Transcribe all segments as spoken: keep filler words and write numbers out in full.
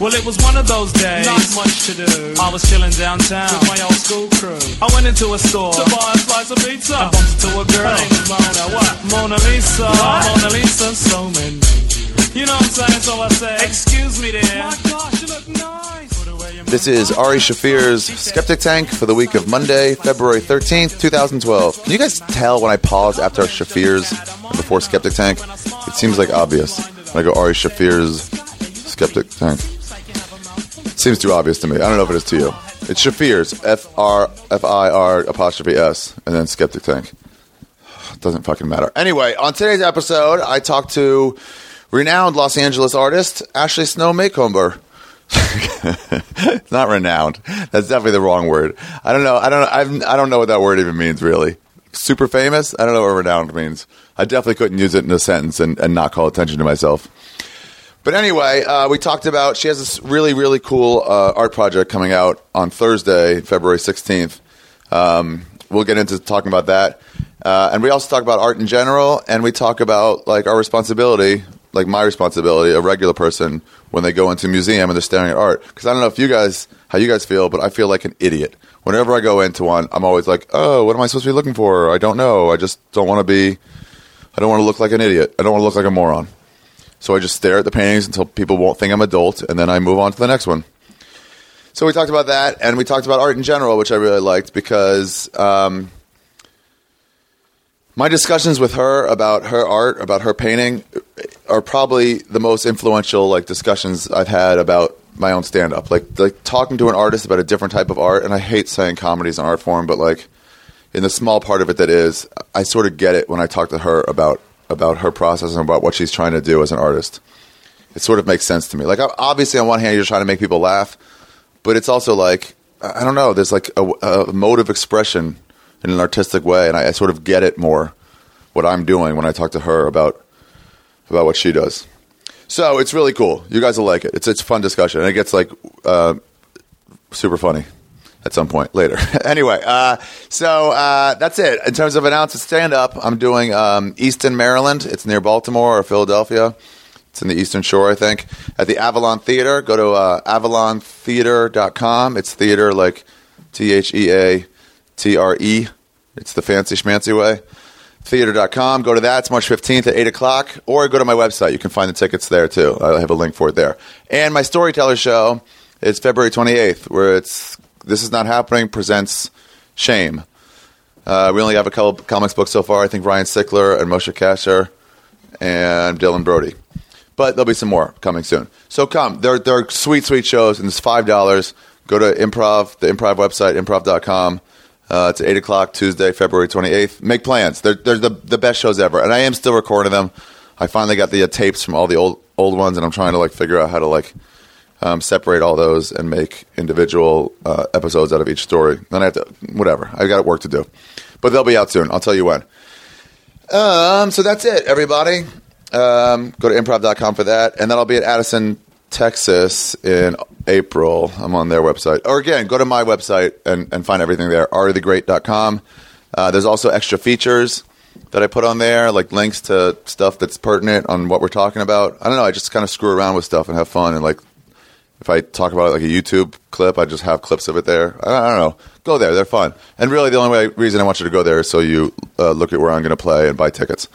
Well, it was one of those days, not much to do. I was chilling downtown with my old school crew. I went into a store to buy a slice of pizza. I bumped into a girl. Her name was Mona. What? Mona Lisa. What? Mona Lisa. So many. You know what I'm saying? So I said, excuse me there. My gosh, you look nice. This is Ari Shafir's Skeptic Tank for the week of Monday, February thirteenth, twenty twelve. Can you guys tell when I pause after Shafir's and before Skeptic Tank? It seems like obvious. When I go Ari Shafir's Skeptic Tank. It seems too obvious to me. I don't know if it is to you. It's Shafir's, F R F I R apostrophe S, and then Skeptic Tank. It doesn't fucking matter. Anyway, on today's episode, I talked to renowned Los Angeles artist Ashley Snow Macomber. Not renowned. That's definitely the wrong word. I don't know. I don't know. I've, I don't know what that word even means, really. Super famous? I don't know what renowned means. I definitely couldn't use it in a sentence and, and not call attention to myself. But anyway, uh, we talked about, she has this really, really cool uh, art project coming out on Thursday, February sixteenth. Um, we'll get into talking about that. Uh, and we also talk about art in general, and we talk about like our responsibility, like my responsibility, a regular person, when they go into a museum and they're staring at art. Because I don't know if you guys, how you guys feel, but I feel like an idiot. Whenever I go into one, I'm always like, oh, what am I supposed to be looking for? I don't know. I just don't want to be, I don't want to look like an idiot. I don't want to look like a moron. So I just stare at the paintings until people won't think I'm adult, and then I move on to the next one. So we talked about that, and we talked about art in general, which I really liked because um, my discussions with her about her art, about her painting, are probably the most influential like discussions I've had about my own stand-up. Like, like talking to an artist about a different type of art, and I hate saying comedy is an art form, but like in the small part of it that is, I sort of get it when I talk to her about about her process and about what she's trying to do as an artist. It sort of makes sense to me. Like, obviously, on one hand, you're trying to make people laugh, but it's also like, I don't know, there's like a, a mode of expression in an artistic way, and I, I sort of get it more, what I'm doing when I talk to her about about what she does. So it's really cool. You guys will like it. It's it's a fun discussion, and it gets like uh, super funny at some point later. Anyway, uh, so uh, that's it. In terms of announced stand-up, I'm doing um, Easton, Maryland. It's near Baltimore or Philadelphia. It's in the Eastern Shore, I think, at the Avalon Theater. Go to uh, avalon theater dot com. It's theater like T H E A T R E. It's the fancy schmancy way. theater dot com. Go to that. It's March fifteenth at eight o'clock. Or go to my website. You can find the tickets there, too. I have a link for it there. And my Storyteller show is February twenty-eighth, where it's This Is Not Happening presents Shame. Uh, we only have a couple comics books so far. I think Ryan Sickler and Moshe Kasher and Dylan Brody. But there'll be some more coming soon. So come. They're, they're sweet, sweet shows, and it's five dollars. Go to Improv, the Improv website, improv dot com. Uh, it's eight o'clock, Tuesday, February twenty-eighth. Make plans. They're, they're the, the best shows ever. And I am still recording them. I finally got the uh, tapes from all the old old ones, and I'm trying to like figure out how to like um, separate all those and make individual uh, episodes out of each story. Then I have to, whatever. I got work to do. But they'll be out soon. I'll tell you when. Um, so that's it, everybody. Um, go to improv dot com for that. And then I'll be at Addison, Texas in April. I'm on their website. Or again, go to my website and, and find everything there, ari the great dot com. Uh, there's also extra features that I put on there, like links to stuff that's pertinent on what we're talking about. I don't know. I just kind of screw around with stuff and have fun. And like, if I talk about it like a YouTube clip, I just have clips of it there. I don't, I don't know. Go there. They're fun. And really, the only way, reason I want you to go there is so you uh, look at where I'm going to play and buy tickets.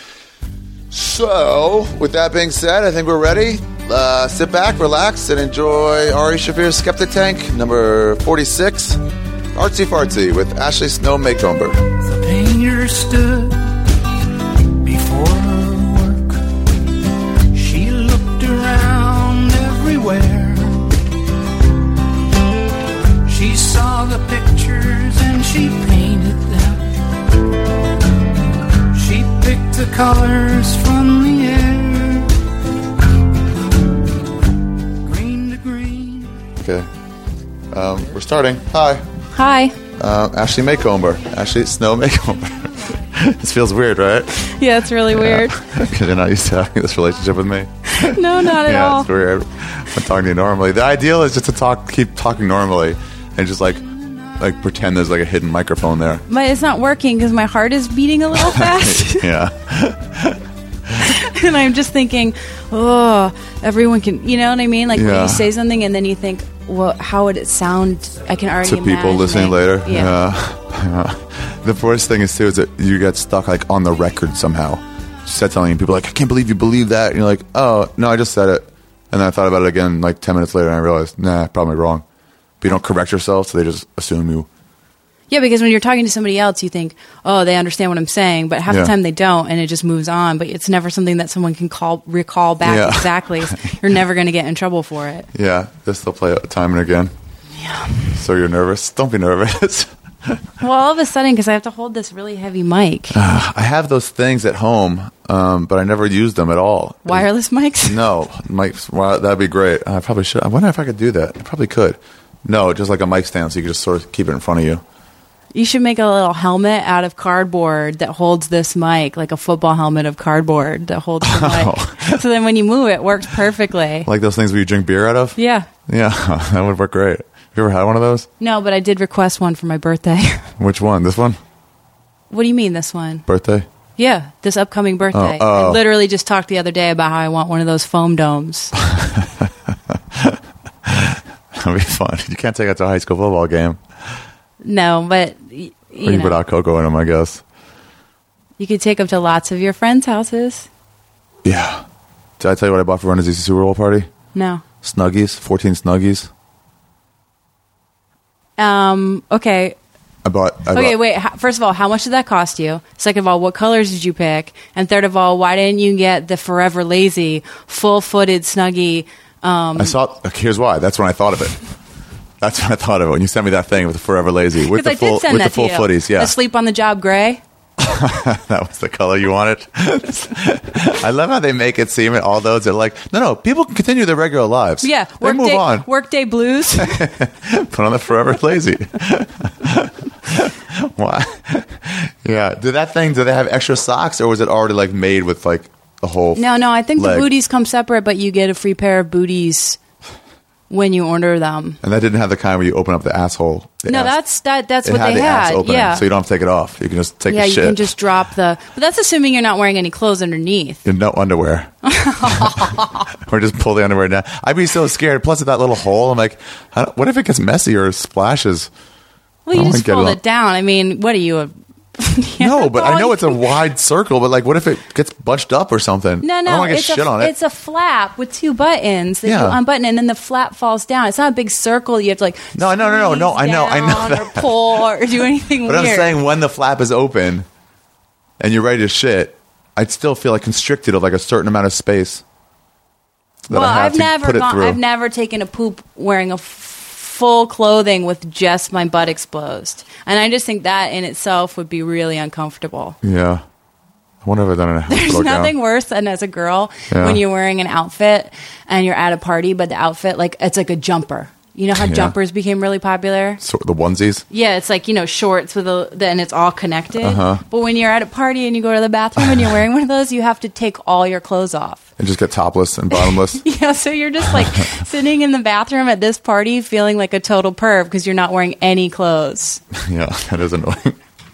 So, with that being said, I think we're ready. Uh, sit back, relax, and enjoy Ari Shafir's Skeptic Tank, number forty-six, Artsy Fartsy, with Ashley Snow Macomber. The painter stood before her work. She looked around everywhere. She saw the pictures and she painted them. She picked the colors from the air. Green to green. Okay. Um, we're starting. Hi. Hi. Uh, Ashley Macomber. Ashley Snow Macomber. This feels weird, right? Yeah, it's really weird. Because you're not used to having this relationship with me. No, not at yeah, all. It's weird. I'm talking to you normally. The ideal is just to talk, keep talking normally, and just like, like pretend there's like a hidden microphone there. But it's not working because my heart is beating a little fast. Yeah. And I'm just thinking, oh, everyone can, you know what I mean? Like when Yeah. you say something and then you think, well, how would it sound? I can already To people imagine listening it. later. Yeah. Yeah. The worst thing is too is that you get stuck like on the record somehow. You said something and people are like, I can't believe you believe that. And you're like, oh no, I just said it. And then I thought about it again like ten minutes later and I realized, nah, probably wrong. But you don't correct yourself, so they just assume you. Yeah, because when you're talking to somebody else, you think, oh, they understand what I'm saying, but half Yeah. the time they don't, and it just moves on. But it's never something that someone can call recall back Yeah. exactly. You're never going to get in trouble for it. Yeah, this they'll play it time and again. Yeah. So you're nervous? Don't be nervous. Well, all of a sudden, because I have to hold this really heavy mic. I have those things at home, um, but I never use them at all. Wireless mics? No, mics. Well, that'd be great. I probably should. I wonder if I could do that. I probably could. No, just like a mic stand, so you can just sort of keep it in front of you. You should make a little helmet out of cardboard that holds this mic, like a football helmet of cardboard that holds the mic. So then when you move it, it works perfectly. Like those things where you drink beer out of? Yeah. Yeah, that would work great. Have you ever had one of those? No, but I did request one for my birthday. Which one? This one? What do you mean, this one? Birthday? Yeah, this upcoming birthday. Oh, oh. I literally just talked the other day about how I want one of those foam domes. That'd be fun. You can't take it to a high school football game. No, but y- Or you you put know, hot cocoa in them, I guess. you could take them to lots of your friends' houses. Yeah. Did I tell you what I bought for Run a Z C Super Bowl party? No. Snuggies. fourteen Snuggies. Um. Okay. I bought... I Okay. bought, Wait. How, first of all, how much did that cost you? Second of all, what colors did you pick? And third of all, why didn't you get the Forever Lazy full-footed Snuggie? Um, I saw... Okay, here's why. That's when I thought of it. That's when I thought of it. When you sent me that thing with the Forever Lazy. With because the I full, did send with that the full to you. footies, yeah. The sleep on the job gray. That was the color you wanted. I love how they make it seem all those are like, no, no, people can continue their regular lives. Yeah. They Work move day, on. Workday blues. Put on the Forever Lazy. Why? Yeah. Did that thing, did they have extra socks or was it already like made with like the whole No, no, I think leg? the booties come separate, but you get a free pair of booties when you order them. And that didn't have the kind where you open up the asshole. The No, ass- that's that. That's it what had they the ass had. opening, Yeah, so you don't have to take it off. You can just take yeah, a you shit. can just drop the. But that's assuming you're not wearing any clothes underneath. In no underwear. Or just pull the underwear down. I'd be so scared. Plus, with that little hole, I'm like, I don't, what if it gets messy or splashes? Well, you I just wanna get fold it it, on- down. I mean, what are you? A, No, but I know it's a wide circle. But like, what if it gets bunched up or something? No, I don't no, want to get it's shit a on it. it's a flap with two buttons that Yeah. you unbutton, and then the flap falls down. It's not a big circle. You have to like No, no, no, no, no, squeeze I know, I know down that. or pull or do anything But weird. I'm saying when the flap is open and you're ready to shit, I'd still feel like constricted of like a certain amount of space that well, I have I've to never put it gone. through. I've never taken a poop wearing a f- full clothing with just my butt exposed, and I just think that in itself would be really uncomfortable. Yeah. I wonder if I've done it in a There's hospital nothing gown. worse than as a girl Yeah. when you're wearing an outfit and you're at a party, but the outfit like it's like a jumper. You know how Yeah. jumpers became really popular? So, the onesies? Yeah, it's like, you know, shorts with a, the, and it's all connected. Uh-huh. But when you're at a party and you go to the bathroom and you're wearing one of those, you have to take all your clothes off. And just get topless and bottomless. Yeah, so you're just like sitting in the bathroom at this party feeling like a total perv because you're not wearing any clothes. Yeah, that is annoying.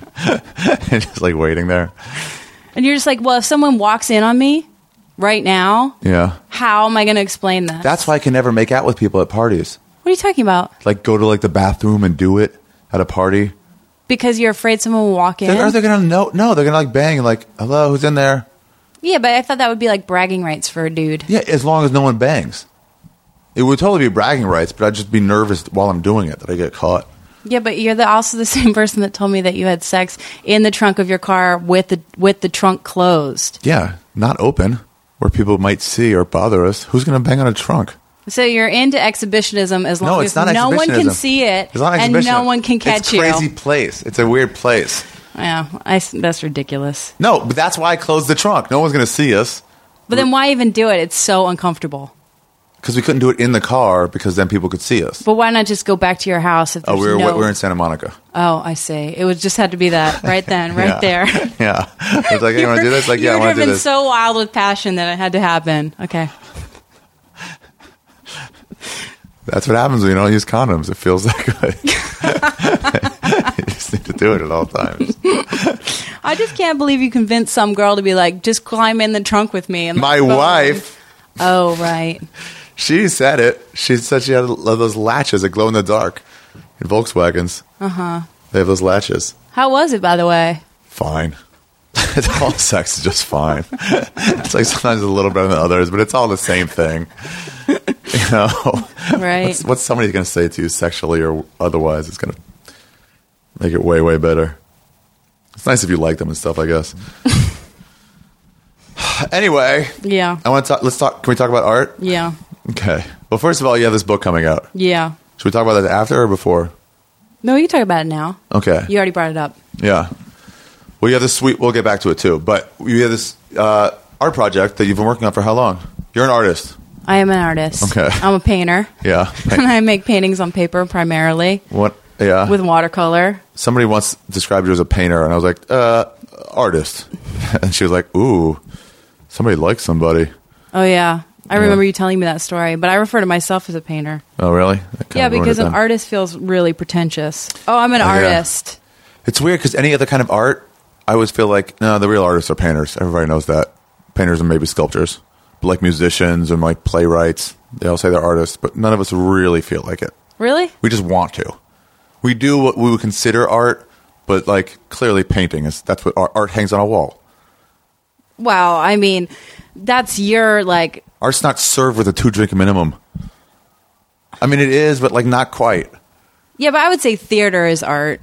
And just like waiting there. And you're just like, well, if someone walks in on me right now, Yeah. how am I going to explain this? That's why I can never make out with people at parties. What are you talking about? Like go to like the bathroom and do it at a party. Because you're afraid someone will walk in? Are they gonna know? No, they're gonna like bang and like, hello, who's in there? Yeah, but I thought that would be like bragging rights for a dude. Yeah, as long as no one bangs. It would totally be bragging rights, but I'd just be nervous while I'm doing it that I get caught. Yeah, but you're the, also the same person that told me that you had sex in the trunk of your car with the with the trunk closed. Yeah, not open where people might see or bother us. Who's gonna bang on a trunk? So you're into exhibitionism as long No, as it's not no one can exhibitionism. see it It's not and exhibition. no one can catch it's a crazy you. place. It's a weird place. Yeah, I, that's ridiculous. No, but that's why I closed the trunk. No one's gonna see us But then why even do it? It's so uncomfortable. because we couldn't do it in the car because then people could see us. But why not just go back to your house if Oh, there's we were no... we were in Santa Monica. Oh, I see. It would just had to be that right then, right Yeah. there. Yeah, I was like, hey, you want to do this? Like, you yeah, I were want to do driven this. so wild with passion that it had to happen. Okay. That's what happens when you don't use condoms. It feels that good. you just need to do it at all times. I just can't believe you convinced some girl to be like, just climb in the trunk with me. And My like, boom. wife. Oh, right. She said it. She said she had those latches that glow in the dark in Volkswagens. Uh-huh. They have those latches. How was it, by the way? Fine. All sex is just fine. It's like sometimes a little better than others, but it's all the same thing. You know? Right. What's, what's somebody going to say to you sexually or otherwise? It's going to make it way, way better. It's nice if you like them and stuff, I guess. Anyway. Yeah. I want to talk. Let's talk. Can we talk about art? Yeah. Okay. Well, first of all, you have this book coming out. Yeah. Should we talk about that after or before? No, you can talk about it now. Okay. You already brought it up. Yeah. Well, you have this sweet. We'll get back to it too. But you have this uh, art project that you've been working on for how long? You're an artist. I am an artist. Okay. I'm a painter. Yeah. And I make paintings on paper primarily. What? Yeah. With watercolor. Somebody once described you as a painter, and I was like, uh, artist. And she was like, ooh, somebody likes somebody. Oh, yeah. I Yeah. remember you telling me that story, but I refer to myself as a painter. Oh, really? That kind Yeah, of ruined because it an then. artist feels really pretentious. Oh, I'm an Oh, yeah. artist. It's weird because any other kind of art, I always feel like, no, the real artists are painters. Everybody knows that. Painters and maybe sculptors. But like musicians and like playwrights, they all say they're artists, but none of us really feel like it. Really? We just want to. We do what we would consider art, but like clearly painting is, that's what art, art hangs on a wall. Wow. I mean, that's your, like, Art's not served with a two drink minimum. I mean, it is, but like not quite. yeah, but I would say theater is art.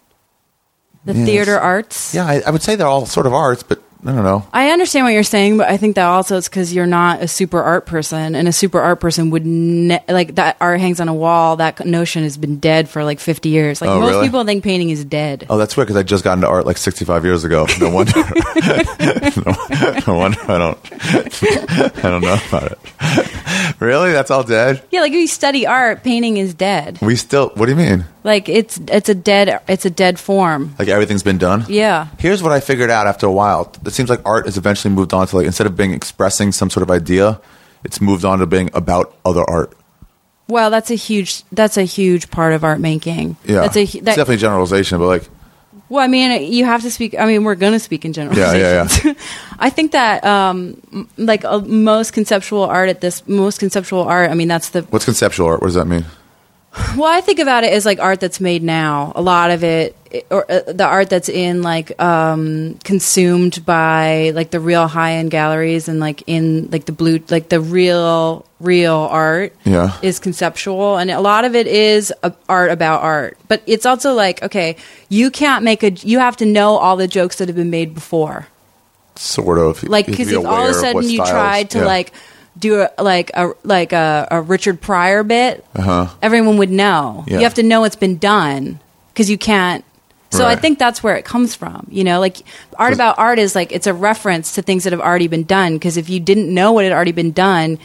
The Yes. theater arts. Yeah, I, I would say they're all sort of arts, but I don't know. I understand what you're saying, but I think that also it's because you're not a super art person, and a super art person would ne- like that art hangs on a wall. That notion has been dead for like fifty years. Like Oh, most really? people think painting is dead. Oh, that's weird because I just got into art like sixty-five years ago. No wonder. no, no wonder I don't. I don't know about it. Really? That's all dead? Yeah, like if you study art, painting is dead. We still. What do you mean? Like it's it's a dead it's a dead form. Like everything's been done? Yeah. Here's what I figured out after a while. It seems like art has eventually moved on to like instead of being expressing some sort of idea, it's moved on to being about other art. Well, that's a huge that's a huge part of art making. Yeah, That's a it's that, definitely a generalization, but like, Well, I mean, you have to speak. I mean, we're going to speak in general. Yeah, yeah, yeah. I think that, um, m- like, uh, most conceptual art at this, most conceptual art. I mean, that's the. what's conceptual art? What does that mean? Well, I think about it as like art that's made now. A lot of it, or uh, the art that's in like um, consumed by like the real high end galleries and like in like the blue, like the real real art. Yeah. Is conceptual, and a lot of it is uh, art about art. But it's also like, okay, you can't make a. You have to know all the jokes that have been made before. Sort of. Like, You have to because be if all aware of a sudden what you styles- tried to yeah. like do a, like a like a, a Richard Pryor bit, Uh-huh. everyone would know. Yeah. You have to know it's been done because you can't. So I Right. think that's where it comes from. You know, like art 'Cause- about art is like it's a reference to things that have already been done. Because if you didn't know what had already been done,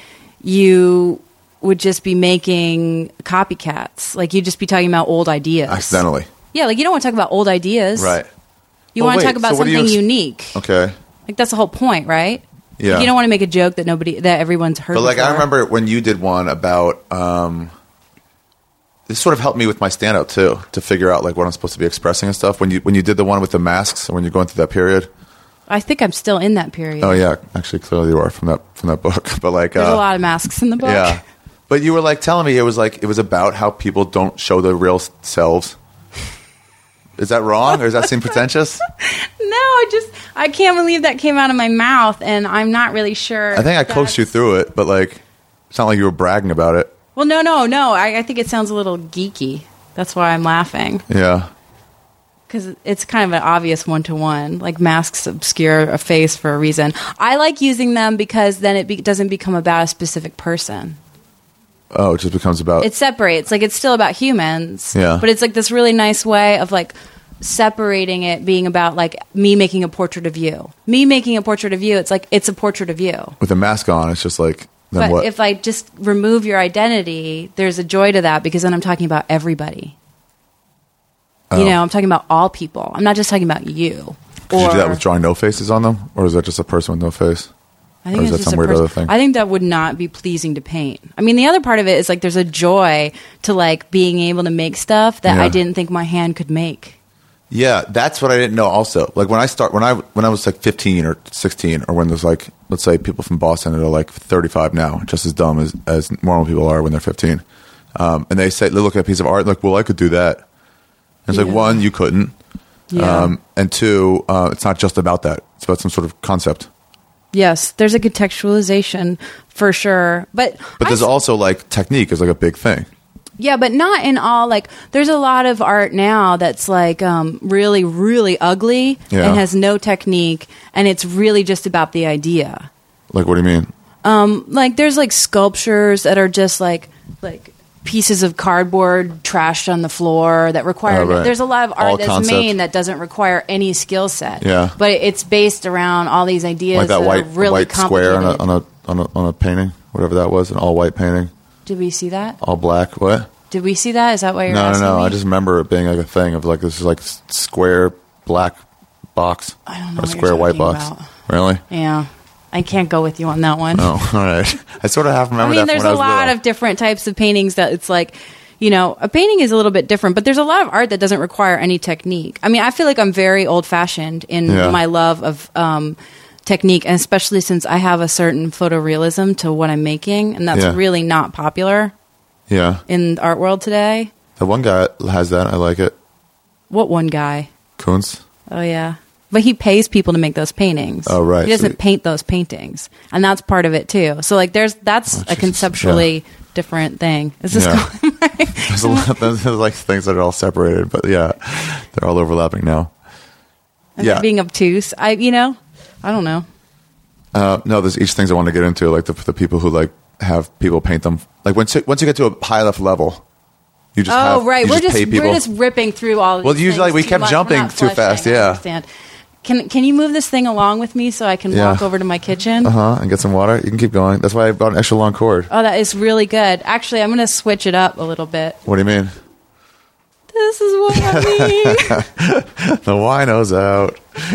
you would just be making copycats. Like you'd just be talking about old ideas. accidentally. Yeah, like you don't want to talk about old ideas. Right. You Well, want to wait, talk about so what do you something ex- unique. Okay. Like that's the whole point, right? Yeah. Like, you don't want to make a joke that nobody that everyone's heard. But like I before. remember when you did one about um this sort of helped me with my stand up too, to figure out like what I'm supposed to be expressing and stuff. When you when you did the one with the masks and when you're going through that period. I think I'm still in that period. Oh yeah, actually clearly you are from that from that book. But like There's uh, a lot of masks in the book. yeah. But you were like telling me it was like it was about how people don't show their real s- selves. Is that wrong or does that seem pretentious? No, I just I can't believe that came out of my mouth, and I'm not really sure. I think I coached you that's- through it, but like it's not like you were bragging about it. Well, no, no, no. I, I think it sounds a little geeky. That's why I'm laughing, Yeah. because it's kind of an obvious one to one. Like masks obscure a face for a reason. I like using them because then it be, doesn't become about a specific person. Oh, it just becomes about It separates. Like it's still about humans. Yeah. But it's like this really nice way of like separating it being about like me making a portrait of you. Me making a portrait of you, it's like it's a portrait of you. with a mask on. It's just like then But what? if I just remove your identity, there's a joy to that because then I'm talking about everybody. Oh. You know, I'm talking about all people. I'm not just talking about you. Did you Or- do that with drawing no faces on them, or is that just a person with no face? I think Or is it's that just some a weird pers- other thing? I think that would not be pleasing to paint. I mean, the other part of it is like there's a joy to like being able to make stuff that Yeah. I didn't think my hand could make. Yeah, that's what I didn't know. Also, like when I start, when I when I was like fifteen or sixteen, or when there's like, let's say, people from Boston that are like thirty-five now, just as dumb as as normal people are when they're fifteen, um, and they say they look at a piece of art like, well, I could do that. And it's Yeah. like, one, you couldn't, Yeah. um, and two, uh, it's not just about that. It's about some sort of concept. Yes, there's a contextualization for sure, but But I there's s- also like technique is like a big thing. yeah, but not in all. Like, there's a lot of art now that's like um, really, really ugly Yeah. and has no technique, and it's really just about the idea. Like, what do you mean? Like, there's like sculptures that are just like like pieces of cardboard trashed on the floor that require. Oh, right. There's a lot of art All that's concept. made that doesn't require any skill set. Yeah. but it's based around all these ideas Like that that white are really white square on a, complicated. on a on a on a painting, whatever that was, an all white painting, Did we see that? all black. What? Did we see that? Is that why you're No, no, asking no. me? I just remember it being like a thing of like this is like s- square black box. I don't know or what square you're white talking box. about. Really? Yeah, I can't go with you on that one. Oh, all right. I sort of half I remember mean, that. there's from a when I was lot little. of different types of paintings that it's like, you know, a painting is a little bit different, but there's a lot of art that doesn't require any technique. I mean, I feel like I'm very old fashioned in Yeah. my love of um, technique, and especially since I have a certain photorealism to what I'm making, and that's Yeah. really not popular Yeah, in the art world today. the one guy has that. I like it. What one guy? Kunz. Oh, yeah. But he pays people to make those paintings. Oh, right. He doesn't So- paint those paintings. And that's part of it, too. So, like, there's that's Oh, a Jesus. conceptually different thing. Is this Yeah. going right? There's, a lot, there's like things that are all separated, but yeah, they're all overlapping now. And Yeah. they're being obtuse. I, you know, I don't know. Uh, no, there's each things I want to get into, like the, the people who like have people paint them. Like once you, once you get to a high enough level, you just Oh, have, right. you We're just just pay people. we're just ripping through all. Of Well, these usually things we too kept much. jumping We're not too flushing. fast, I yeah. understand. Can Can you move this thing along with me so I can Yeah. walk over to my kitchen? Uh huh. And get some water. You can keep going. That's why I bought an extra long cord. Oh, that is really good. Actually, I'm going to switch it up a little bit. What do you mean? This is what I mean. The wino's out.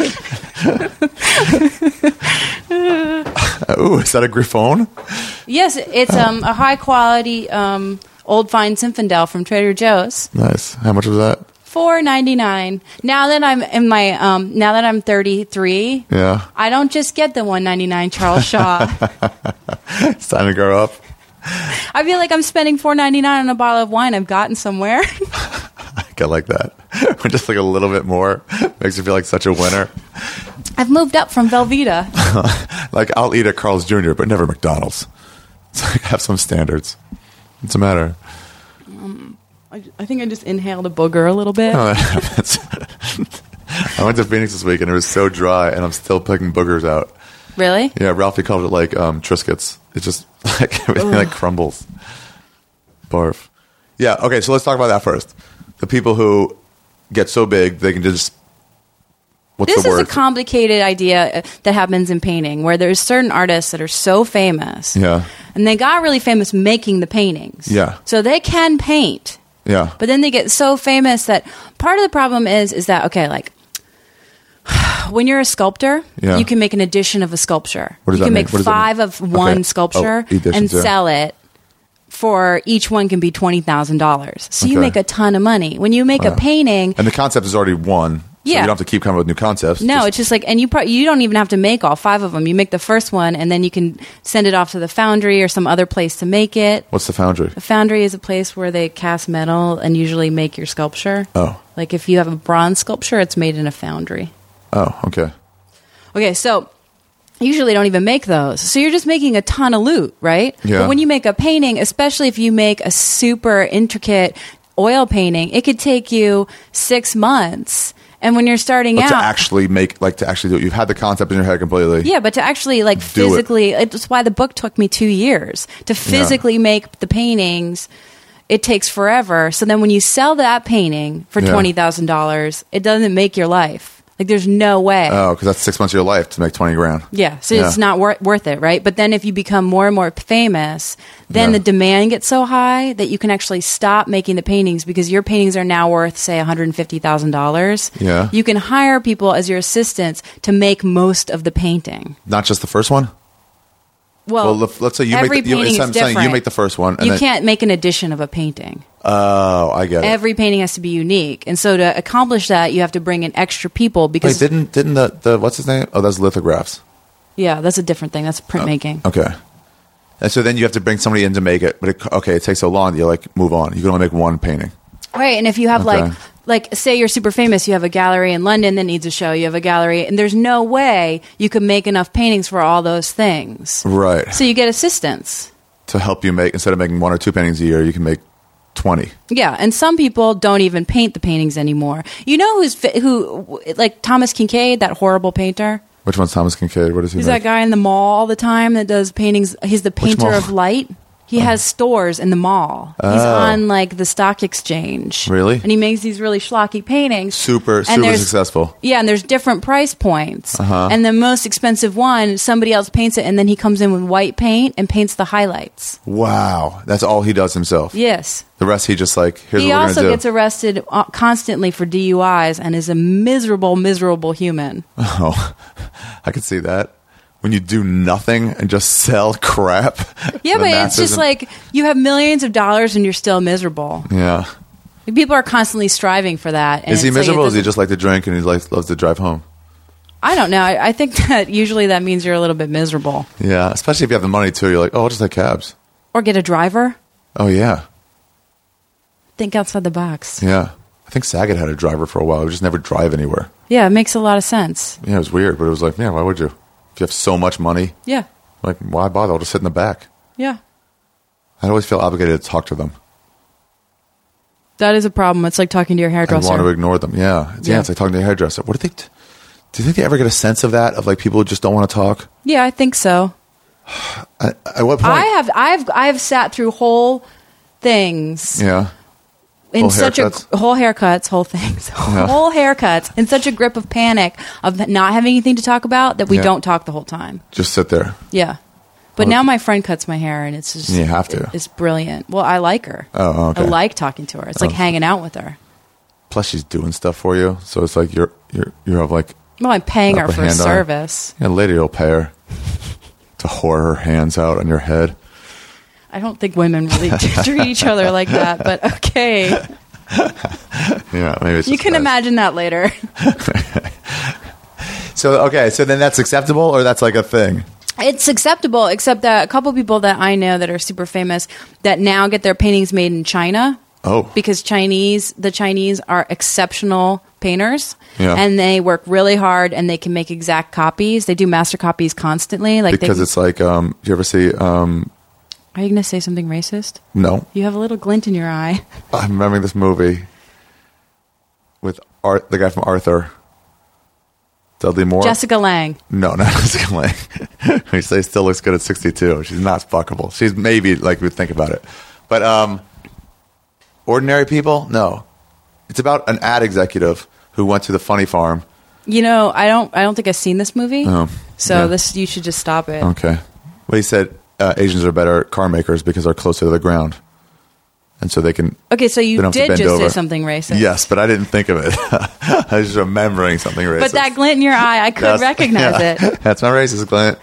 Ooh, is that a Griffon? Yes, it's um, a high quality um, old fine Zinfandel from Trader Joe's. Nice. How much was that? four ninety-nine. Now that I'm in my um, now that I'm thirty-three, Yeah. I don't just get the one ninety-nine Charles Shaw. It's time to grow up. I feel like I'm spending four ninety-nine on a bottle of wine I've gotten somewhere. I get like that. Just like a little bit more makes you feel like such a winner. I've moved up from Velveeta. Like I'll eat at Carl's Junior, but never McDonald's. It's like I have some standards. What's the matter? I, I think I just inhaled a booger a little bit. Oh, that happens. I went to Phoenix this week and it was so dry, and I'm still picking boogers out. Really? Yeah, Ralphie called it like um, Triscuits. It just like everything like crumbles. Barf. Yeah. Okay. So let's talk about that first. The people who get so big they can just. What's This the is word? a complicated idea uh, that happens in painting where there's certain artists that are so famous. Yeah. And they got really famous making the paintings. Yeah. So they can paint. Yeah. But then they get so famous that part of the problem is is that okay, like when you're a sculptor, Yeah. you can make an edition of a sculpture. What does you that can mean? make What does that five mean? of one Okay. sculpture Oh, editions, and yeah. sell it for each one can be twenty thousand dollars. So you Okay. make a ton of money. When you make a painting, And the concept is already one. So Yeah. you don't have to keep coming up with new concepts. no, Just- it's just like, and you pro- you don't even have to make all five of them. You make the first one, and then you can send it off to the foundry or some other place to make it. What's the foundry? The foundry is a place where they cast metal and usually make your sculpture. Oh. Like if you have a bronze sculpture, it's made in a foundry. Oh, okay. Okay, so usually they don't even make those. So you're just making a ton of loot, right? Yeah. But when you make a painting, especially if you make a super intricate oil painting, it could take you six months. And when you're starting But out, to actually make, like to actually do it, you've had the concept in your head completely. yeah, but to actually like Do it. physically, it's why the book took me two years to physically make the paintings. It takes forever. So then when you sell that painting for Yeah. twenty thousand dollars, it doesn't make your life. Like there's no way. Oh, because that's six months of your life to make twenty grand. Yeah, so Yeah. it's not wor- worth it, right? But then if you become more and more famous, then Yeah. the demand gets so high that you can actually stop making the paintings because your paintings are now worth, say, one hundred fifty thousand dollars. Yeah. You can hire people as your assistants to make most of the painting. Not just the first one? Well, well, let's say you every make the, you, painting I'm is saying different. you make the first one. And you then, can't make an edition of a painting. Oh, I get it. Every painting has to be unique, and so to accomplish that, you have to bring in extra people because Wait, didn't didn't the, the what's his name? Oh, that's lithographs. yeah, that's a different thing. That's printmaking. Okay. And so then you have to bring somebody in to make it, but it, okay, it takes so long. You like move on. You can only make one painting. Right, and if you have Okay. like like say you're super famous, you have a gallery in London that needs a show. You have a gallery, and there's no way you could make enough paintings for all those things. Right. So you get assistance. To help you make, instead of making one or two paintings a year, you can make twenty. Yeah, and some people don't even paint the paintings anymore. You know who's fi- who like Thomas Kincaid, that horrible painter. Which one's Thomas Kincaid? What does he He's make? that guy in the mall all the time that does paintings. He's the painter mall? of light. He has stores in the mall. He's Oh. on like the stock exchange. Really? And he makes these really schlocky paintings. Super, And super there's- successful. Yeah, and there's different price points. Uh-huh. And the most expensive one, somebody else paints it, and then he comes in with white paint and paints the highlights. Wow. That's all he does himself. Yes. The rest he just like, here's He what we're also going to gets do. arrested uh, constantly for D U Is and is a miserable, miserable human. Oh, I could see that. When you do nothing and just sell crap. Yeah, to the but it's masses just and- like you have millions of dollars and you're still miserable. Yeah. People are constantly striving for that. And Is he it's like it miserable or does he doesn't- just like to drink and he like, loves to drive home? I don't know. I, I think that usually that means you're a little bit miserable. Yeah. Especially if you have the money too. You're like, oh, I'll just take cabs. Or get a driver. Oh, yeah. Think outside the box. Yeah. I think Saget had a driver for a while. He would just never drive anywhere. Yeah, it makes a lot of sense. Yeah, it was weird, but it was like, yeah, why would you? If you have so much money, Yeah. like, why bother? I'll just sit in the back. Yeah. I'd always feel obligated to talk to them. That is a problem. It's like talking to your I hairdresser. want to ignore them. Yeah. It's, yeah. Yeah. It's like talking to a hairdresser. What do they, t- do you think they ever get a sense of that? Of like people who just don't want to talk? Yeah, I think so. At, at what point? I have I've I've sat through whole things yeah. in Whole such haircuts? a whole haircuts, whole things, Yeah. whole haircuts in such a grip of panic of not having anything to talk about that we Yeah. don't talk the whole time. Just sit there. Yeah. But now my friend cuts my hair and it's just You have to. It's brilliant. Well, I like her. Oh, okay. I like talking to her. It's like Oh. hanging out with her. Plus, she's doing stuff for you. So it's like you're, you're, you're like, Well, I'm paying her Upper for a hand on her. service. yeah, lady will pay her to whore her hands out on your head. I don't think women really treat each other like that, but okay. Yeah, maybe it's You just can best. imagine that later. So, okay, so then that's acceptable or that's like a thing? It's acceptable, except that a couple people that I know that are super famous that now get their paintings made in China. Oh. Because Chinese, the Chinese are exceptional painters, Yeah. and they work really hard, and they can make exact copies. They do master copies constantly. Like Because they, it's like, um, do you ever see, um, are you going to say something racist? no, You have a little glint in your eye. I'm remembering this movie with Art, the guy from Arthur. Dudley Moore? Jessica Lange. No, not Jessica Lange. We say still looks good at sixty-two. She's not fuckable. She's maybe like we think about it. But um, ordinary people? No. It's about an ad executive who went to the funny farm. You know, I don't. I don't think I've seen this movie. Oh, so yeah. this, you should just stop it. Okay. But he said uh, Asians are better car makers because they're closer to the ground. And so they can... Okay, so they you don't have to did bend just say over. something racist. Yes, but I didn't think of it. I was just remembering something racist. But that glint in your eye, I could That's- recognize yeah. it. That's not racist, Clint.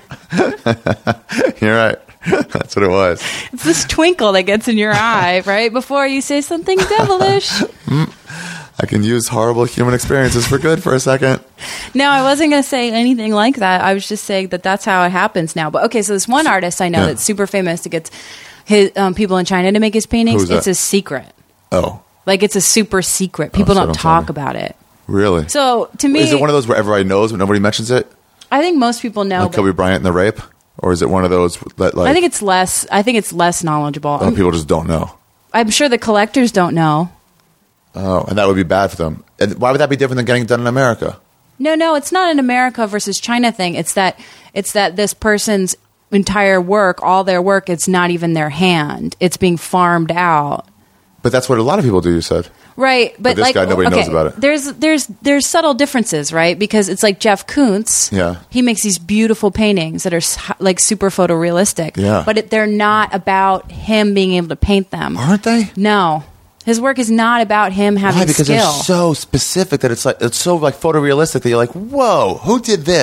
You're right. That's what it was. It's this twinkle that gets in your eye, right? Before you say something devilish. I can use horrible human experiences for good for a second. No, I wasn't going to say anything like that. I was just saying that that's how it happens now. But okay, so this one artist I know Yeah. that's super famous that gets his um, people in China to make his paintings. Who's that? It's a secret. Oh, Like it's a super secret. People so don't don't tell talk me. about it. really? So to me, Is it one of those where everybody knows but nobody mentions it? I think most people know. Like but Kobe Bryant and the rape? Or is it one of those that like I think it's less. I think it's less knowledgeable. oh, people just don't know? I'm sure the collectors don't know. Oh, and that would be bad for them. And why would that be different than getting it done in America? No, no, it's not an America versus China thing. It's that it's that this person's entire work, all their work, it's not even their hand. It's being farmed out. But that's what a lot of people do, you said. Right, but, But this like guy, nobody okay, knows about it. There's there's there's subtle differences, right? Because it's like Jeff Koons. Yeah. he makes these beautiful paintings that are s- like super photorealistic. Yeah. but it, they're not about him being able to paint them. Aren't they? No, his work is not about him having Why? Because skill. they're so specific that it's like it's so like photorealistic that you're like, whoa, who did this?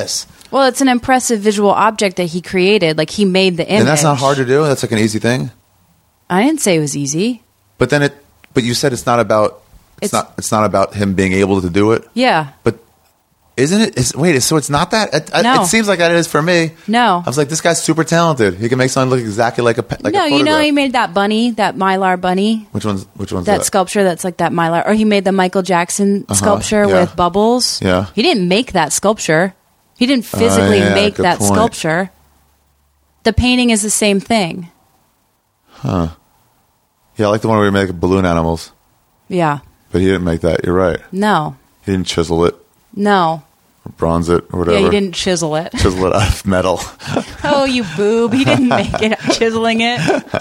Well, it's an impressive visual object that he created. Like, he made the image. And that's not hard to do. That's like an easy thing. I didn't say it was easy. But then it. But you said it's not about. It's, It's- not. It's not about him being able to do it. Yeah. But isn't it? Is, wait. So it's not that. It, No. it seems like that it is for me. No. I was like, this guy's super talented. He can make something look exactly like a pe- like no, a you know photograph. he made that bunny, that Mylar bunny, Which one's which one's that that? sculpture that's like that Mylar. Or he made the Michael Jackson sculpture yeah. with bubbles. Yeah. He didn't make that sculpture. He didn't physically yeah, make good that point. sculpture. The painting is the same thing. Yeah, I like the one where he made balloon animals, Yeah. but he didn't make that. You're right. No. He didn't chisel it, No. or bronze it, or whatever. Yeah, he didn't chisel it. chisel it out of metal. Oh, you boob. He didn't make it chiseling it.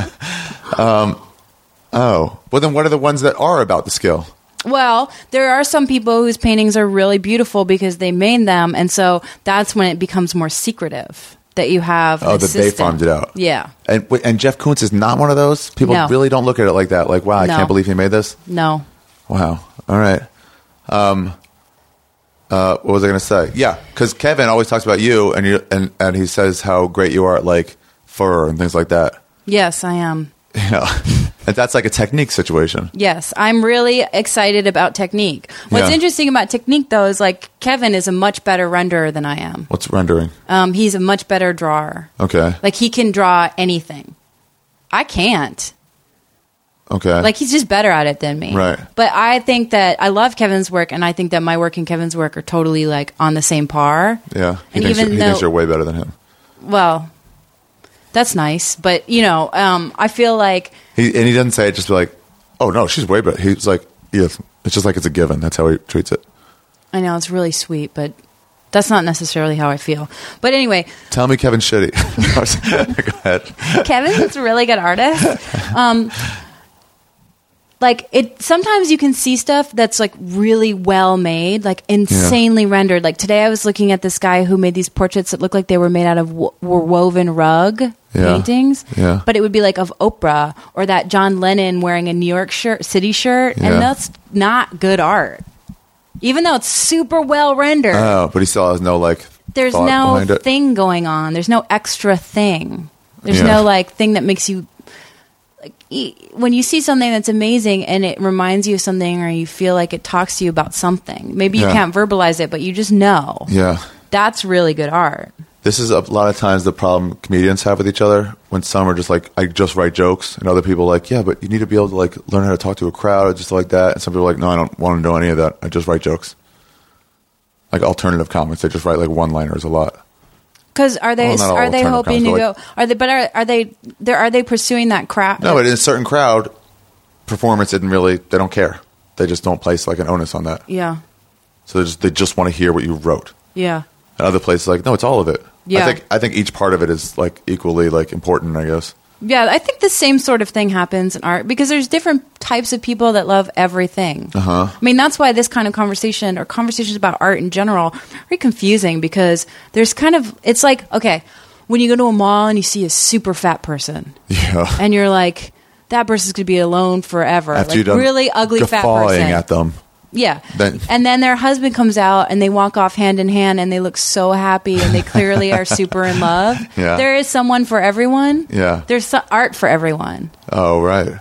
Oh, well, then what are the ones that are about the skill? Well, there are some people whose paintings are really beautiful because they made them, and so that's when it becomes more secretive that you have an Oh, that they assistant. farmed it out. Yeah. And wait, and Jeff Koons is not one of those people. No. Really don't look at it like that. Like, wow, I No. can't believe he made this. No. Wow. All right. Um. Uh. What was I going to say? Yeah, because Kevin always talks about you, and you and and he says how great you are at like fur and things like that. Yes, I am. You know, and that's like a technique situation. Yes, I'm really excited about technique. What's Yeah. interesting about technique, though, is like Kevin is a much better renderer than I am. What's rendering? Um, he's a much better drawer. Okay. Like, he can draw anything. I can't. Okay. Like, he's just better at it than me. Right. But I think that I love Kevin's work, and I think that my work and Kevin's work are totally, like, on the same par. yeah. He, and thinks, even you're, he though- thinks you're way better than him. Well, that's nice. But, you know, um, I feel like... He and he doesn't say it just be like, oh no, she's way better. He's like, yes, it's just like it's a given. That's how he treats it. I know, it's really sweet, but that's not necessarily how I feel. But anyway... Tell me Kevin's shitty. Go ahead. Kevin's a really good artist. Um, like it, sometimes you can see stuff that's like really well made, like insanely rendered. Like today, I was looking at this guy who made these portraits that looked like they were made out of w- were woven rug Yeah. paintings. Yeah. But it would be like of Oprah or that John Lennon wearing a New York shirt, City shirt, Yeah. and that's not good art. Even though it's super well rendered, Oh, but he still has no like. there's thought no behind it. thing going on. There's no extra thing. There's Yeah. no like thing that makes you like e- when you see something that's amazing and it reminds you of something or you feel like it talks to you about something. Maybe you Yeah. can't verbalize it, but you just know. Yeah. That's really good art. This is a lot of times the problem comedians have with each other when some are just like, I just write jokes, and other people are like, yeah, but you need to be able to like learn how to talk to a crowd or just like that. And some people are like, no, I don't want to know any of that. I just write jokes. Like alternative comics, they just write like one-liners a lot. Because are they Well, not all are they alternative hoping to comics, go? Are they? But are are they? There are they pursuing that crap? No, but in a certain crowd, performance didn't really. They don't care. They just don't place like an onus on that. Yeah, So they just they just want to hear what you wrote. yeah. And other places like, no, it's all of it. Yeah. I think I think each part of it is like equally like important. I guess. Yeah, I think the same sort of thing happens in art because there's different types of people that love everything. Uh-huh. I mean, that's why this kind of conversation or conversations about art in general are very confusing because there's kind of, it's like, okay, when you go to a mall and you see a super fat person Yeah. and you're like, that person's going to be alone forever. After like you're done really ugly fat guffawing person. at them. Yeah. Then- and then their husband comes out and they walk off hand in hand and they look so happy and they clearly are super in love. Yeah. There is someone for everyone. Yeah. There's so- art for everyone. Oh right.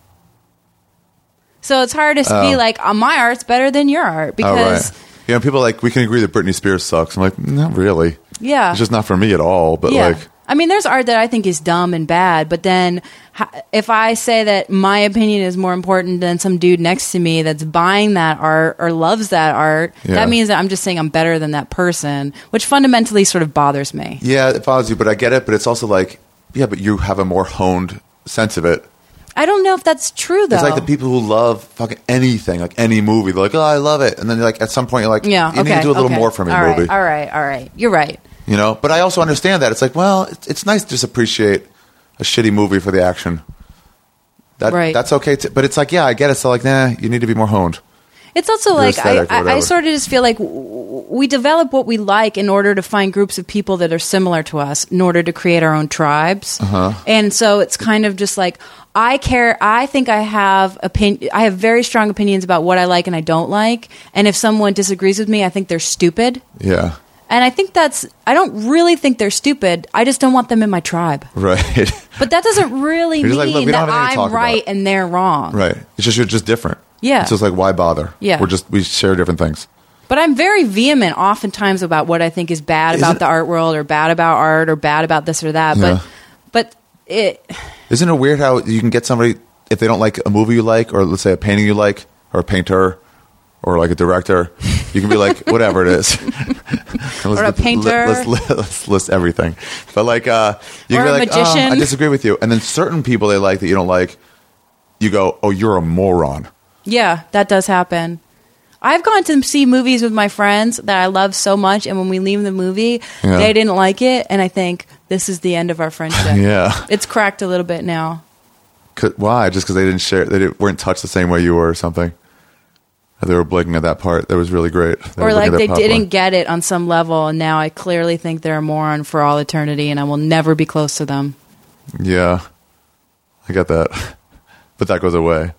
So it's hard to Oh. be like, oh, my art's better than your art Oh right. because, You know, people are like, we can agree that Britney Spears sucks. I'm like, not really. yeah. It's just not for me at all. But yeah. like, I mean, there's art that I think is dumb and bad, but then ha- if I say that my opinion is more important than some dude next to me that's buying that art or loves that art, Yeah. that means that I'm just saying I'm better than that person, which fundamentally sort of bothers me. yeah, it bothers you, but I get it. But it's also like, yeah, but you have a more honed sense of it. I don't know if that's true, though. It's like the people who love fucking anything, like any movie. They're like, oh, I love it. And then like at some point you're like, yeah, you okay, need to do a little okay. more for me, all right, movie. all right, all right. You're right. You know? But I also understand that. It's like, well, it's, it's nice to just appreciate a shitty movie for the action. That, Right. That's okay. To, but it's like, yeah, I get it. So like, nah, you need to be more honed. It's also Your like I, aesthetic or I, I whatever. sort of just feel like w- w- we develop what we like in order to find groups of people that are similar to us in order to create our own tribes. Uh-huh. And so it's kind of just like I care. I think I have opinion. I have very strong opinions about what I like and I don't like. And if someone disagrees with me, I think they're stupid. Yeah. And I think that's, I don't really think they're stupid. I just don't want them in my tribe. Right. But that doesn't really You're mean just like, look, we don't that have anything to I'm talk right about. and they're wrong. Right. It's just you're just different. Yeah. So it's like, why bother? Yeah. We're just we share different things. But I'm very vehement oftentimes about what I think is bad Isn't- about the art world or bad about art or bad about this or that. Yeah. But but it Isn't it weird how you can get somebody if they don't like a movie you like, or let's say a painting you like, or a painter, or like a director, you can be like, whatever it is. Or a painter. Let's, let's, let's list everything. But like, uh, you Or can be a like, magician. oh, I disagree with you. And then certain people they like that you don't like, you go, oh, you're a moron. yeah, that does happen. I've gone to see movies with my friends that I love so much, and when we leave the movie, Yeah. they didn't like it, and I think this is the end of our friendship. Yeah. It's cracked a little bit now. 'Cause- why? Just because they didn't share, they didn't, weren't touched the same way you were or something. Or they were blinking at that part. That was really great. They were Or like looking at they that popcorn. didn't get it on some level, and now I clearly think they're a moron for all eternity, and I will never be close to them. Yeah. I get that. But that goes away.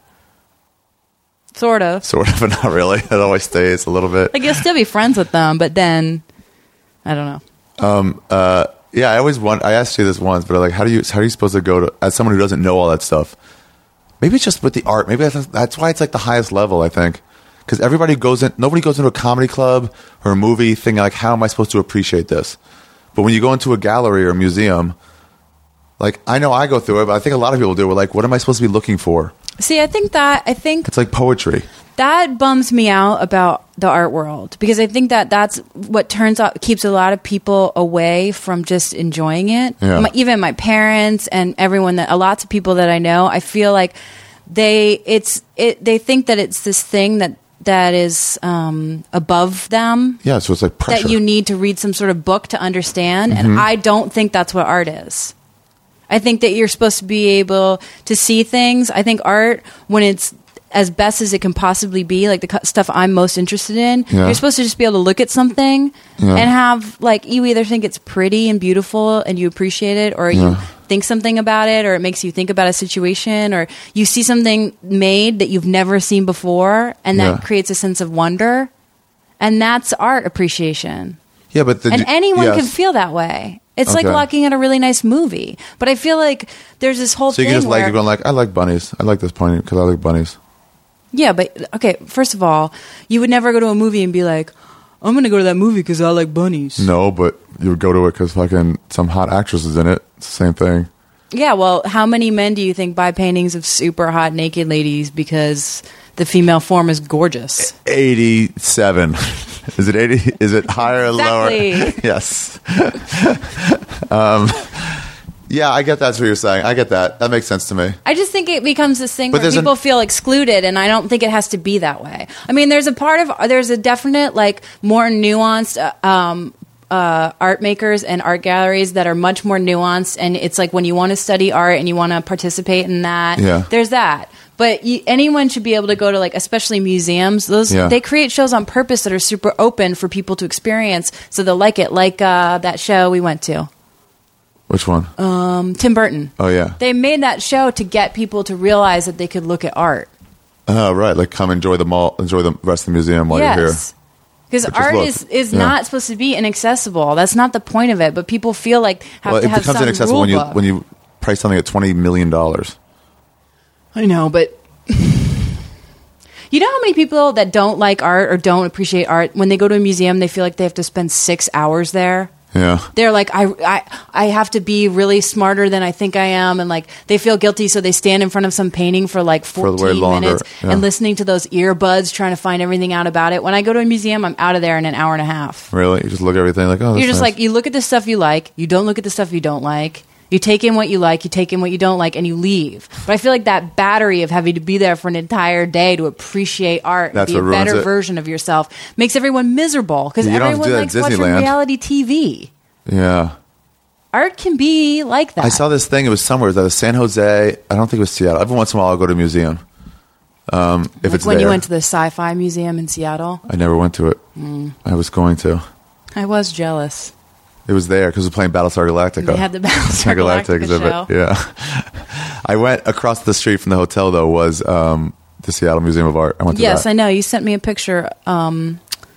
Sort of. Sort of, but not really. It always stays a little bit. Like, you'll still be friends with them, but then, I don't know. Yeah, I always want. I asked you this once, but like, how do you how are you supposed to go to as someone who doesn't know all that stuff? Maybe it's just with the art. Maybe that's, that's why it's like the highest level. I think because everybody goes in. Nobody goes into a comedy club or a movie thing like, how am I supposed to appreciate this? But when you go into a gallery or a museum, like I know I go through it, but I think a lot of people do. We're like, what am I supposed to be looking for? See, I think that, I think It's like poetry. that bums me out about the art world, because I think that that's what turns out, keeps a lot of people away from just enjoying it. Yeah. My, even my parents and everyone that, uh, lots of people that I know, I feel like they, it's, it, they think that it's this thing that, that is um, above them. Yeah, so it's like pressure. That you need to read some sort of book to understand. Mm-hmm. And I don't think that's what art is. I think that you're supposed to be able to see things. I think art, when it's as best as it can possibly be, like the cu- stuff I'm most interested in, Yeah. you're supposed to just be able to look at something Yeah. and have, like, you either think it's pretty and beautiful and you appreciate it, or you Yeah. think something about it, or it makes you think about a situation, or you see something made that you've never seen before, and that Yeah. creates a sense of wonder. And that's art appreciation. Yeah, but the, And anyone yes. can feel that way. It's like Okay. looking at a really nice movie. But I feel like there's this whole So you thing can just like where, you're going like, I like bunnies. I like this pony because I like bunnies. yeah, but okay, first of all, you would never go to a movie and be like, I'm going to go to that movie because I like bunnies. No, but you would go to it because fucking some hot actress is in it. It's the same thing. Yeah, well, how many men do you think buy paintings of super hot naked ladies because the female form is gorgeous? eighty-seven. Is it eighty? Is it higher or lower? Exactly. Yes. um, yeah, I get that's what you're saying. I get that. That makes sense to me. I just think it becomes this thing But where there's people an- feel excluded, and I don't think it has to be that way. I mean, there's a part of, there's a definite, like, more nuanced uh, um, uh, art makers and art galleries that are much more nuanced, and it's like when you want to study art and you want to participate in that, Yeah. there's that. But you, anyone should be able to go to, like, especially museums. Those Yeah. they create shows on purpose that are super open for people to experience, so they'll like it. Like uh, that show we went to, Which one? um, Tim Burton. oh yeah. They made that show to get people to realize that they could look at art. Oh right. Like come enjoy the mall, enjoy the rest of the museum while you're here. Because But just art look. is, is Yeah. not supposed to be inaccessible. That's not the point of it. But people feel like have Well, to it have becomes some inaccessible rule when you book. when you price something at twenty million dollars. I know, but you know how many people that don't like art or don't appreciate art, when they go to a museum, they feel like they have to spend six hours there. Yeah. They're like, I, I, I have to be really smarter than I think I am, and like they feel guilty, so they stand in front of some painting for like For way fourteen longer, minutes yeah. and listening to those earbuds, trying to find everything out about it. When I go to a museum, I'm out of there in an hour and a half. Really? You just look at everything like, oh, that's You're just nice. like, you look at the stuff you like, you don't look at the stuff you don't like. You take in what you like, you take in what you don't like, and you leave. But I feel like that battery of having to be there for an entire day to appreciate art and That's be a what ruins better it. version of yourself makes everyone miserable, because You don't have to everyone do that at likes watching Disneyland. reality T V. Yeah. Art can be like that. I saw this thing. It was somewhere. It was San Jose. I don't think it was Seattle. Every once in a while, I'll go to a museum. Um, if like it's when there. you went to the Sci-Fi Museum in Seattle. I never went to it. Mm. I was going to. I was jealous. It was there because it was playing Battlestar Galactica. They had the Battlestar Galactica exhibit. show. Yeah. I went across the street from the hotel, though, was um, the Seattle Museum of Art. I went to Yes, that. I know. You sent me a picture um,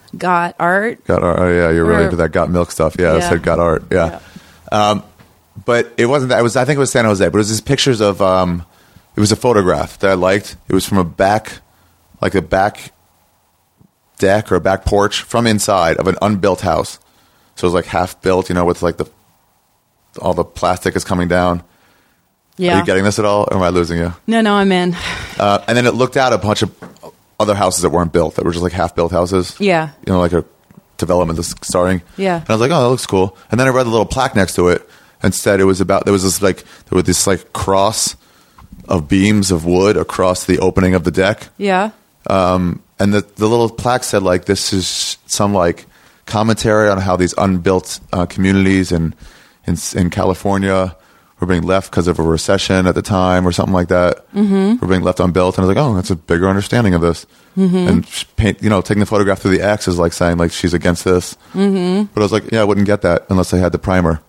got art. Got art. Oh yeah, you're really Or- into that got milk stuff. Yeah, I Yeah. said got art. Yeah. Um, but it wasn't that. It was I think it was San Jose. But it was just pictures of. Um, it was a photograph that I liked. It was from a back, like a back deck or a back porch from inside of an unbuilt house. So it was like half built, you know, with like the all the plastic is coming down. Yeah. Are you getting this at all? Or am I losing you? No, no, I'm in. Uh, and then it looked out a bunch of other houses that weren't built, that were just like half built houses. Yeah. You know, like a development that's starting. Yeah. And I was like, oh, that looks cool. And then I read the little plaque next to it and said it was about, there was this like, there was this like cross of beams of wood across the opening of the deck. Yeah. Um, and the, the little plaque said like, this is some like commentary on how these unbuilt uh, communities in, in, in California were being left because of a recession at the time or something like that. Mm-hmm. Were being left unbuilt. And I was like, oh, that's a bigger understanding of this. Mm-hmm. And she paint, you know, taking the photograph through the X is like saying like she's against this. Mm-hmm. But I was like, yeah, I wouldn't get that unless I had the primer.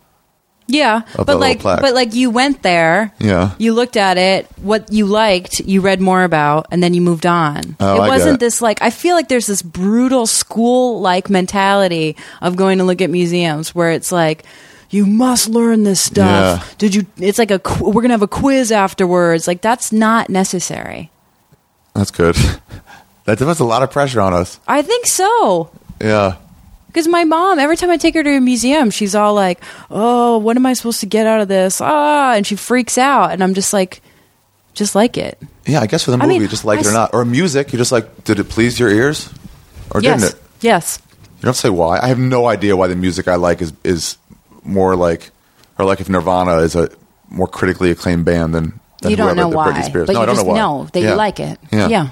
Yeah, Of the but little like, plaque. but like, you went there. Yeah. You looked at it. What you liked, you read more about, and then you moved on. Oh, it I get wasn't it. this like. I feel like there's this brutal school-like mentality of going to look at museums where it's like, you must learn this stuff. Yeah. Did you? It's like a. qu- We're gonna have a quiz afterwards. Like that's not necessary. That's good. That puts a lot of pressure on us. I think so. Yeah. Because my mom, every time I take her to a museum, she's all like, "Oh, what am I supposed to get out of this?" Ah, and she freaks out, and I'm just like, just like it. Yeah, I guess for the I movie, mean, just like I it or s- not. Or music, you just like, did it please your ears? Or yes, didn't it? yes. You don't say why. I have no idea why the music I like is is more like, or like if Nirvana is a more critically acclaimed band than, than You don't whoever, know the why, Britney Spears. but no, you I don't just know why. know that Yeah. you like it. Yeah. yeah.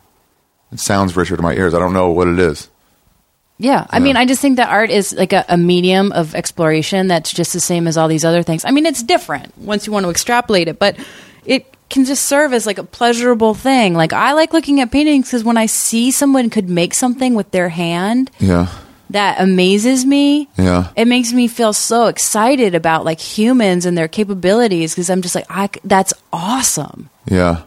It sounds richer to my ears. I don't know what it is. Yeah, I Yeah. mean, I just think that art is like a, a medium of exploration that's just the same as all these other things. I mean, it's different once you want to extrapolate it, but it can just serve as like a pleasurable thing. Like, I like looking at paintings because when I see someone could make something with their hand Yeah. that amazes me, Yeah. it makes me feel so excited about like humans and their capabilities because I'm just like, I, c- that's awesome. Yeah.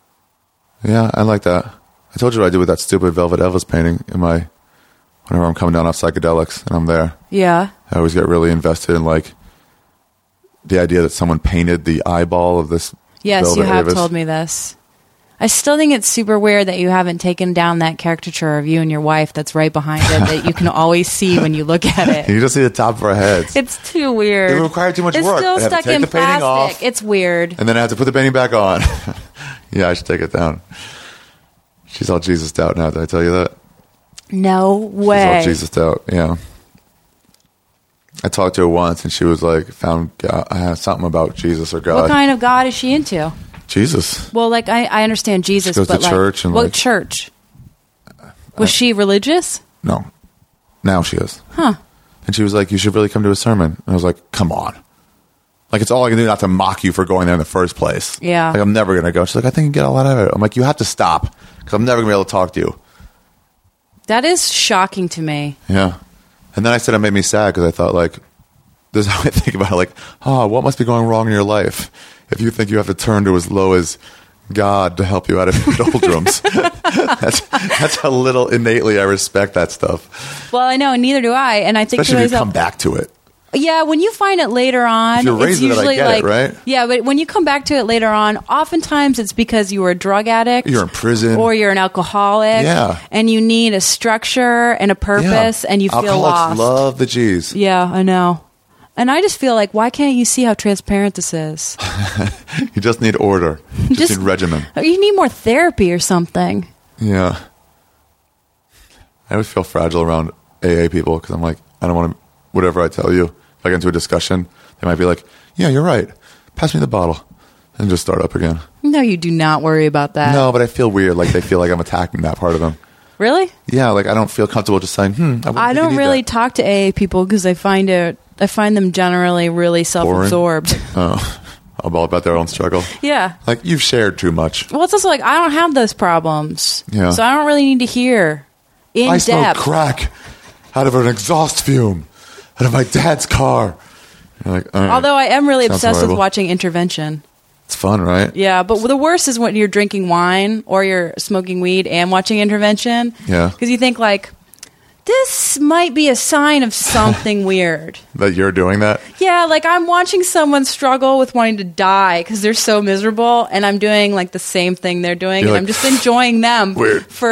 Yeah, I like that. I told you what I did with that stupid Velvet Elvis painting in my, whenever I'm coming down off psychedelics and I'm there. Yeah. I always get really invested in like the idea that someone painted the eyeball of this. Yes, Velvet you have Elvis. told me this. I still think it's super weird that you haven't taken down that caricature of you and your wife that's right behind it that you can always see when you look at it. You just see the top of our heads. It's too weird. It required too much it's work. still I had to stuck take in the painting plastic. off. It's weird. And then I have to put the painting back on. Yeah, I should take it down. She's all Jesus out now. Did I tell you that? No She's way. all Jesus out. Yeah. I talked to her once, and she was like, "Found God, I had something about Jesus or God." What kind of God is she into? Jesus. Well, like I, I understand Jesus, She goes but to like, church and, what like- church? Was she religious? No. Now she is. Huh? And she was like, "You should really come to a sermon." And I was like, "Come on." Like, it's all I can do not to mock you for going there in the first place. Yeah. Like, I'm never going to go. She's like, "I think you get a lot out of it." I'm like, "You have to stop because I'm never going to be able to talk to you." That is shocking to me. Yeah. And then I said it made me sad because I thought, like, this is how I think about it. Like, oh, what must be going wrong in your life if you think you have to turn to as low as God to help you out of your doldrums? that's, that's how little innately I respect that stuff. Well, I know, and neither do I. And I think Especially to if you myself, come back to it. yeah, when you find it later on, If you're it's raised in it, I usually get it, like, right? yeah, but when you come back to it later on, oftentimes it's because you were a drug addict, You're in prison. or you're an alcoholic, Yeah. and you need a structure and a purpose, Yeah. and you feel Alcoholics lost. love the G's. Yeah, I know. And I just feel like, why can't you see how transparent this is? You just need order. You just, Just- need regimen. You need more therapy or something. Yeah. I always feel fragile around A A people because I'm like, I don't want to, whatever I tell you, if I get into a discussion, they might be like, yeah, you're right. Pass me the bottle. And just start up again. No, you do not worry about that. No, but I feel weird. Like they feel like I'm attacking that part of them. Really? Yeah, like I don't feel comfortable just saying, hmm. I, wouldn't I think you don't need really that. talk to A A people because I find it. I find them generally really self-absorbed. Oh, all about their own struggle. Yeah. Like you've shared too much. Well, it's also like I don't have those problems, Yeah. so I don't really need to hear in I smoked depth. crack out of an exhaust fume out of my dad's car. You're like, all right. Although I am really Sounds obsessed horrible. with watching Intervention. It's fun, right? Yeah, but the worst is when you're drinking wine or you're smoking weed and watching Intervention. Yeah. Because you think like, this might be a sign of something weird. That you're doing that? Yeah, like I'm watching someone struggle with wanting to die because they're so miserable, and I'm doing like the same thing they're doing, You're and like, I'm just enjoying them. Weird. For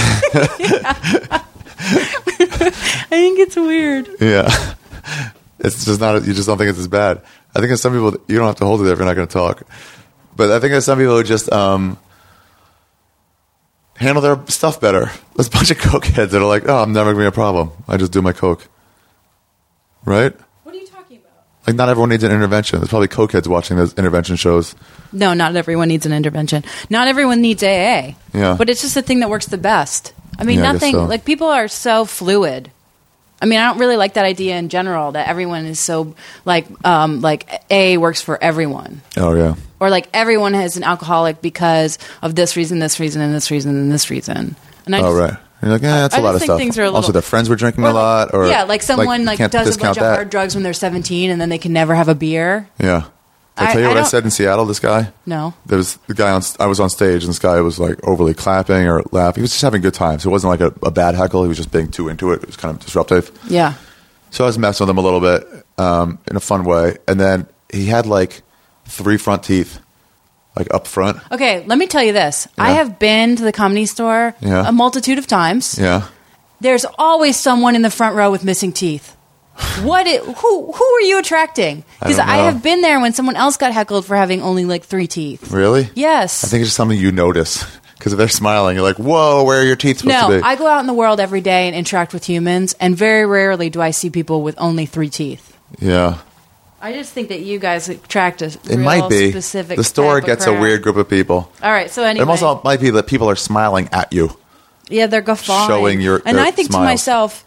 I think it's weird. Yeah. It's just not, you just don't think it's as bad. I think there's some people, you don't have to hold it there if you're not going to talk. But I think there's some people who just um, handle their stuff better. There's a bunch of cokeheads that are like, oh, I'm never going to be a problem. I just do my coke. Right? What are you talking about? Like, not everyone needs an intervention. There's probably cokeheads watching those intervention shows. No, not everyone needs an intervention. Not everyone needs A A. Yeah. But it's just the thing that works the best. I mean, Yeah, I guess nothing, so. like people are so fluid. I mean, I don't really like that idea in general that everyone is so like um, like A works for everyone, Oh, yeah. or like everyone is an alcoholic because of this reason, this reason, and this reason, and this reason. And I Oh, just, right. You're like, yeah, that's I a lot just of think stuff. things are a Also, little- their friends were drinking or a lot. like- or yeah, like someone you like, can't does a discount bunch of that. hard drugs when they're seventeen, and then they can never have a beer. Yeah. Did I I- tell you I what I don't- said in Seattle, this guy? No. There was the guy on. I was on stage, and this guy was like overly clapping or laughing. He was just having a good time. So it wasn't like a, a bad heckle. He was just being too into it. It was kind of disruptive. Yeah. So I was messing with him a little bit um, in a fun way, and then he had like three front teeth, like up front. Okay, let me tell you this. I Yeah. have been to the Comedy Store Yeah. a multitude of times. Yeah. There's always someone in the front row with missing teeth. What? It, who? Who are you attracting? Because I don't I, know. have been there when someone else got heckled for having only like three teeth. Really? Yes. I think it's just something you notice because if they're smiling, you're like, "Whoa, where are your teeth supposed no, to be?" I go out in the world every day and interact with humans, and very rarely do I see people with only three teeth. yeah. I just think that you guys attract a It real might be. specific. The store type of gets a crowd. weird group of people. All right, so anyway, It also might be that people are smiling at you. yeah, they're guffawing, showing your- and their I think smiles. to myself,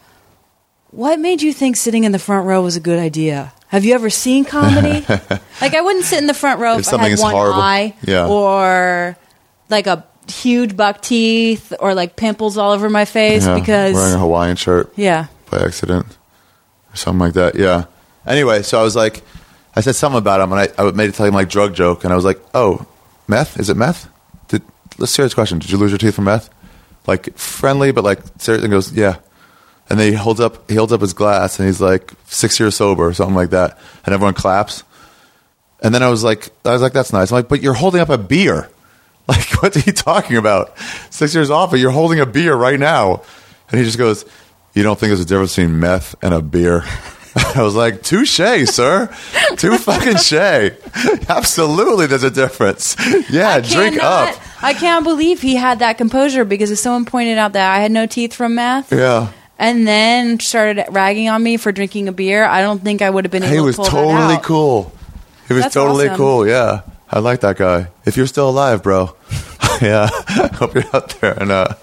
what made you think sitting in the front row was a good idea? Have you ever seen comedy? Like, I wouldn't sit in the front row If if, I something had is one horrible. eye, Yeah. or like a huge buck teeth, or like pimples all over my face Yeah. because Wearing a Hawaiian shirt yeah. by accident or something like that. Yeah. Anyway, so I was like, I said something about him, and I, I made it tell him like drug joke, and I was like, "Oh, meth? Is it meth? Did, let's serious question. Did you lose your teeth from meth?" Like friendly, but like serious. And goes, "Yeah." And then he holds up, he holds up his glass, and he's like, six years sober or something like that, and everyone claps. And then I was like, I was like, "That's nice." I'm like, "But you're holding up a beer. Like, what are you talking about? Six years off, but you're holding a beer right now." And he just goes, "You don't think there's a difference between meth and a beer?" I was like, touche, sir. Too fucking shay. Absolutely, there's a difference. Yeah, I drink cannot- up. I can't believe he had that composure because if someone pointed out that I had no teeth from meth, Yeah. and then started ragging on me for drinking a beer, I don't think I would have been able He to was pull that totally out. cool. He was That's totally awesome. cool, yeah. I like that guy. If you're still alive, bro. Yeah. Hope you're out there and uh,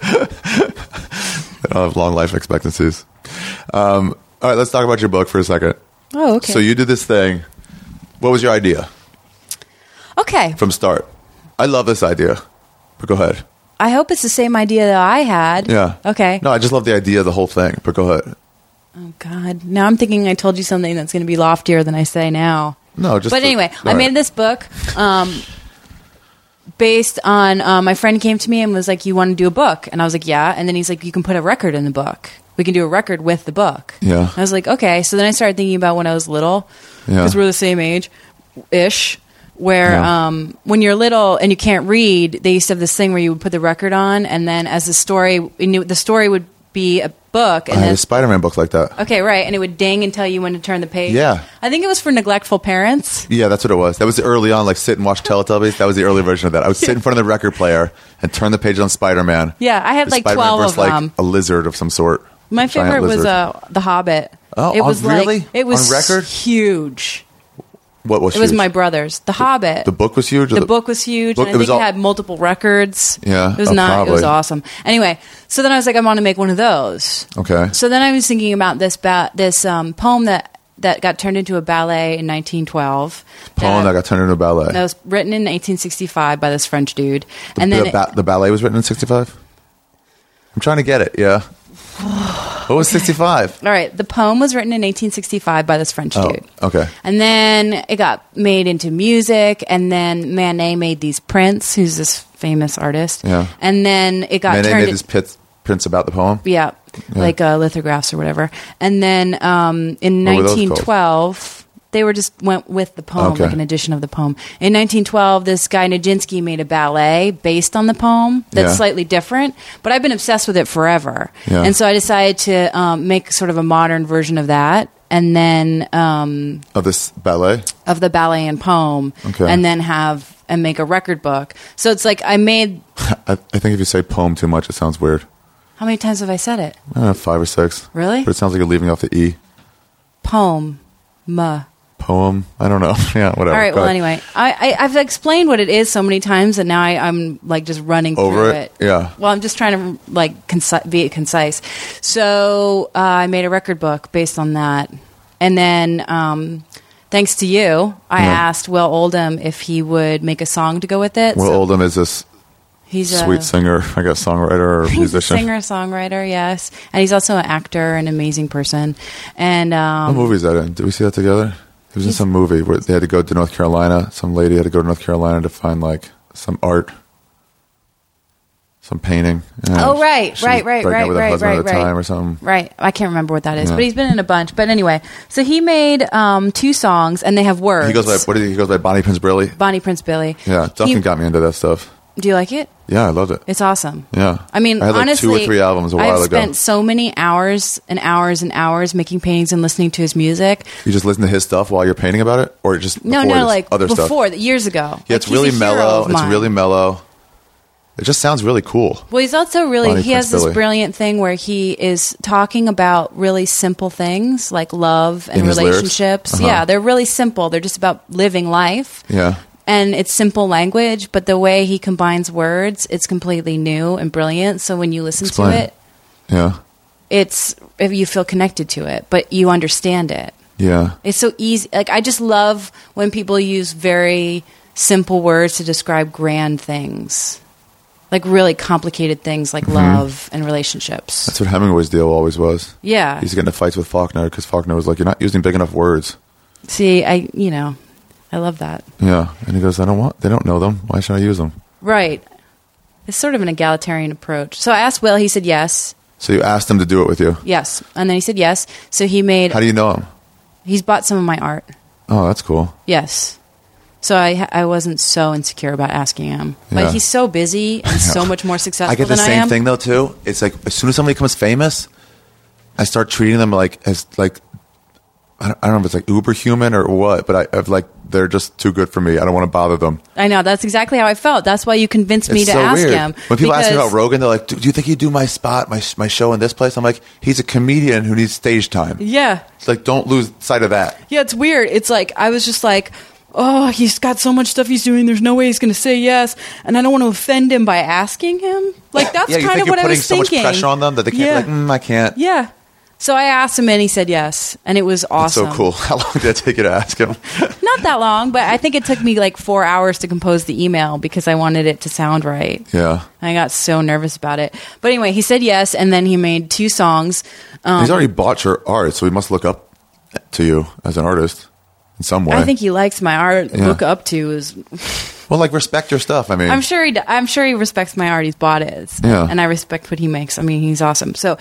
I don't have long life expectancies. Um, all right, let's talk about your book for a second. Oh, okay. So you did this thing. What was your idea okay. from start? I love this idea, but go ahead. I hope it's the same idea that I had. Yeah. Okay. No, I just love the idea of the whole thing, but go ahead. Oh, God. Now I'm thinking I told you something that's going to be loftier than I say now. No, just. But the- anyway, all I right. made this book um, based on uh, my friend came to me and was like, "You want to do a book?" And I was like, "Yeah." And then he's like, "You can put a record in the book. We can do a record with the book." Yeah. I was like, "Okay." So then I started thinking about when I was little, Yeah. because we're the same age ish. Where Yeah. um, when you're little and you can't read, they used to have this thing where you would put the record on, and then as the story, and you- the story would be a book, I and had then a Spider-Man book like that. okay, right, and it would ding and tell you when to turn the page. Yeah. I think it was for neglectful parents. Yeah, that's what it was. That was the early on, like sit and watch Teletubbies. That was the early version of that. I would sit in front of the record player and turn the page on Spider-Man. Yeah, I had The like Spider-Man twelve versus, of like them. a lizard of some sort. My Giant favorite was lizard. uh, The Hobbit. Oh, it on- was like, really? It was On record? huge. What was It was huge? my brother's. The Hobbit. The book was huge. or The book was huge, book- and it I was think all- it had multiple records. Yeah, it was oh, not. It was probably. awesome. Anyway, so then I was like, I want to make one of those. Okay. So then I was thinking about this ba- this um, poem that that got turned into a ballet in nineteen twelve. Poem that got turned into a ballet. that was written in eighteen sixty-five by this French dude, the, and then the, it- ba- the ballet was written in sixty-five. I'm trying to get it. Yeah. What was sixty-five? all right, the poem was written in eighteen sixty-five by this French Oh, dude. okay. And then it got made into music, and then Manet made these prints, who's this famous artist. Yeah. And then it got Manet turned. made his pits, prints about the poem. yeah. Yeah. like uh, lithographs or whatever. And then um, in What were those nineteen twelve, they were just went with the poem, Okay. like an edition of the poem. In nineteen twelve, this guy Nijinsky made a ballet based on the poem that's Yeah. slightly different, but I've been obsessed with it forever. Yeah. And so I decided to um, make sort of a modern version of that. And then um, Of this ballet? of the ballet and poem, Okay. and then have and make a record book. So it's like I made. I, I think if you say poem too much, it sounds weird. How many times have I said it? I don't know, five or six. Really? But it sounds like you're leaving off the E. Poem, ma. Poem? I don't know. Yeah, whatever. All right. Go Well, ahead. anyway, I, I I've explained what it is so many times that now I, I'm like just running Over through it? it. Yeah. Well, I'm just trying to like conci- be concise. So uh, I made a record book based on that, and then um, thanks to you, I Yeah. asked Will Oldham if he would make a song to go with it. Will So Oldham is this he's sweet a, singer, I guess songwriter or He's a musician. singer, songwriter, yes, and he's also an actor, an amazing person. And What um, movie is that in? Did we see that together? It was in some movie where they had to go to North Carolina. Some lady had to go to North Carolina to find like some art, some painting. And Oh, right, she right, was right, breaking up right, with her right, husband right, at the right. time or something. right, I can't remember what that is, Yeah. but he's been in a bunch. But anyway, so he made um, two songs, and they have words. He goes by what? Did he, he goes by Bonnie Prince Billy. Bonnie Prince Billy. Yeah, Duncan He- got me into that stuff. Do you like it? Yeah, I loved it. It's awesome. Yeah, I mean, I had like honestly, two or three albums a while I've ago. spent so many hours and hours and hours making paintings and listening to his music. You just listen to his stuff while you're painting about it, or just No, before no, just like other before stuff. years ago. Yeah, Like, it's he's really a hero mellow. of It's mine. really mellow. It just sounds really cool. Well, he's also really, Bonnie he has Prince this Billy. brilliant thing where he is talking about really simple things like love and In his lyrics? relationships. Uh-huh. Yeah, they're really simple. They're just about living life. Yeah, And it's simple language, but the way he combines words, it's completely new and brilliant. So when you listen Explain. to it, yeah, it's, if you feel connected to it, but you understand it. yeah. It's so easy. Like, I just love when people use very simple words to describe grand things. Like really complicated things like love and relationships. Mm-hmm. That's what Hemingway's deal always was. Yeah. He's getting into fights with Faulkner because Faulkner was like, "You're not using big enough words." See, I, you know, I love that. Yeah, and he goes, "I don't want. They don't know them. Why should I use them?" Right. It's sort of an egalitarian approach. So I asked Will, he said yes. So you asked him to do it with you. Yes. And then he said yes. So he made, How do you know him? he's bought some of my art. Oh, that's cool. Yes. So I I wasn't so insecure about asking him. Yeah. But he's so busy and so much more successful I get the than I same am. thing though too. It's like as soon as somebody becomes famous, I start treating them like as like I don't, I don't know if it's like uber human or what, but I, I've like they're just too good for me. I don't want to bother them. I know. That's exactly how I felt. That's why you convinced me It's to so ask weird. him. When people ask me because- about Rogan, they're like, "Do do you think you do my spot, my my show in this place?" I'm like, "He's a comedian who needs stage time." Yeah. It's like, don't lose sight of that. Yeah, it's weird. It's like, I was just like, oh, he's got so much stuff he's doing. There's no way he's going to say yes. And I don't want to offend him by asking him. Like, that's Yeah, you kind think of you're what I putting was so thinking. much pressure on them that they can't Yeah. be like, mm, I can't. Yeah. So I asked him and he said yes. And it was That's awesome. so cool. How long did it take you to ask him? Not that long, but I think it took me like four hours to compose the email because I wanted it to sound right. Yeah. I got so nervous about it. But anyway, he said yes. And then he made two songs. Um, He's already bought your art, so he must look up to you as an artist in some way. I think he likes my art. Yeah. Look up to is Well, like respect your stuff. I mean, I'm sure he. d- I'm sure he respects my art. He's bought it, Yeah. and I respect what he makes. I mean, he's awesome. So,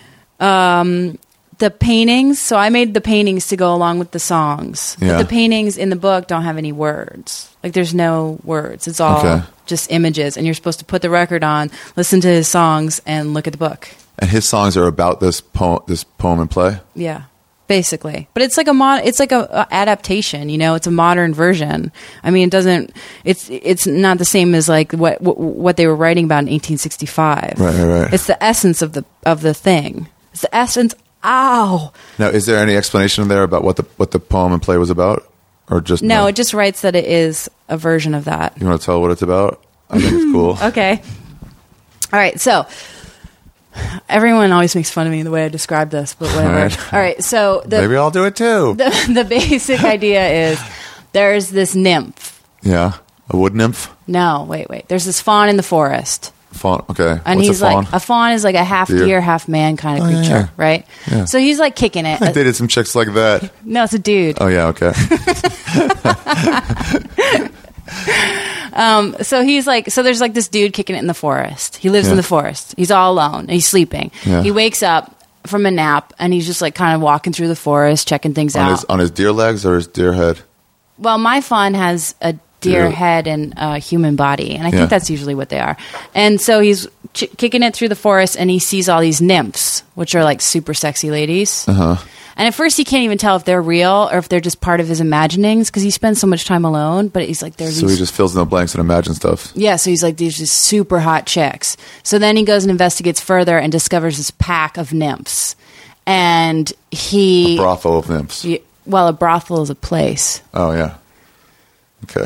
um, the paintings. So I made the paintings to go along with the songs. Yeah. But the paintings in the book don't have any words. Like there's no words. It's all Okay. just images, and you're supposed to put the record on, listen to his songs, and look at the book. and his songs are about this poem, this poem and play. Yeah. Basically, but it's like a mod, it's like a, a adaptation. You know, it's a modern version. I mean, it doesn't. It's it's not the same as like what what, what they were writing about in eighteen sixty-five. Right, right, right. It's the essence of the of the thing. It's the essence. Ow! Now, is there any explanation there about what the what the poem and play was about, or just No, it just writes that it is a version of that. You want to tell what it's about? I think it's cool. Okay. All right. So everyone always makes fun of me the way I describe this, but whatever. All right. All right. So the Maybe I'll do it too. the, the basic idea is there's this nymph. Yeah, a wood nymph. No, wait, wait. There's this fawn in the forest. Fawn. Okay. And What's he's a fawn? like, a fawn is like a half Deer. deer, half man kind of Oh, yeah, creature, yeah. right? Yeah. So he's like kicking it. I dated some chicks like that. No, it's a dude. Oh yeah. Okay. um, so he's like, so there's like this dude kicking it in the forest. He lives Yeah. in the forest. He's all alone. And he's sleeping. Yeah. He wakes up from a nap and he's just like kind of walking through the forest, checking things on out. his on his deer legs or his deer head? Well, my fawn has a deer Deer. head and a human body, and I Yeah. think that's usually what they are. And so he's ch- kicking it through the forest, and he sees all these nymphs, which are like super sexy ladies. Uh-huh. And at first, he can't even tell if they're real or if they're just part of his imaginings because he spends so much time alone. But he's like, there's So these he just fills in the blanks and imagines stuff. yeah, so he's like, these just super hot chicks. So then he goes and investigates further and discovers this pack of nymphs. And he. Brothel of nymphs. y- well, a brothel is a place. Oh yeah. Okay.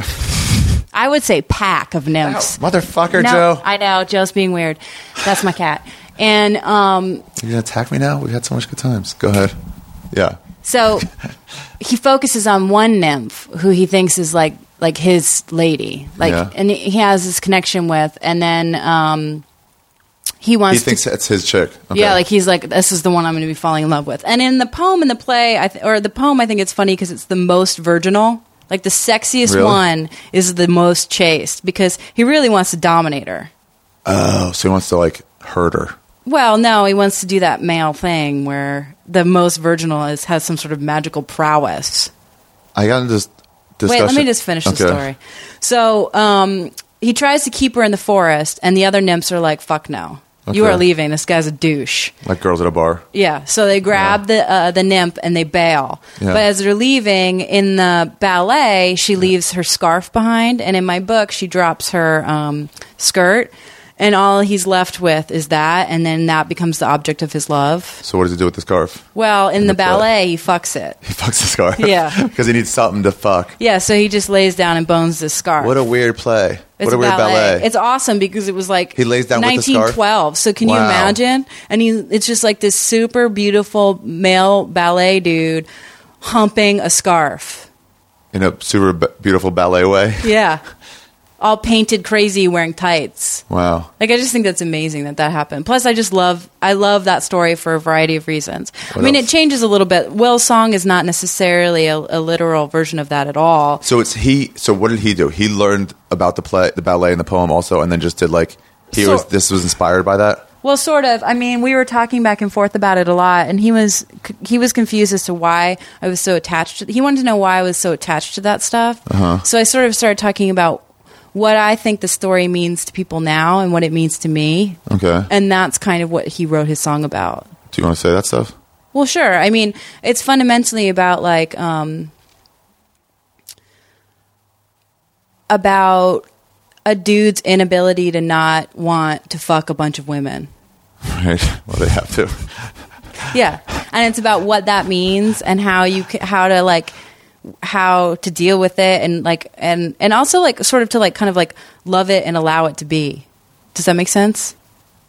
I would say pack of nymphs. Motherfucker, No, Joe. I know, Joe's being weird. That's my cat. And um, You gonna attack me now? We had so much good times. Go ahead. Yeah. so he focuses on one nymph who he thinks is like like his lady. Like Yeah. and he has this connection with, and then um, he He wants thinks to that's his chick. Okay. Yeah, like he's like, this is the one I'm going to be falling in love with. And in the poem and the play, I th- or the poem, I think it's funny because it's the most virginal. Like the sexiest Really? one is the most chaste because he really wants to dominate her. Oh, so he wants to like hurt her. Well, no, he wants to do that male thing where the most virginal is has some sort of magical prowess. I got into this discussion. Wait, let me just finish the Okay. story. So um, he tries to keep her in the forest, and the other nymphs are like, fuck no. You Okay. are leaving. This guy's a douche. Like girls at a bar. Yeah, so they grab the uh, the nymph and they bail. Yeah. But as they're leaving in the ballet, she leaves her scarf behind, and in my book, she drops her um, skirt, and all he's left with is that, and then that becomes the object of his love. So what does he do with the scarf? Well, in, In the, the play. ballet, he fucks it. He fucks the scarf. Yeah. Because he needs something to fuck. Yeah, so he just lays down and bones this scarf. What a weird play. It's what a weird ballet. It's awesome because it was like He lays down with the scarf? nineteen twelve. So can you Wow. imagine? And he, it's just like this super beautiful male ballet dude humping a scarf. In a super b- beautiful ballet way. Yeah, all painted crazy, wearing tights. Wow. Like I just think that's amazing that that happened. Plus, I just love I love that story for a variety of reasons. What I mean, else? it changes a little bit. Will's song is not necessarily a, a literal version of that at all. So it's he. So what did he do? He learned about the play, the ballet, and the poem also, and then just did like he So- was. This was inspired by that. Well, sort of. I mean, we were talking back and forth about it a lot, and he was he was confused as to why I was so attached to. He wanted to know why I was so attached to that stuff. Uh-huh. So I sort of started talking about what I think the story means to people now and what it means to me, Okay. and that's kind of what he wrote his song about. Do you want to say that stuff? Well, sure. I mean, it's fundamentally about like um, about a dude's inability to not want to fuck a bunch of women. Right. Well, they have to. Yeah, and it's about what that means and how you ca- how to like how to deal with it and like and and also like sort of to like kind of like love it and allow it to be. Does that make sense?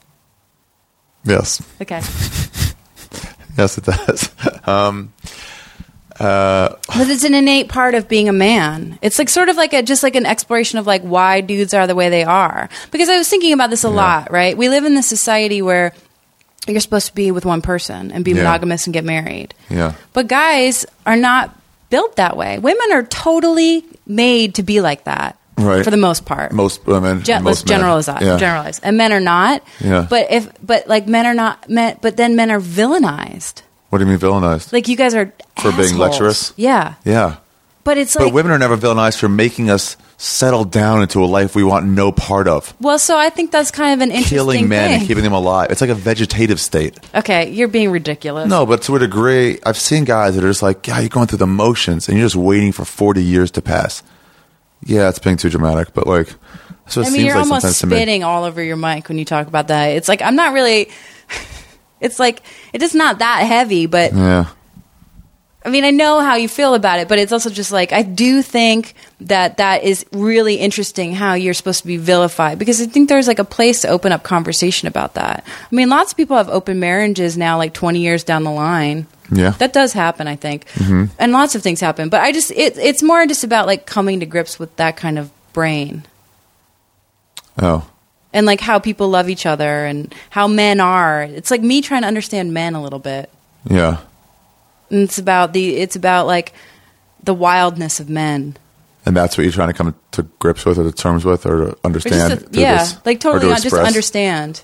Yes. Okay. Yes, it does. um, Because it's an innate part of being a man. It's like sort of like a just like an exploration of like why dudes are the way they are. Because I was thinking about this a lot, right? We live in this society where you're supposed to be with one person and be Yeah. monogamous and get married. yeah. But guys are not built that way. Women are totally made to be like that. Right. For the most part. Most women. Gen- most let's generalize men. that. Yeah. Generalize. And men are not. Yeah. But if but like men are not men but then men are villainized. What do you mean villainized? Like you guys are For being assholes. lecherous? Yeah. Yeah. But it's But like women are never villainized for making us settle down into a life we want no part of. well, so I think that's kind of an interesting Killing men thing. and keeping them alive. It's like a vegetative state. Okay, you're being ridiculous. No, but to a degree, I've seen guys that are just like, yeah, you're going through the motions and you're just waiting for forty years to pass. Yeah, it's being too dramatic, but like, that's what I it mean, seems you're like almost sometimes to me. spitting all over your mic when you talk about that. It's like I'm not really. It's like it is not that heavy, but Yeah. I mean, I know how you feel about it, but it's also just like I do think that that is really interesting how you're supposed to be vilified because I think there's like a place to open up conversation about that. I mean, lots of people have open marriages now, like twenty years down the line. Yeah. That does happen, I think, mm-hmm. and lots of things happen. But I just it, it's more just about like coming to grips with that kind of brain Oh. and like how people love each other and how men are. It's like me trying to understand men a little bit. Yeah. And it's about the it's about like the wildness of men. And that's what you're trying to come to grips with or to terms with or to Or understand? just a- through yeah, this, like or totally to not just express? understand.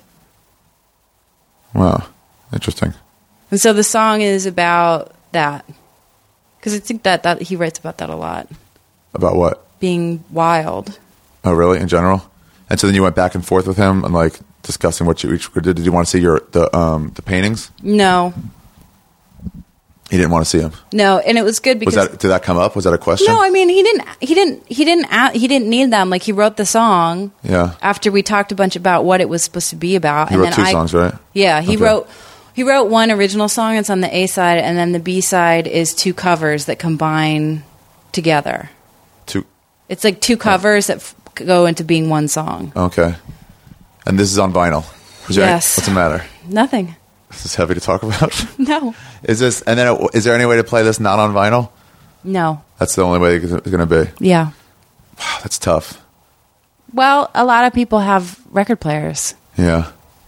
Wow, interesting. And so the song is about that. Because I think that, that he writes about that a lot. About what? Being wild. Oh, really? In general? And so then you went back and forth with him and like discussing what you each did. Did you want to see your the um the paintings? No. He didn't want to see them. No, and it was good because Was that did that come up? Was that a question? no, I mean he didn't. He didn't. He didn't. a- He didn't need them. Like he wrote the song. Yeah. After we talked a bunch about what it was supposed to be about, He and wrote then two I, songs, right? Yeah, he Okay. wrote. He wrote one original song. It's on the A side, and then the B side is two covers that combine together. Two. It's like two covers that f- go into being one song. Okay. And this is on vinyl. Is there any- Yes. what's the matter? Nothing. Is this heavy to talk about? No. Is this? And then it, is there any way to play this not on vinyl? No. That's the only way it's going to be. Yeah. Wow, that's tough. Well, a lot of people have record players. Yeah.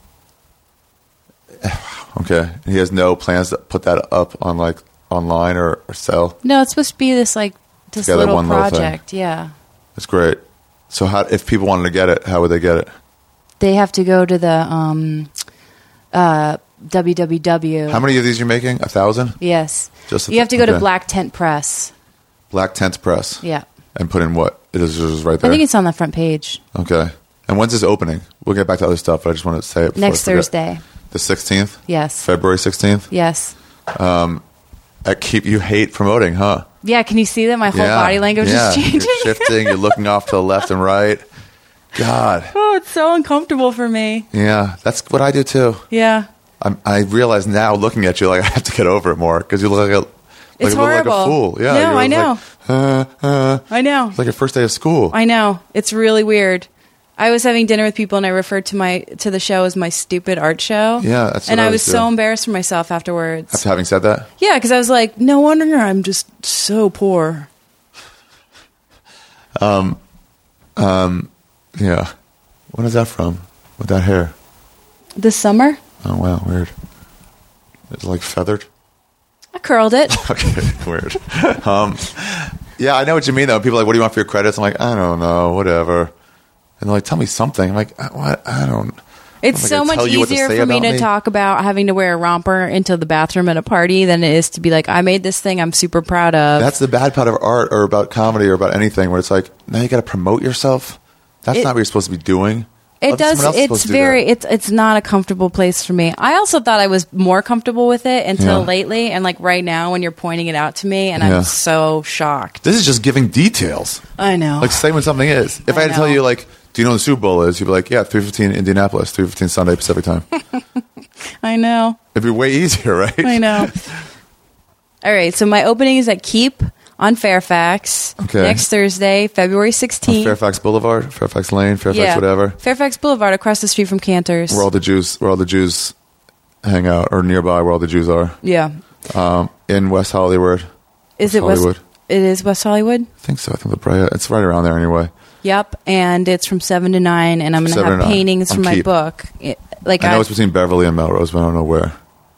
Okay. And he has no plans to put that up on like online or, or sell. No, it's supposed to be this like this Together, little one little thing. project. Yeah. That's great. So how if people wanted to get it, how would they get it? They have to go to the um, uh, W W W. How many of these you're making? A thousand? Yes. Just a you have to go okay. to Black Tent Press. Black Tent Press. Yeah. And put in what? It is just right I there. think it's on the front page. Okay. And when's this opening? We'll get back to other stuff, but I just want to say it before Next I forget. Thursday. The sixteenth? Yes. February sixteenth? Yes. At Keep You Hate Promoting, huh? Yeah, can you see that my whole Yeah. body language yeah. is changing? You're shifting. You're looking off to the left and right. God. Oh, it's so uncomfortable for me. Yeah. That's what I do too. Yeah. I'm, I realize now, looking at you, like I have to get over it more because you look like a, like, It's you look like horrible. a fool. Yeah. No, you're I know. Like, uh, uh, I know. it's like your first day of school. I know. It's really weird. I was having dinner with people and I referred to my to the show as my stupid art show. Yeah, that's what and I I was was so doing. embarrassed for myself afterwards. After having said that, Yeah, because I was like, no wonder I'm just so poor. yeah. When is that from? With that hair? This summer, Oh wow, weird. It's like feathered. I curled it. Okay, weird. Um, yeah, I know what you mean though. People are like, what do you want for your credits? I'm like, I don't know, whatever. And they're like, tell me something. I'm like, I- what? I don't. It's I'm so gonna much tell you what to easier say for me about to me. talk about having to wear a romper into the bathroom at a party than it is to be like, I made this thing I'm super proud of. That's the bad part of art or about comedy or about anything where it's like, now you got to promote yourself. That's It- not what you're supposed to be doing. It Let does. someone else It's supposed to do very. that. It's it's not a comfortable place for me. I also thought I was more comfortable with it until Yeah. lately, and like right now when you're pointing it out to me, and Yeah. I'm so shocked. This is just giving details. I know. Like, say when something is. If I, I had to tell know. you, like, do you know what the Super Bowl is? You'd be like, yeah, three fifteen Indianapolis, three fifteen Sunday Pacific time. I know. It'd be way easier, right? I know. All right. So my opening is at Keep on Fairfax Okay. next Thursday, February On sixteenth. Fairfax Boulevard, Fairfax Lane, Fairfax yeah, whatever. Fairfax Boulevard, across the street from Cantor's. Where all the Jews, where all the Jews hang out, or nearby where all the Jews are. yeah. Um, in West Hollywood. Is West it West? Hollywood. It is West Hollywood. I think so. I think La Brea. It's right around there anyway. Yep, and it's from seven to nine, and I'm going to seven have to nine. paintings On from my Keep. book. It, like I know I, it's between Beverly and Melrose, but I don't know where.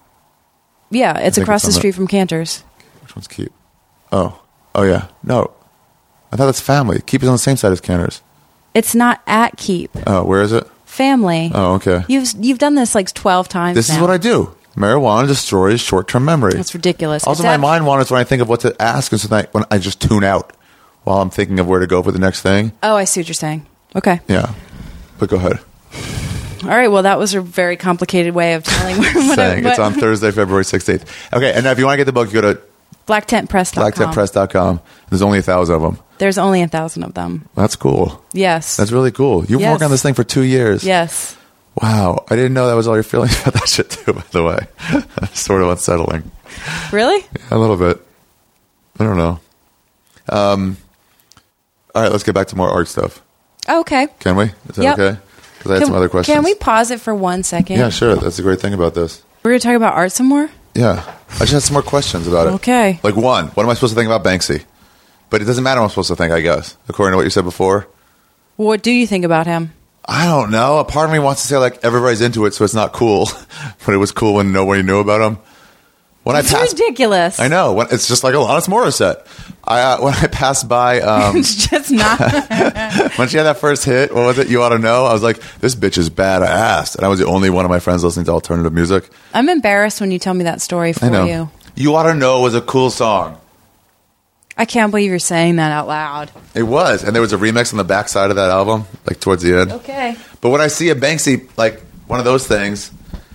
yeah, it's think across it's the on street from Cantor's. Which one's Keep? Oh. Oh, yeah. No. I thought that's Family. Keep is on the same side as Cantor's. It's not at Keep. Oh, where is it? Family. Oh, okay. You've you've done this like twelve times. This is now. what I do. Marijuana destroys short-term memory. That's ridiculous. Also, It's my at- mind wanders when I think of what to ask, and so then I, when I just tune out while I'm thinking of where to go for the next thing. Oh, I see what you're saying. Okay. Yeah. But go ahead. All right. Well, that was a very complicated way of telling what I- Saying it's what- on Thursday, February sixteenth. Okay, and now if you want to get the book, you go to black tent press dot com. black tent press dot com. There's only a thousand of them. There's only a thousand of them. That's cool. Yes. That's really cool. You've been Yes. working on this thing for two years. yes. Wow. I didn't know that was all your feelings about that shit, too, by the way. Sort of unsettling. Really? A little bit. I don't know. Um, all right, let's get back to more art stuff. Oh, okay. Can we? Is that Yep. okay? Because I had Can, some other questions. can we pause it for one second? Yeah, sure. That's the great thing about this. We're going to talk about art some more? Yeah. I just had some more questions about it. Okay. Like, one, what am I supposed to think about Banksy? But it doesn't matter what I'm supposed to think, I guess, according to what you said before. What do you think about him? I don't know. A part of me wants to say, like, everybody's into it, so it's not cool. But it was cool when nobody knew about him. When It's I pass, ridiculous. I know. When, it's just like Alanis Morissette. I uh, when I passed by, um, It's just not. when she had that first hit, what was it? You Ought to Know. I was like, this bitch is badass, and I was the only one of my friends listening to alternative music. I'm embarrassed when you tell me that story for I know. you. You Ought to Know was a cool song. I can't believe you're saying that out loud. It was, and there was a remix on the back side of that album, like towards the end. Okay. But when I see a Banksy, like one of those things,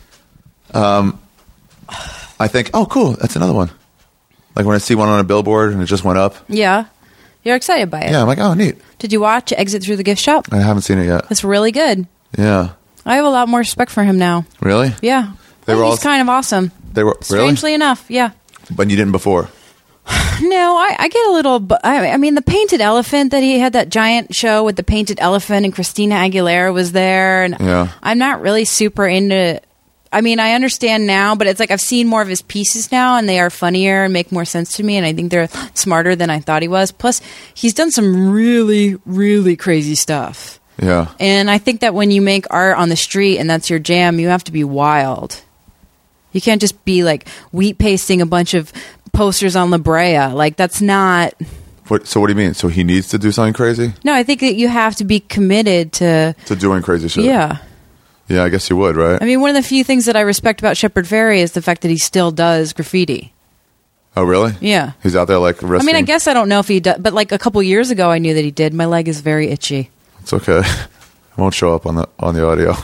um, I think, oh, cool, that's another one. Like when I see one on a billboard and it just went up. Yeah. You're excited by it. Yeah, I'm like, oh, neat. Did you watch Exit Through the Gift Shop? I haven't seen it yet. It's really good. Yeah. I have a lot more respect for him now. Really? Yeah. They were He's all- kind of awesome. They were really, Strangely enough, yeah. but you didn't before. No, I, I get a little. bu- I, I mean, the painted elephant that he had, that giant show with the painted elephant, and Christina Aguilera was there, and Yeah. I'm not really super into. I mean, I understand now, but it's like I've seen more of his pieces now, and they are funnier and make more sense to me, and I think they're smarter than I thought he was. Plus, he's done some really, really crazy stuff, Yeah. and I think that when you make art on the street and that's your jam, you have to be wild. You can't just be like wheat pasting a bunch of posters on La Brea. Like, that's not. What, so what do you mean? So he needs to do something crazy? No, I think that you have to be committed to. To doing crazy shit? Yeah. Yeah, I guess you would, right? I mean, one of the few things that I respect about Shepard Fairey is the fact that he still does graffiti. Oh, really? Yeah. He's out there like risking. I mean, I guess I don't know if he does, but like a couple years ago, I knew that he did. My leg is very itchy. It's okay. It won't show up on the on the audio.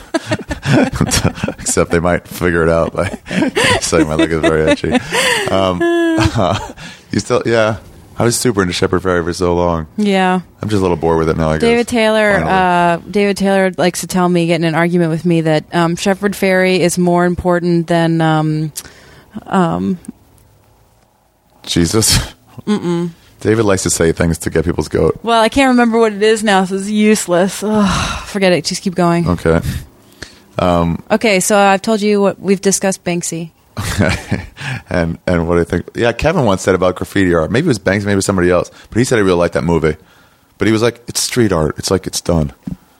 Except they might figure it out by saying my leg is very itchy. Um, you still, yeah. I was super into Shepard Fairey for so long. Yeah. I'm just a little bored with it now, I guess. David Taylor, Finally. uh, David Taylor likes to tell me, get in an argument with me, that um, Shepard Fairey is more important than. Um, um, Jesus. Mm-mm. David likes to say things to get people's goat. well, I can't remember what it is now, so it's useless. Ugh, forget it. Just keep going. Okay. Okay, so I've told you what we've discussed Banksy. and and what I think, yeah, Kevin once said about graffiti art. Maybe it was Banks, maybe it was somebody else, but he said he really liked that movie. But he was like, it's street art. It's like it's done.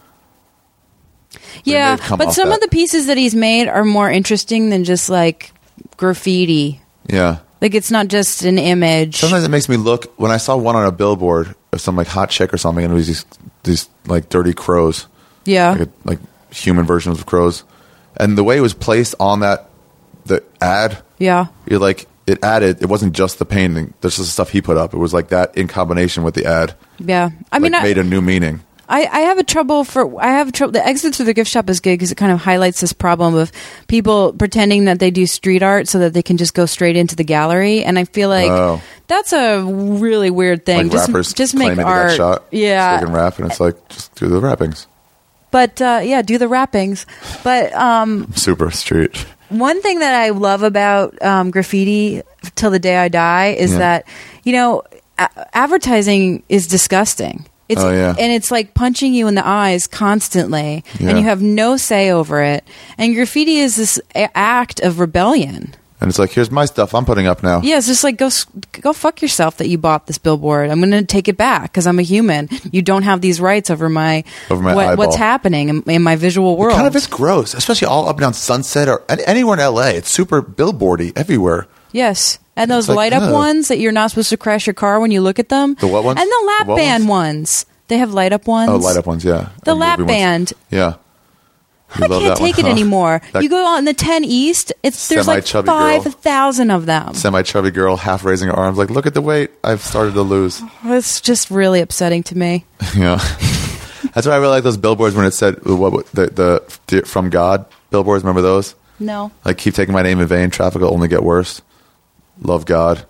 Yeah, they've come but off some that. of the pieces that he's made are more interesting than just like graffiti. Yeah. Like, it's not just an image. Sometimes it makes me look, when I saw one on a billboard of some like hot chick or something, and it was these these like dirty crows, Yeah. like, a, like human versions of crows, and the way it was placed on that the ad, Yeah. you're like, it added. It wasn't just the painting. This is the stuff he put up. It was like that in combination with the ad. Yeah. I like, mean, I, made a new meaning. I, I have a trouble for I have a trouble. The Exit Through the Gift Shop is good because it kind of highlights this problem of people pretending that they do street art so that they can just go straight into the gallery. And I feel like Oh. that's a really weird thing. Like just rappers just make claiming art. they got shot. Yeah. So they can rap, and it's like, just do the rappings. But uh, yeah, do the rappings. But um, Super street. one thing that I love about um, graffiti till the day I die is Yeah. that, you know, a- advertising is disgusting. It's, Oh, yeah. And it's like punching you in the eyes constantly, Yeah. and you have no say over it. And graffiti is this a- act of rebellion. And it's like, here's my stuff I'm putting up now. Yeah, it's just like, go s- go fuck yourself that you bought this billboard. I'm going to take it back because I'm a human. You don't have these rights over my, Over my what, what's eyeball. happening in, in my visual world. It kind of is gross, especially all up and down Sunset or an- anywhere in L A. It's super billboardy everywhere. Yes. And those It's like, light up ugh. ones that you're not supposed to crash your car when you look at them. The what ones? And the lap The what band ones? They have light up ones. Oh, light up ones, yeah. The And lap movie ones. band. Yeah. We I love can't that one. take it anymore. That You go out in the ten East, it's there's like Semi-chubby girl. five thousand of them. Semi-chubby girl half raising her arms like, look at the weight I've started to lose. It's just really upsetting to me. Yeah. That's why I really like those billboards when it said what what- the, the, the from God billboards. Remember those? No. Like, keep taking my name in vain. Traffic will only get worse. Love God.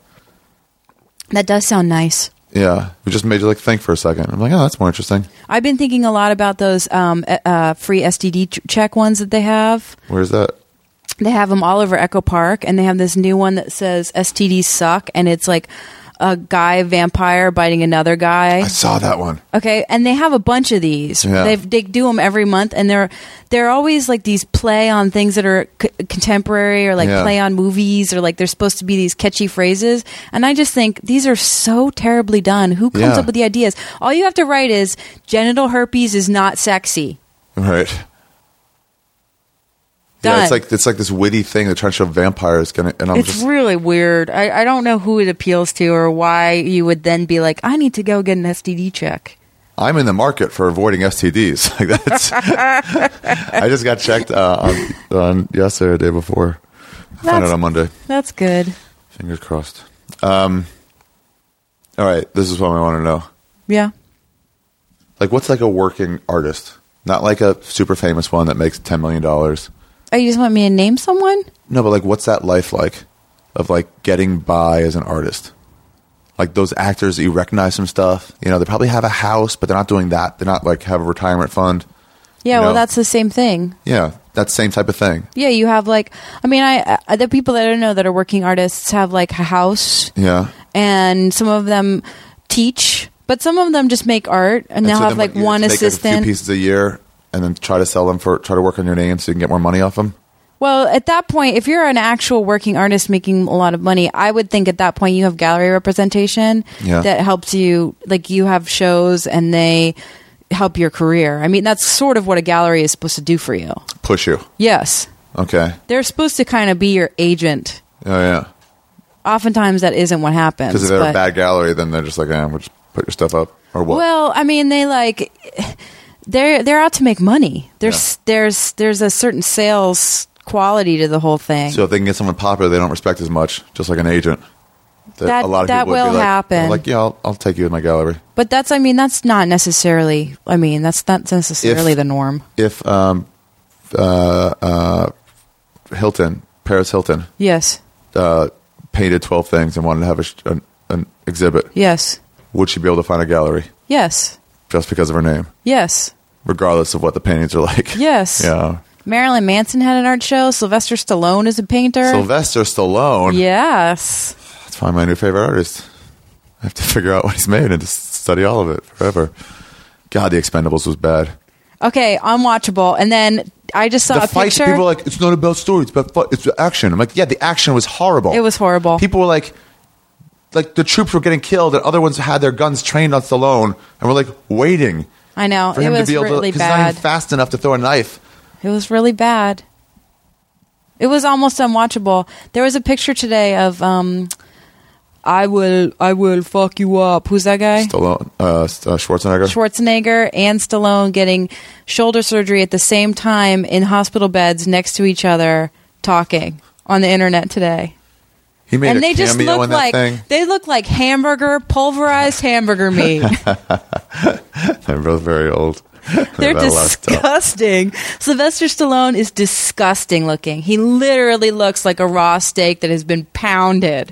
That does sound nice. Yeah. It just made you like think for a second. I'm like, oh, that's more interesting. I've been thinking a lot about those um, uh, uh, free S T D ch- check ones that they have. Where's that? They have them all over Echo Park, and they have this new one that says S T Ds suck, and it's like a guy vampire biting another guy. I saw that one. Okay, and they have a bunch of these. Yeah. They they do them every month, and they're they're always like these play on things that are c- contemporary or like Yeah. play on movies or like they're supposed to be these catchy phrases. And I just think these are so terribly done. Who comes Yeah. up with the ideas? All you have to write is genital herpes is not sexy. Right. Done. Yeah, it's like it's like this witty thing they're trying to show vampires. Gonna, and I'm It's just really weird. I, I don't know who it appeals to or why you would then be like, I need to go get an S T D check. I'm in the market for avoiding S T Ds. Like that's. I just got checked uh, on, on yesterday, or the day before. I found That's- out on Monday. That's good. Fingers crossed. Um. All right, this is what I want to know. Yeah. Like, what's like a working artist? Not like a super famous one that makes ten million dollars. Oh, you just want me to name someone? No, but like, what's that life like? Of like getting by as an artist. Like those actors that you recognize from stuff. You know, they probably have a house, but they're not doing that. They're not like have a retirement fund. Yeah, You well, know? that's the same thing. Yeah, that same type of thing. Yeah, you have like, I mean, I, I the people that I don't know that are working artists have like a house, Yeah. and some of them teach, but some of them just make art, and, they'll so have then like you one make, like, a assistant. few pieces a year, and then try to sell them for try to work on your name so you can get more money off them. Well, at that point, if you're an actual working artist making a lot of money, I would think at that point you have gallery representation Yeah. that helps you, like you have shows and they help your career. I mean, that's sort of what a gallery is supposed to do for you. Push you. Yes. Okay. They're supposed to kind of be your agent. Oh yeah. Oftentimes that isn't what happens. Because if they're but- a bad gallery, then they're just like, eh, we'll just put your stuff up or what? Well, I mean, they like they're they're out to make money. There's Yeah. there's there's a certain sales quality to the whole thing. So if they can get someone popular, they don't respect as much, just like an agent. That- a lot of that people would will be like, happen. Like, yeah, I'll, I'll take you in my gallery. But that's, I mean, that's not necessarily. I mean, that's not necessarily If- the norm. If um, uh, uh, Hilton, Paris Hilton, Yes, uh, painted twelve things and wanted to have a, sh- an, an exhibit, yes, would she be able to find a gallery yes, just because of her name, yes, regardless of what the paintings are like? yes. Yeah. Marilyn Manson had an art show. Sylvester Stallone is a painter. Sylvester Stallone. Yes. That's probably my new favorite artist. I have to figure out what he's made and just study all of it forever. God, The Expendables was bad. Okay, unwatchable. And then I just saw The a fights, picture. people were like, it's not about story, it's about fu- it's action. I'm like, yeah, the action was horrible. It was horrible. People were like, like the troops were getting killed, and other ones had their guns trained on Stallone, and we're like waiting I know for it him was to be able really to. Because he's not even bad. fast enough to throw a knife. It was really bad. It was almost unwatchable. There was a picture today of um, I will I will fuck you up. Who's that guy? Stallone, uh, S- uh, Schwarzenegger. Schwarzenegger and Stallone getting shoulder surgery at the same time in hospital beds next to each other, talking on the internet today. he made And a they just cameo look in that like thing. they look like hamburger, pulverized hamburger meat. They're both very old. They're About a lot of stuff. disgusting. Sylvester Stallone is disgusting looking. He literally looks like a raw steak that has been pounded.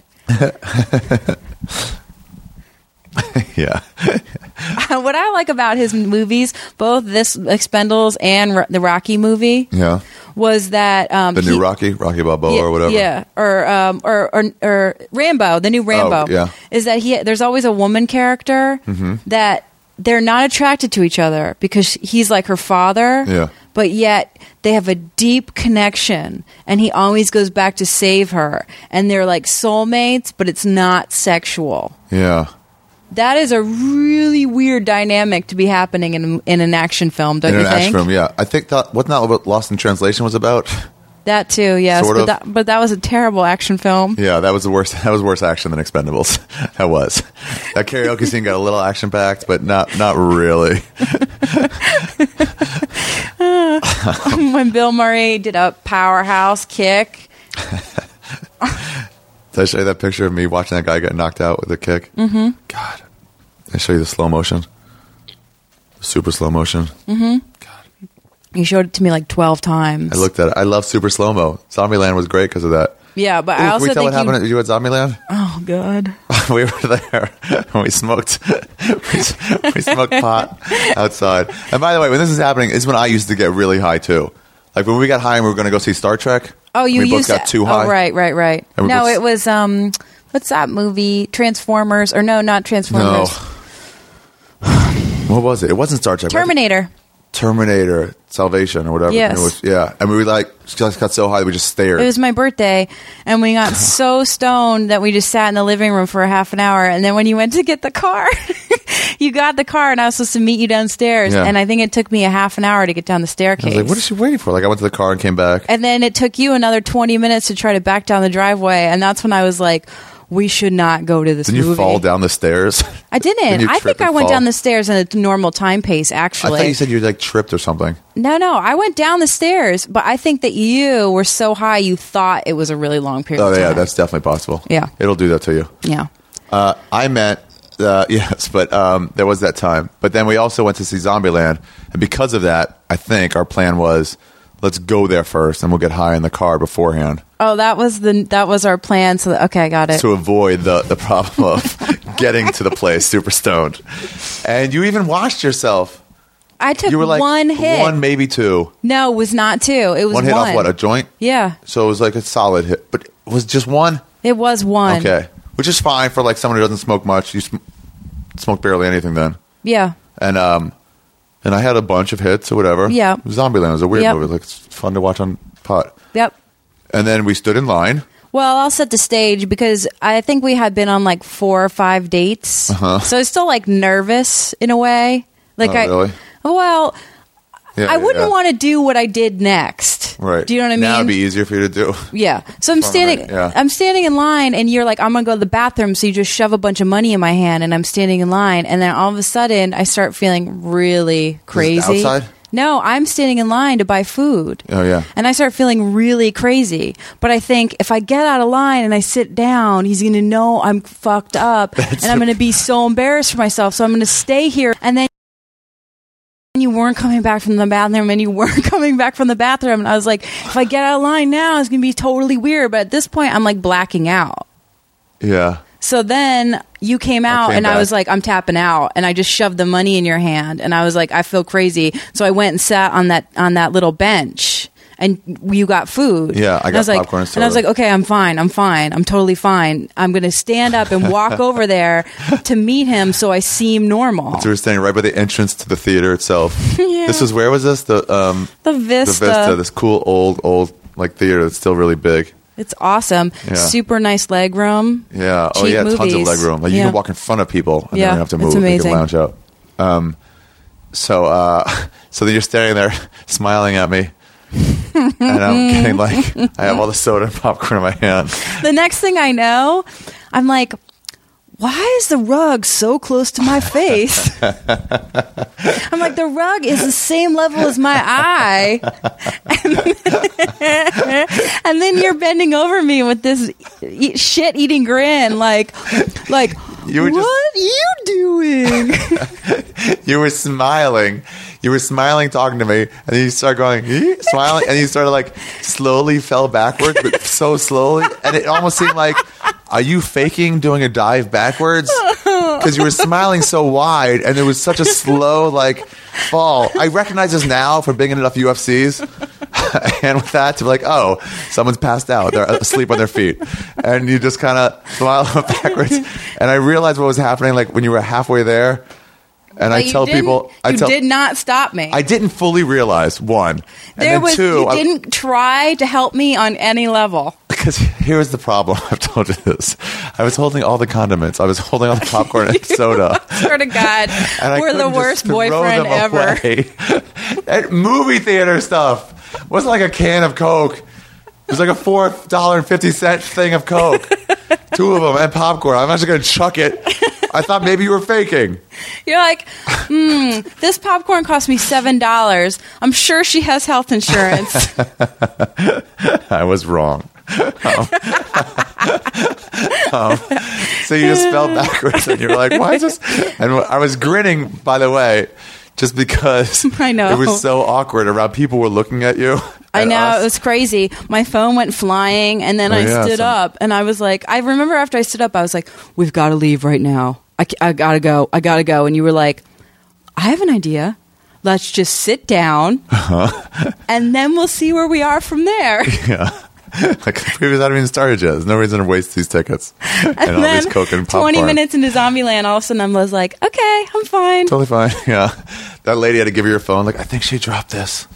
Yeah. What I like about his movies, both this Expendables and Ro- the Rocky movie, Yeah. was that um, The new he- Rocky, Rocky Balboa yeah, or whatever. yeah, or, um, or or or Rambo, the new Rambo. Oh, yeah. Is that he? There's always a woman character Mm-hmm. that they're not attracted to each other because he's like her father. Yeah. But yet they have a deep connection, and he always goes back to save her, and they're like soulmates, but it's not sexual. Yeah. That is a really weird dynamic to be happening in in an action film, don't In you an think? action film, yeah. I think that wasn't that what Lost in Translation was about? That too, yes. Sort but of. that but that was a terrible action film. Yeah, that was the worst. That was worse action than Expendables. That was. That karaoke scene got a little action packed, but not not really. When Bill Murray did a powerhouse kick. Did I show you that picture of me watching that guy get knocked out with a kick? Mm-hmm. God, did I show you the slow motion, super slow motion. Mm-hmm. You showed it to me like twelve times. I looked at it. I love super slow mo. Zombieland was great because of that. Yeah, but Ooh, I can also we tell think what you, happened at you at Zombieland? oh god. We were there when we smoked. we, we smoked pot outside. And by the way, when this is happening, is when I used to get really high too. Like when we got high and we were going to go see Star Trek. Oh, you we both used got to, too high. Oh, right, right, right. And we No, both- it was um, what's that movie? Transformers, or no, not No. Transformers. What was it? It wasn't Star Trek. Terminator. Terminator, Salvation, or whatever. Yes. And it was, yeah. And we were like, just got so high that we just stared. It was my birthday, and we got so stoned that we just sat in the living room for a half an hour. And then when you went to get the car, you got the car, and I was supposed to meet you downstairs, Yeah. and I think it took me a half an hour to get down the I staircase. was like, what is she waiting for? Like, I went to the car and came back. And then it took you another twenty minutes to try to back down the driveway, and that's when I was like, we should not go to this Didn't movie. you fall down the stairs? I didn't. Didn't you I trip think I and went fall? down the stairs in a normal time pace, I actually. thought you said you like tripped or something. no, no, I went down the stairs, but I think that you were so high you thought it was a really long period Oh of time. yeah, that's definitely possible. Yeah. It'll do that to you. Yeah. Uh, I meant, uh, yes, but um, there was that time. But then we also went to see Zombieland. And because of that, I think our plan was, let's go there first and we'll get high in the car beforehand. Oh, that was the that was our plan. So that, okay, I got it. To avoid the, the problem of getting to the place super stoned. And you even washed yourself. I took You were like one hit. one, maybe two. No, it was not two. It was One one. hit off what, a joint? Yeah, So it was like a solid hit. But it was just one? it was one. Okay. Which is fine for like someone who doesn't smoke much. You sm- smoke barely anything then. Yeah. And um, and I had a bunch of hits or whatever. Yeah. Zombieland was a weird Yep. movie. Like, it's fun to watch on pot. Yep. And then we stood in line. Well, I'll set the stage because I think we had been on like four or five dates, Uh-huh. so I was still like nervous in a way. Like Oh, I, really? well, Yeah, I wouldn't yeah. want to do what I did next. Right. Do you know what I mean? Now it'd be easier for you to do. Yeah. So I'm From standing. right, yeah. I'm standing in line, and you're like, "I'm gonna go to the bathroom." So you just shove a bunch of money in my hand, and I'm standing in line, and then all of a sudden, I start feeling really crazy. outside? No, I'm standing in line to buy food. Oh, yeah. And I start feeling really crazy. But I think if I get out of line and I sit down, he's going to know I'm fucked up, and I'm going to be so embarrassed for myself. So I'm going to stay here, and then. You weren't coming back from the bathroom, and you weren't coming back from the bathroom. And I was like, if I get out of line now, it's going to be totally weird. But at this point, I'm like blacking out. Yeah. So then you came out, came and back. I was like, I'm tapping out. And I just shoved the money in your hand. And I was like, I feel crazy. So I went and sat on that on that little bench. And you got food. Yeah, I And got was like, popcorn and And I was soda. like, okay, I'm fine. I'm fine. I'm totally fine. I'm going to stand up and walk over there to meet him so I seem normal. So we were standing right by the entrance to the theater itself. Yeah. This was, where was this? The um, The the Vista. Vista, this cool old, old like theater that's still really big. It's awesome. Yeah. Super nice leg room. Yeah. Oh, Cheap yeah. Tons of movies. leg room. Like, you Yeah. can walk in front of people and Yeah, then you have to it's move. You amazing. can lounge out. Um, so, uh, so then you're standing there smiling at me. And I'm getting like, I have all the soda and popcorn in my hand. The next thing I know, I'm like, why is the rug so close to my face? I'm like, the rug is the same level as my eye. And, and then you're bending over me with this e- shit-eating grin, like, like, You were just- what are you doing? You were smiling. You were smiling, talking to me, and then you started going, "Eh?" smiling, and you started like slowly fell backwards, but so slowly, and it almost seemed like, are you faking doing a dive backwards? Because you were smiling so wide, and there was such a slow like fall. I recognize this now from being in enough U F Cs, and with that to be like, oh, someone's passed out, they're asleep on their feet, and you just kind of smile backwards, and I realized what was happening like when you were halfway there. And I But you tell didn't- people, I you tell, did not stop me. I didn't fully realize one, and there then was two, you I- didn't try to help me on any level. because here's the problem. I've told you this. I was holding all the condiments. I was holding all the popcorn and soda. Swear to God, And I we're the couldn't just worst throw boyfriend them ever. away. That movie theater stuff it wasn't like a can of Coke. It was like a four dollar and fifty cent thing of Coke, two of them, and popcorn. I'm actually going to chuck it. I thought maybe you were faking. You're like, hmm, this popcorn cost me seven dollars. I'm sure she has health insurance. I was wrong. Um, um, so you just fell backwards, and you were like, "Why is this?" And I was grinning, by the way, just because I know. it was so awkward around people were looking at you. I at know, us. it was crazy. My phone went flying, and then Oh, I yeah, stood some- up, and I was like, I remember after I stood up, I was like, we've got to leave right now. I, ca- I gotta go. I gotta go. And you were like, I have an idea. Let's just sit down, Uh-huh. and then we'll see where we are from there. Yeah. Like the previous haven't even started yet. There's no reason to waste these tickets and, And all then these Coke and popcorn. twenty minutes into Zombieland, all of a sudden I was like, okay, I'm fine. Totally fine. Yeah. That lady had to give you your phone. Like, I think she dropped this.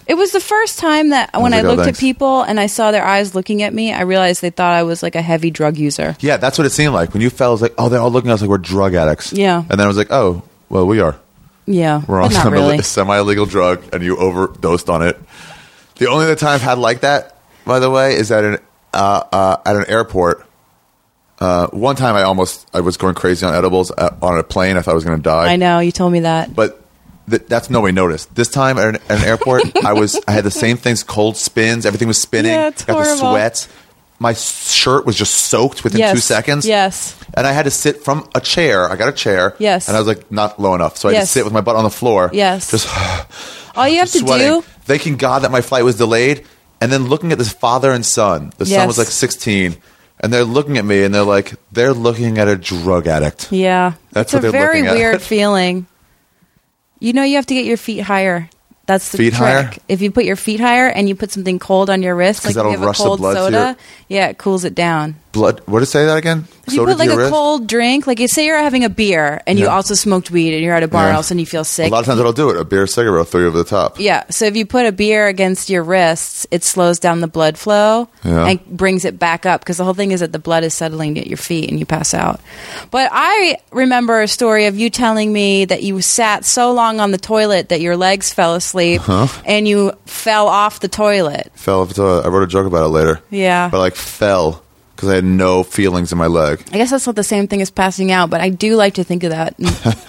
It was the first time that when I like, oh, looked thanks. at people and I saw their eyes looking at me, I realized they thought I was like a heavy drug user. Yeah, that's what it seemed like. When you fell, it was like, oh, they're all looking at us like we're drug addicts. Yeah. And then I was like, oh, well, we are. Yeah, We're but on not some really. illi- semi-illegal drug, and you overdosed on it. The only other time I've had like that, by the way, is at an uh, uh, at an airport. Uh, one time I almost I was going crazy on edibles uh, on a plane. I thought I was going to die. I know, you told me that. But th- that's nobody noticed. This time at an, at an airport, I was I had the same things, cold spins, everything was spinning. Yeah, it's got the horrible. sweats. My shirt was just soaked within Yes. two seconds. Yes. And I had to sit from a chair. I got a chair. Yes. And I was like not low enough, so I had to Yes. sit with my butt on the floor. Yes. Just All you have to sweating, do... thanking God that my flight was delayed, and then looking at this father and son. The son Yes. was like sixteen, and they're looking at me, and they're like, they're looking at a drug addict. Yeah. That's it's what a they're very looking at. weird feeling. You know, you have to get your feet higher. That's the Feet trick. higher? If you put your feet higher and you put something cold on your wrist, 'Cause like if that'll you have a rush the cold blood to soda, your- yeah, it cools it down. Blood. What did say that again? If you Soda put like to your a wrist? cold drink, like you say you're having a beer and you Yeah. also smoked weed and you're at a bar Yeah. else and you feel A sick. lot of times, it'll do it. A beer, cigarette will throw you over the top. Yeah, so if you put a beer against your wrists, it slows down the blood flow Yeah. and brings it back up because the whole thing is that the blood is settling at your feet and you pass out. But I remember a story of you telling me that you sat so long on the toilet that your legs fell asleep and you fell off the toilet. Fell off the toilet. I wrote a joke about it later. Yeah. But like fell because I had no feelings in my leg. I guess that's not the same thing as passing out, but I do like to think of that.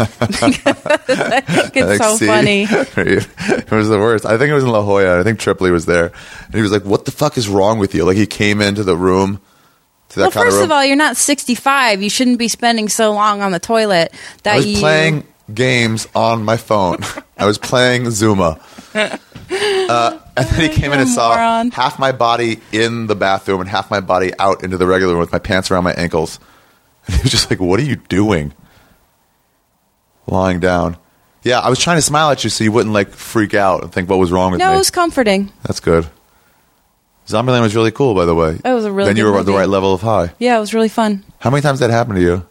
I think it's Like, so see? funny. It was the worst. I think it was in La Jolla. I think Tripoli was there. And he was like, what the fuck is wrong with you? Like he came into the room, to that Well, kind first of of room. all, you're not sixty-five. You shouldn't be spending so long on the toilet that I was you playing games on my phone. I was playing Zuma. Uh, and then he came in and You're a saw moron. half my body in the bathroom and half my body out into the regular room with my pants around my ankles. And he was just like, what are you doing? Lying down. Yeah, I was trying to smile at you so you wouldn't like freak out and think what was wrong with No, me. it was comforting. That's good. Zombieland was really cool, by the way. It was a really Then you good were at the movie. right level of high. Yeah, it was really fun. How many times did that happen to you?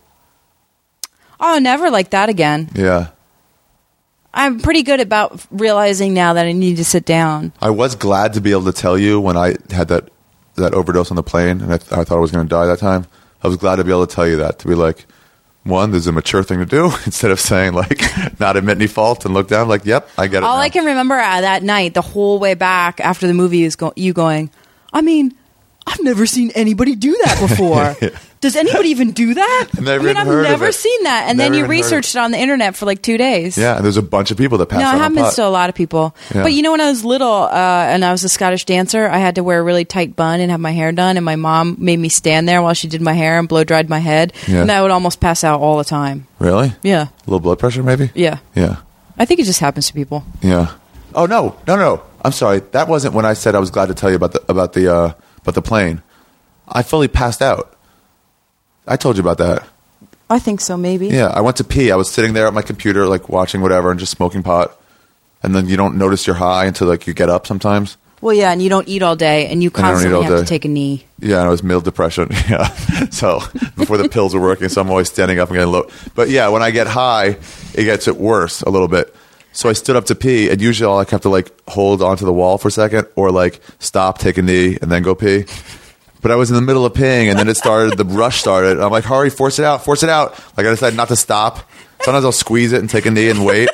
Oh, never like that again. Yeah. I'm pretty good about realizing now that I need to sit down. I was glad to be able to tell you when I had that that overdose on the plane, and I, th- I thought I was going to die that time. I was glad to be able to tell you that, to be like, one, this is a mature thing to do, instead of saying, like, not admit any fault and look down, like, yep, I get it All now. I can remember uh, that night, the whole way back after the movie, is go- you going, I mean, I've never seen anybody do that before. Does anybody even do that? Never I mean, even I've heard of never it. seen that. And Never then you even heard of researched it on the internet for like two days. Yeah, and there's a bunch of people that passed No, out it on happens pot. to a lot of people. Yeah. But you know, when I was little uh, and I was a Scottish dancer, I had to wear a really tight bun and have my hair done. And my mom made me stand there while she did my hair and blow dried my head. Yeah. And I would almost pass out all the time. Really? Yeah. A little blood pressure, maybe? Yeah. Yeah. I think it just happens to people. Yeah. Oh, no. No, no. I'm sorry. That wasn't when I said I was glad to tell you about the, about the, uh, about the plane. I fully passed out. I told you about that. I think so, maybe. Yeah, I went to pee. I was sitting there at my computer, like watching whatever, and just smoking pot. And then you don't notice you're high until like you get up sometimes. Well, yeah, and you don't eat all day, and you I don't eat constantly all have to day. take a knee. Yeah, and I was mild depression. Yeah, so before the pills were working, so I'm always standing up and getting low. But yeah, when I get high, it gets it worse a little bit. So I stood up to pee, and usually I'll like have to like hold onto the wall for a second, or like stop, take a knee, and then go pee. But I was in the middle of peeing, and then it started. The rush started. And I'm like, hurry, force it out, force it out. Like I decided not to stop. Sometimes I'll squeeze it and take a knee and wait.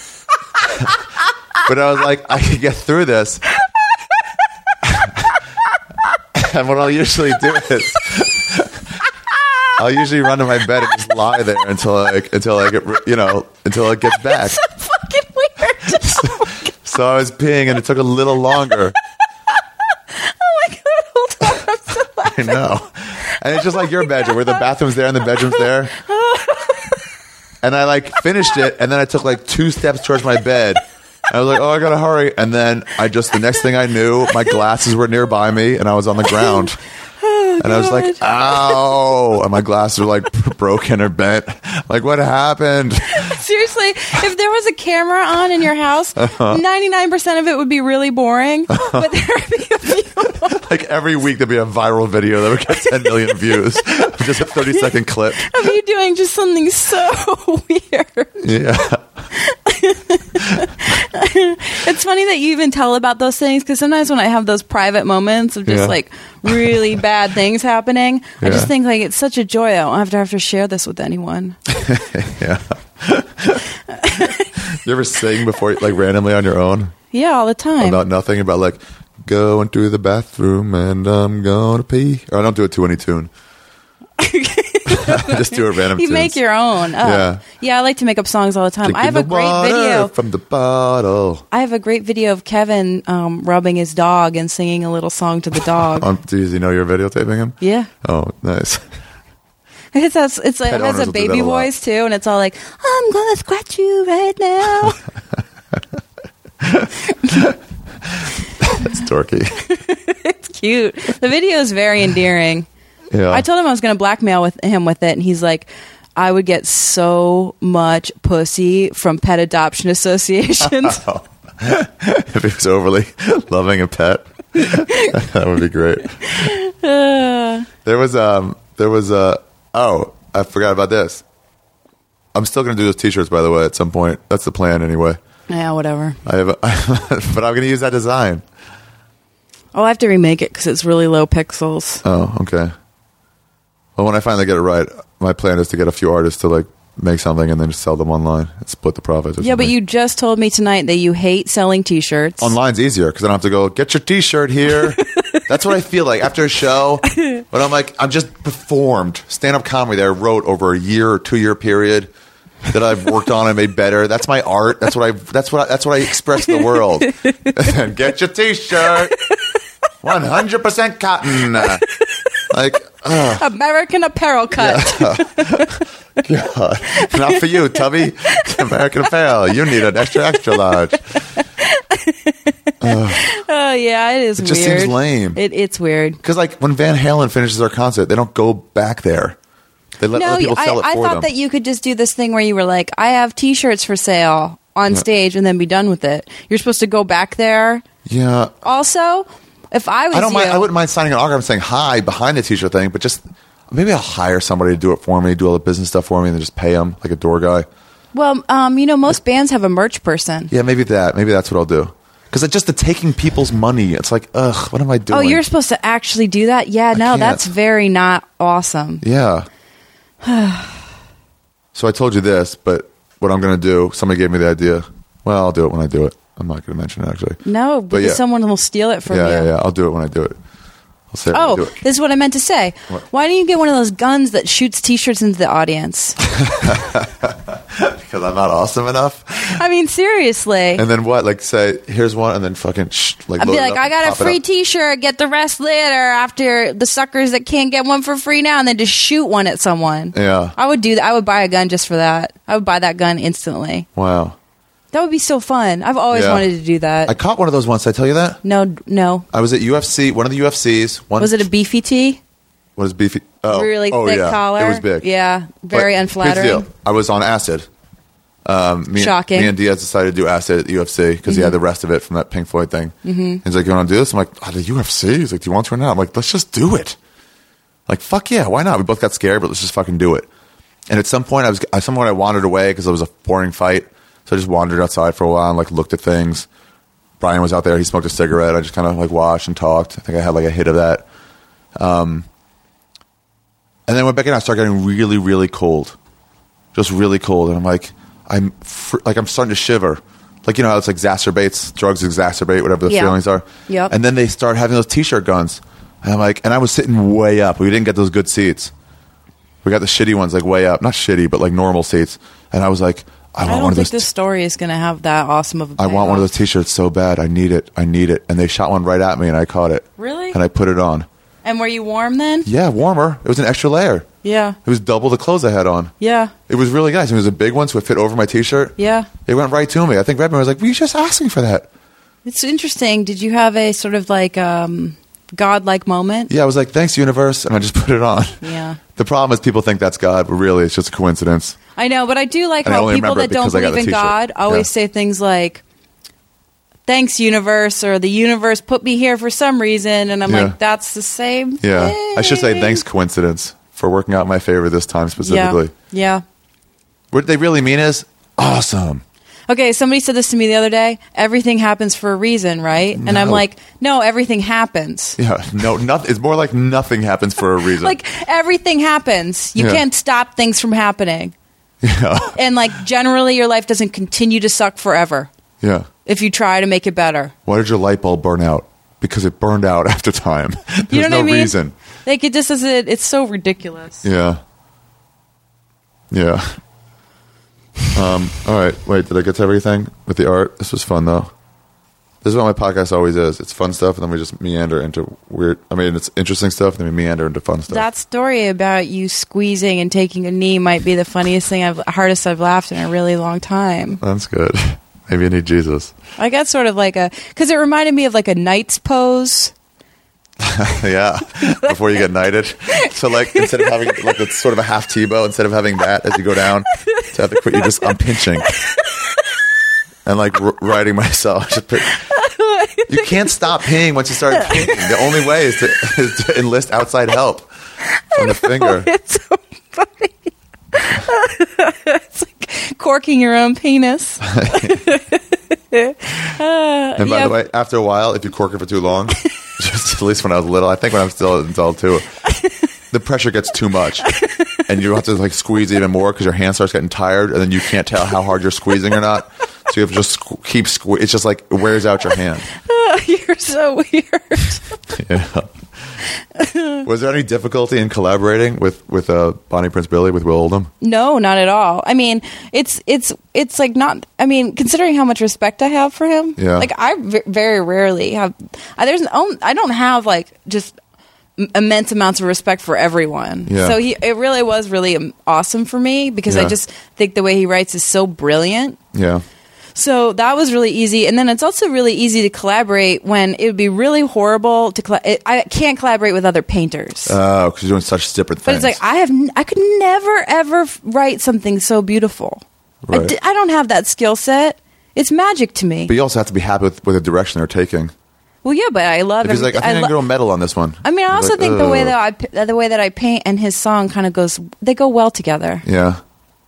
But I was like, I can get through this. And what I'll usually do is, I'll usually run to my bed and just lie there until I until I get you know until it gets back. So fucking weird. So I was peeing, and it took a little longer. Oh my god, hold on. I'm so I know. And it's just like your bedroom, where the bathroom's there and the bedroom's there. And I like finished it, and then I took like two steps towards my bed. I was like, oh, I gotta hurry. And then I just, the next thing I knew, my glasses were nearby me, and I was on the ground. Oh, And I was like, ow. And my glasses were like broken or bent. Like, what happened? Seriously, if there was a camera on in your house, ninety-nine percent of it would be really boring, but there would be a few. Like every week there'd be a viral video that would get ten million views. Just a thirty second clip. Of you doing just something so weird. Yeah. It's funny that you even tell about those things, because sometimes when I have those private moments of just Yeah. like really bad things happening, I Yeah. just think like it's such a joy. I don't have to have to share this with anyone. Yeah. You ever sing before, like randomly on your own Yeah, all the time. about nothing? About like going to the bathroom and I'm gonna pee. Or I don't do it to any tune. I just do a random. You tunes. make your own. Oh. Yeah. Yeah, I like to make up songs all the time. I have a Drinking the great water video. from the bottle. I have a great video of Kevin um, rubbing his dog and singing a little song to the dog. Um, does he know you're videotaping him? Yeah. Oh, nice. It's, it's, it's like, Pet it has owners a will do baby that a lot. voice too, and it's all like, I'm gonna scratch you right now. That's dorky. It's cute. The video is very endearing. Yeah. I told him I was going to blackmail with him with it, and he's like, I would get so much pussy from pet adoption associations. If he was overly loving a pet, that would be great. Uh, There was um, there was uh, oh, I forgot about this. I'm still gonna do those T-shirts, by the way, at some point. That's the plan, anyway. yeah, whatever. I have, a, but I'm gonna use that design. Oh, I have to remake it because it's really low pixels. Oh, okay. Well, when I finally get it right, my plan is to get a few artists to like make something and then just sell them online and split the profits. or Yeah, but something. you just told me tonight that you hate selling T-shirts. Online's easier because I don't have to go get your T-shirt here. That's what I feel like after a show. But I'm like, I'm just performed stand-up comedy that I wrote over a year or two-year period that I've worked on and made better. That's my art. That's what I. That's what. I, that's what I express to the world. And get your T-shirt, one hundred percent cotton. Like, ugh. American Apparel cut. God, not for you, Tubby. American Apparel. You need an extra, extra large. Oh yeah, it is. It just weird. seems lame. It, it's weird. Because like when Van Halen finishes their concert, they don't go back there. They let No, other people I, sell it I for thought them. that you could just do this thing where you were like, I have T-shirts for sale on Yeah. stage, and then be done with it. You're supposed to go back there. yeah, Also, if I was I don't you, mind. I wouldn't mind signing an autograph and saying hi behind the T-shirt thing, but just maybe I'll hire somebody to do it for me, do all the business stuff for me, and then just pay them like a door guy. well, um, you know, most bands have a merch person. Yeah, maybe that. Maybe that's what I'll do. Because it's just the taking people's money. It's like, ugh, what am I doing? Oh, you're supposed to actually do that? Yeah, no, can't. that's very not awesome. Yeah. So I told you this, but what I'm going to do, somebody gave me the idea. Well, I'll do it when I do it. I'm not going to mention it, actually. No, But because yeah. someone will steal it from yeah, you. yeah, yeah. I'll do it when I do it. I'll say it when I Oh, do it. this is what I meant to say. What? Why don't you get one of those guns that shoots T-shirts into the audience? Because I'm not awesome enough. I mean, seriously. And then what? Like, say, here's one, and then fucking shh, like, I'd load be it like, up I and got a pop it free up. T-shirt. Get the rest later after the suckers that can't get one for free now, and then just shoot one at someone. Yeah. I would do that. I would buy a gun just for that. I would buy that gun instantly. Wow. That would be so fun. I've always Yeah. wanted to do that. I caught one of those once. Did I tell you that? no, no. I was at U F C, one of the U F Cs. One, Was it a beefy tee? What is beefy? Oh, Really oh, thick yeah. collar? It was big. Yeah, very But here's the unflattering. deal. I was on acid. Um, me, Shocking. Me and Diaz decided to do acid at the U F C because he had the rest of it from that Pink Floyd thing. Mm-hmm. He's like, "You want to do this?" I'm like, "Oh, the U F C." He's like, "Do you want to or not?" I'm like, "Let's just do it." Like, fuck yeah, why not? We both got scared, but let's just fucking do it. And at some point, I was at some point I wandered away because it was a boring fight, so I just wandered outside for a while and like looked at things. Brian was out there; he smoked a cigarette. I just kind of like watched and talked. I think I had like a hit of that. Um, and then went back in. I started getting really, really cold, just really cold, and I'm like. I'm fr- like I'm starting to shiver, like you know how it's like exacerbates, drugs exacerbate whatever the Yeah. feelings are. Yep. And then they start having those T-shirt guns, and I'm like, and I was sitting way up. We didn't get those good seats. We got the shitty ones, like way up, not shitty, but like normal seats. And I was like, I want I one don't of think those. this story is going to have that awesome of a I want one of those payoff. T-shirts so bad. I need it. I need it. And they shot one right at me, and I caught it. Really? And I put it on. And were you warm then? Yeah, warmer. It was an extra layer. Yeah. It was double the clothes I had on. Yeah. It was really nice. It was a big one, so it fit over my T-shirt. Yeah. It went right to me. I think Redman was like, "Were you just asking for that?" It's interesting. Did you have a sort of like um, godlike moment? Yeah, I was like, "Thanks, universe," and I just put it on. Yeah. The problem is people think that's God, but really it's just a coincidence. I know, but I do like And I how only people remember it that don't because I got believe the in t-shirt. God always Yeah. say things like, thanks, universe, or the universe put me here for some reason. And I'm Yeah. like, that's the same Yeah, thing. I should say thanks, coincidence, for working out in my favor this time Yeah. specifically. Yeah. What they really mean is awesome. Okay, somebody said this to me the other day. Everything happens for a reason, right? And No. I'm like, no, everything happens. Yeah, no, nothing. It's more like nothing happens for a reason. Like, everything happens. You Yeah. can't stop things from happening. yeah, And, like, generally your life doesn't continue to suck forever yeah. if you try to make it better. Why did your light bulb burn out? Because it burned out after time. There's You know no what I mean? reason. Like, it just doesn't, it's so ridiculous. Yeah. Yeah. Um, all right. Wait, did I get to everything with the art? This was fun, though. This is what my podcast always is. It's fun stuff, and then we just meander into weird... I mean, it's interesting stuff, and then we meander into fun stuff. That story about you squeezing and taking a knee might be the funniest thing, I've hardest I've laughed in a really long time. That's good. Maybe I need Jesus. I got sort of like a... Because it reminded me of like a knight's pose. Yeah. Before you get knighted. So, like, instead of having, like, it's sort of a half Tebow, instead of having that as you go down, to have the quit, you just... I'm pinching. And, like, r- riding myself. Just pick, you can't stop peeing once you start peeing. The only way is to, is to enlist outside help from the finger. It's so funny. It's like corking your own penis. uh, And by yeah. the way, after a while, if you cork it for too long, just at least when I was little, I think when I'm still an adult too, the pressure gets too much, and you have to like squeeze even more because your hand starts getting tired, and then you can't tell how hard you're squeezing or not. So you have to just squ- keep sque- It's just like it wears out your hand. Uh, you're so weird. Yeah. Was there any difficulty in collaborating with with uh, Bonnie Prince Billy with Will Oldham? No, not at all. I mean, it's it's it's like not. I mean, considering how much respect I have for him, Yeah. like I v- very rarely have. I, there's um, I don't have like just m- immense amounts of respect for everyone. Yeah. So he it really was really um, awesome for me because Yeah. I just think the way he writes is so brilliant. Yeah. So that was really easy, and then it's also really easy to collaborate when it would be really horrible to. Colla- it, I can't collaborate with other painters. Oh, because you're doing such different But things. it's like I have, n- I could never ever f- write something so beautiful. I, Right. d- I don't have that skill set. It's magic to me. But you also have to be happy with, with the direction they're taking. Well, yeah, but I love. If he's every- like, I think I, lo- can go medal on this one. I mean, I You're also like, think the way "Ugh." that I p- the way that I paint and his song kind of goes. They go well together. Yeah.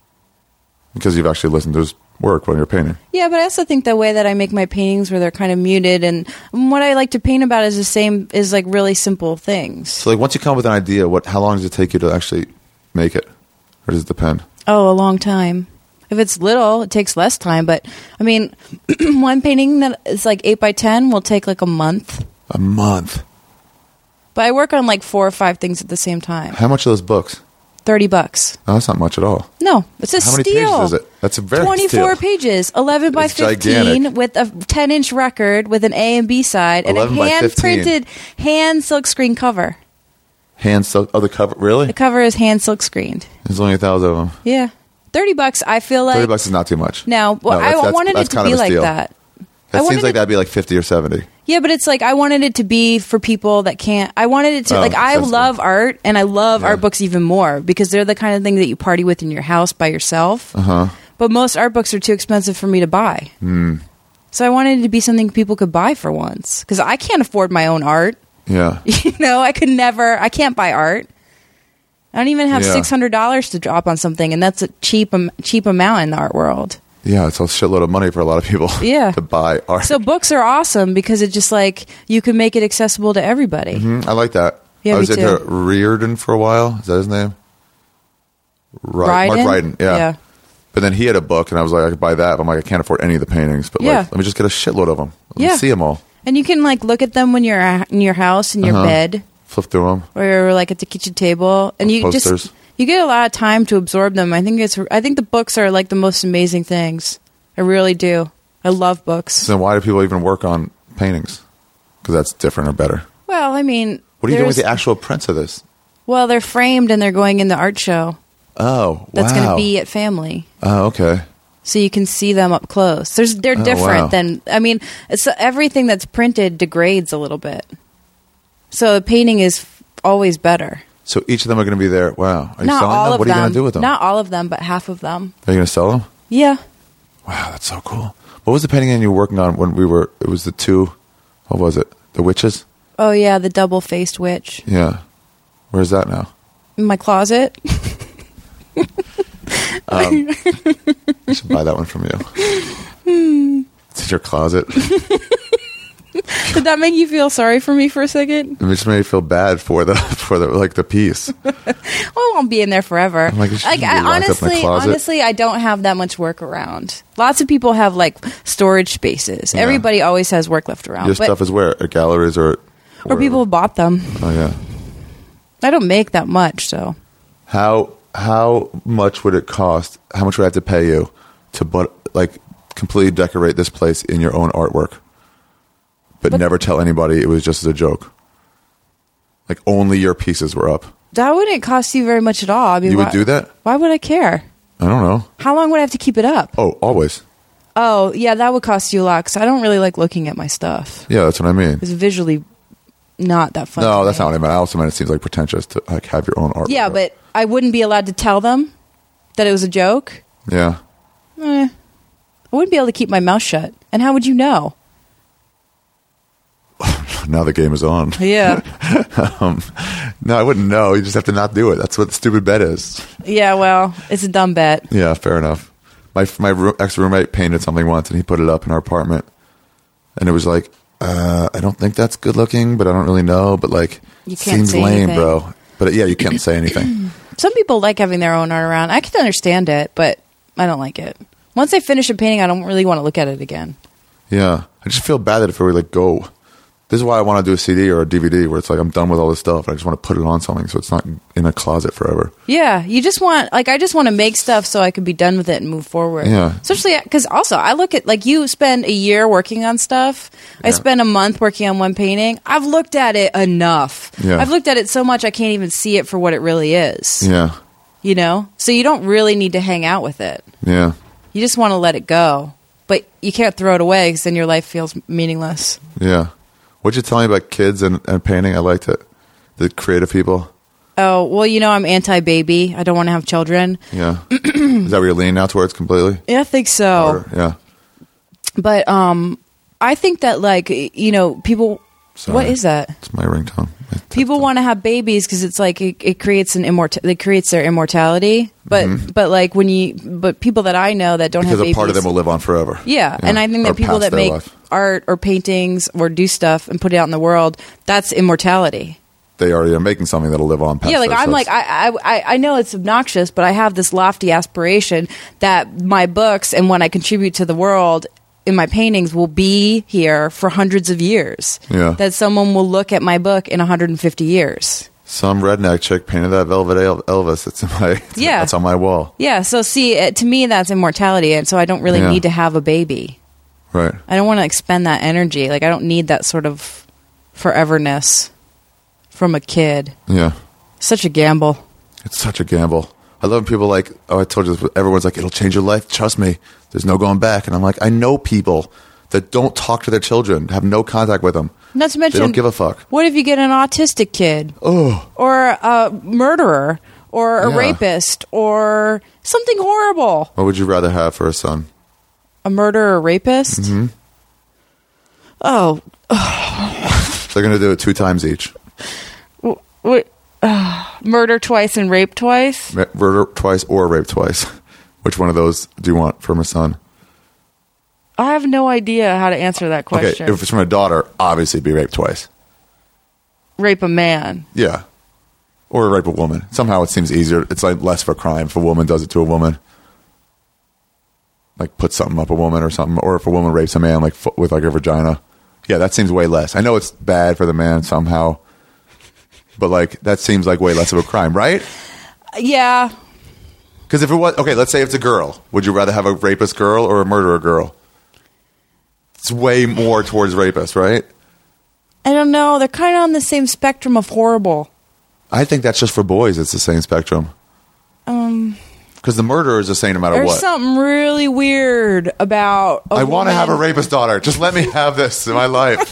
Because you've actually listened to his work when you're painting. Yeah, but I also think the way that I make my paintings, where they're kind of muted, and what I like to paint about is the same. Is like really simple things. So, like, once you come up with an idea, what? How long does it take you to actually make it, or does it depend? Oh, a long time. If it's little, it takes less time. But I mean, one painting that is like eight by ten will take like a month. A month. But I work on like four or five things at the same time. How much are those books? Thirty bucks. Oh, that's not much at all. No, it's a How many steal. pages is it? That's a very twenty-four steal. pages, eleven by It's fifteen, gigantic. with a ten-inch record with an A and B side, and a eleven by fifteen. hand-printed hand silkscreen cover. Hand silk. Oh, the cover. Really? The cover is hand silk screened. There's only a thousand of them. Yeah, thirty bucks. I feel like Thirty bucks is not too much. No, well, No, that's- I that's- wanted it that's to kind be of a like steal. that. I That wanted seems like it- that'd be like fifty or seventy. Yeah, but it's like I wanted it to be for people that can't. I wanted it to Oh, like I sensible. love art, and I love Yeah. art books even more because they're the kind of thing that you party with in your house by yourself. Uh huh. But most art books are too expensive for me to buy. Mm. So I wanted it to be something people could buy for once because I can't afford my own art. Yeah. You know, I could never. I can't buy art. I don't even have Yeah. six hundred dollars to drop on something, and that's a cheap, um, cheap amount in the art world. Yeah, it's a shitload of money for a lot of people. Yeah. to buy art. So books are awesome because it just like you can make it accessible to everybody. Mhm, I like that. Yeah, I me was into too. Reardon for a while. Is that his name? Ri- Ryden? Mark Ryden. Yeah. Yeah. But then he had a book, and I was like, I could buy that. But I'm like, I can't afford any of the paintings. But Yeah. like, let me just get a shitload of them. Let Yeah. me see them all. And you can like look at them when you're a- in your house in your Uh-huh. bed Flip through them. or you're like at the kitchen table, and you Posters. just you get a lot of time to absorb them. I think it's I think the books are like the most amazing things. I really do. I love books. So then why do people even work on paintings? Because that's different or better. Well, I mean, What are you doing with there's- the actual prints of this? Well, they're framed and they're going in the art show Oh, that's wow. going to be at Family. Oh, okay. So you can see them up close. There's they're Oh, different wow. than I mean, it's everything that's printed degrades a little bit. So the painting is f- always better. So each of them are going to be there. Wow. Are you Not selling all them? of What are you them. going to do with them? Not all of them, but half of them. Are you going to sell them? Yeah. Wow, that's so cool. What was the painting you were working on when we were? It was the two. What was it? The witches. Oh yeah, the double-faced witch. Yeah. Where's that now? In my closet. Um, I should buy that one from you. It's in your closet. Did that make you feel sorry for me for a second? It just made me feel bad for the for the like the piece. Well, I won't be in there forever. Like, it shouldn't like be I, locked up in a honestly, closet. honestly, I don't have that much work around. Lots of people have like storage spaces. Yeah. Everybody always has work left around. Your but, stuff is where at galleries or or people have bought them. Oh yeah. I don't make that much, so How how much would it cost? How much would I have to pay you to but like completely decorate this place in your own artwork, but, But- never tell anybody it was just as a joke? Like only your pieces were up. that wouldn't cost you very much at all. I mean, You would why- do that? Why would I care? I don't know. How long would I have to keep it up? Oh, always. Oh, yeah, that would cost you a lot because I don't really like looking at my stuff. Yeah, that's what I mean. It's visually not that fun. No, to that's me. not what I mean. I also mean it seems like pretentious to like have your own art. Yeah, but I wouldn't be allowed to tell them that it was a joke. yeah, Eh, I wouldn't be able to keep my mouth shut. And how would you know? now the game is on. Yeah. um, no, I wouldn't know. You just have to not do it. That's what the stupid bet is. Yeah, well, it's a dumb bet. Yeah, fair enough. My my roo- ex roommate painted something once, and he put it up in our apartment, and it was like, uh, I don't think that's good looking, but I don't really know. But like, You can't seems say lame, anything. bro. But yeah, you can't say anything. Some people like having their own art around. I can understand it, but I don't like it. Once I finish a painting, I don't really want to look at it again. Yeah, I just feel bad that if we like go. This is why I want to do a C D or a D V D where it's like I'm done with all this stuff. And I just want to put it on something so it's not in a closet forever. Yeah, you just want, like, I just want to make stuff so I can be done with it and move forward. Yeah. Especially because also, I look at, like, you spend a year working on stuff. I Yeah. spend a month working on one painting. I've looked at it enough. Yeah. I've looked at it so much I can't even see it for what it really is. Yeah, You know? So you don't really need to hang out with it. yeah, You just want to let it go. But you can't throw it away because then your life feels meaningless. yeah. What'd you tell me about kids and, and painting? I liked it. The creative people. Oh, well, you know, I'm anti-baby. I don't want to have children. Yeah. Is that where you're leaning now towards completely? Yeah, I think so. Or- yeah. But um, I think that, like, you know, people... Sorry. What is that? It's my ringtone. My People text- want to have babies because it's like it, it creates an immort. It creates their immortality. But but like when you but people that I know that don't because have a babies, part of them will live on forever. yeah. And I think Or that people past that their make life. art or paintings or do stuff and put it out in the world, that's immortality. They already are making something that'll live on past Yeah, like their I'm lives. like I, I I know it's obnoxious, but I have this lofty aspiration that my books and when I contribute to the world in my paintings will be here for hundreds of years. Yeah. That someone will look at my book in one hundred fifty years. Some redneck chick painted that Velvet El- Elvis. It's in my Yeah. That's on my wall. Yeah, so see, uh, to me that's immortality, and so I don't really Yeah. need to have a baby. Right. I don't want to expend that energy. Like I don't need that sort of foreverness from a kid. Yeah. Such a gamble. It's such a gamble. I love when people like, oh, I told you this, but everyone's like, it'll change your life. Trust me. There's no going back. And I'm like, I know people that don't talk to their children, have no contact with them. Not to They mention, don't give a fuck. what if you get an autistic kid? Oh, Or a murderer? Or a Yeah. rapist? Or something horrible? what would you rather have for a son? A murderer or rapist? Mm-hmm. Oh, They're going to do it two times each. w- w- uh, murder twice and rape twice? Ma- Murder twice or rape twice. Which one of those do you want from a son? I have no idea how to answer that question. Okay, if it's from a daughter, obviously be raped twice. Rape a man. Yeah. Or rape a woman. Somehow it seems easier. It's like less of a crime if a woman does it to a woman. Like put something up a woman or something. Or if a woman rapes a man like f- with like a vagina. Yeah, that seems way less. I know it's bad for the man somehow. But like that seems like way less of a crime, right? Yeah. Because if it was... Okay, let's say it's a girl. Would you rather have a rapist girl or a murderer girl? It's way more towards rapist, right? I don't know. They're kind of on the same spectrum of horrible. I think that's just for boys. It's the same spectrum. Um, Because the murderer is the same no matter there's what. something really weird about. I I want to have a rapist daughter. Just let me have this in my life.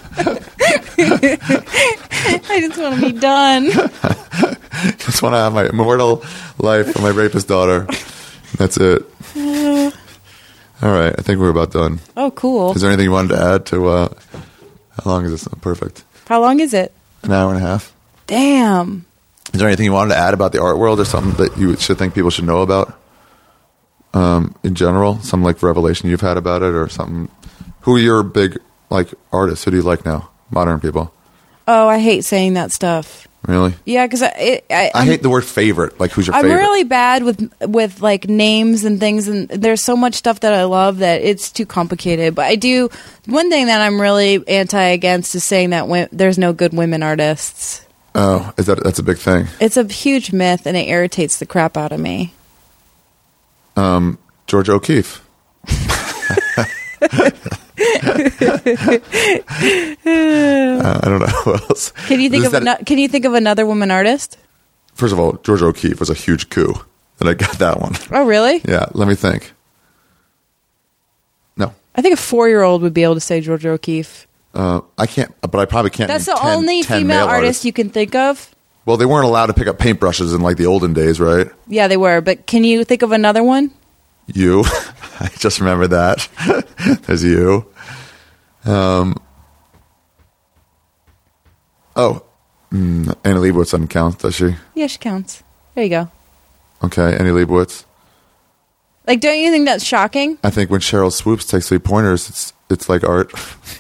I just want to be done. Just want to have my immortal life for my rapist daughter. That's it. All right. I think we're about done. Oh, cool. Is there anything you wanted to add to... Uh, how long is this? Oh, perfect. How long is it? An hour and a half. Damn. Is there anything you wanted to add about the art world or something that you should think people should know about? um, in general? Some like revelation you've had about it, or something? Who are your big like artists? Who do you like now? Modern people. Oh, I hate saying that stuff. Really? Yeah, because I it, I, I hate the word favorite. Like, who's your I'm favorite? really bad with with like names and things, and there's so much stuff that I love that it's too complicated. But I do one thing that I'm really anti against is saying that w- there's no good women artists. Oh, is that that's a big thing? It's a huge myth, and it irritates the crap out of me. Um, George O'Keeffe. uh, I don't know who else. Can you think Is of that- ano- Can you think of another woman artist? First of all, George O'Keeffe was a huge coup that I got that one. Oh, really? Yeah, let me think. No, I think a four year old would be able to say George O'Keeffe. uh, I can't. But I probably can't. That's name the ten, only ten female male artist artists. you can think of. Well, they weren't allowed to pick up paintbrushes in like the olden days, right? Yeah, they were. But can you think of another one? You, I just remember that. There's you. Um. Oh, mm, Annie Leibovitz doesn't count, does she? Yeah, she counts. There you go. Okay, Annie Leibovitz. Like, don't you think that's shocking? I think when Cheryl Swoops takes three pointers, it's it's like art.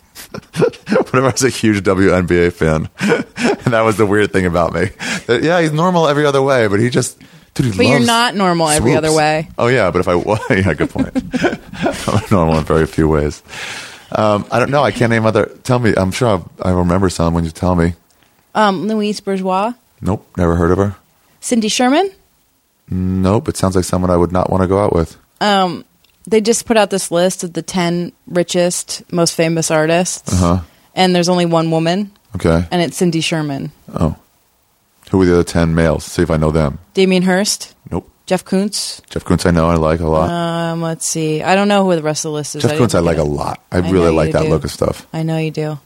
Whenever I was a huge W N B A fan, and that was the weird thing about me. That, yeah, he's normal every other way, but he just. Dude, he But you're loves not normal every swoops. other way. Oh yeah, but if I was, yeah, good point. I'm normal in very few ways. Um, I don't know. I can't name other. Tell me. I'm sure I'll, I remember some when you tell me. Um, Louise Bourgeois, Nope, never heard of her. Cindy Sherman. Nope, it sounds like someone I would not want to go out with. Um, they just put out this list of the ten richest, most famous artists, Uh-huh. and there's only one woman, Okay. and it's Cindy Sherman. Oh, who are the other ten males? See if I know them. Damien Hirst, Nope. Jeff Koons. Jeff Koons I know. I like a lot. Um, let's see. I don't know who the rest of the list is. Jeff Koons I didn't like get a it. lot. I, I really know like you that do. look of stuff. I know you do.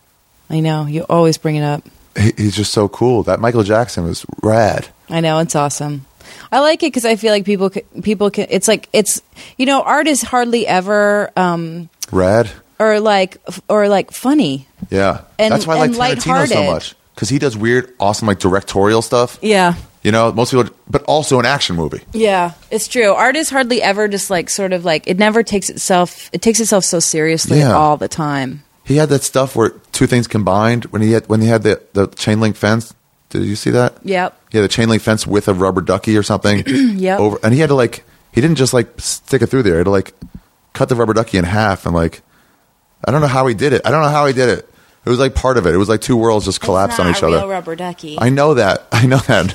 I know. You always bring it up. He, he's just so cool. That Michael Jackson was rad. I know, it's awesome. I like it because I feel like people ca- people can. It's like it's you know art is hardly ever um, Rad? or like f- or like funny. Yeah. And- That's why I like and Tarantino so lighthearted. much. Because he does weird, awesome, like directorial stuff. Yeah, You know, most people, but also an action movie. yeah, it's true. Art is hardly ever just like sort of like it never takes itself. It takes itself so seriously Yeah. all the time. He had that stuff where two things combined when he had when he had the, the chain link fence. Did you see that? Yep. He had a chain link fence with a rubber ducky or something. Yep. Over, and he had to like he didn't just like stick it through there. He had to like cut the rubber ducky in half and like I don't know how he did it. I don't know how he did it. It was like part of it. It was like two worlds just collapsed on each other. rubber ducky. I know that. I know that.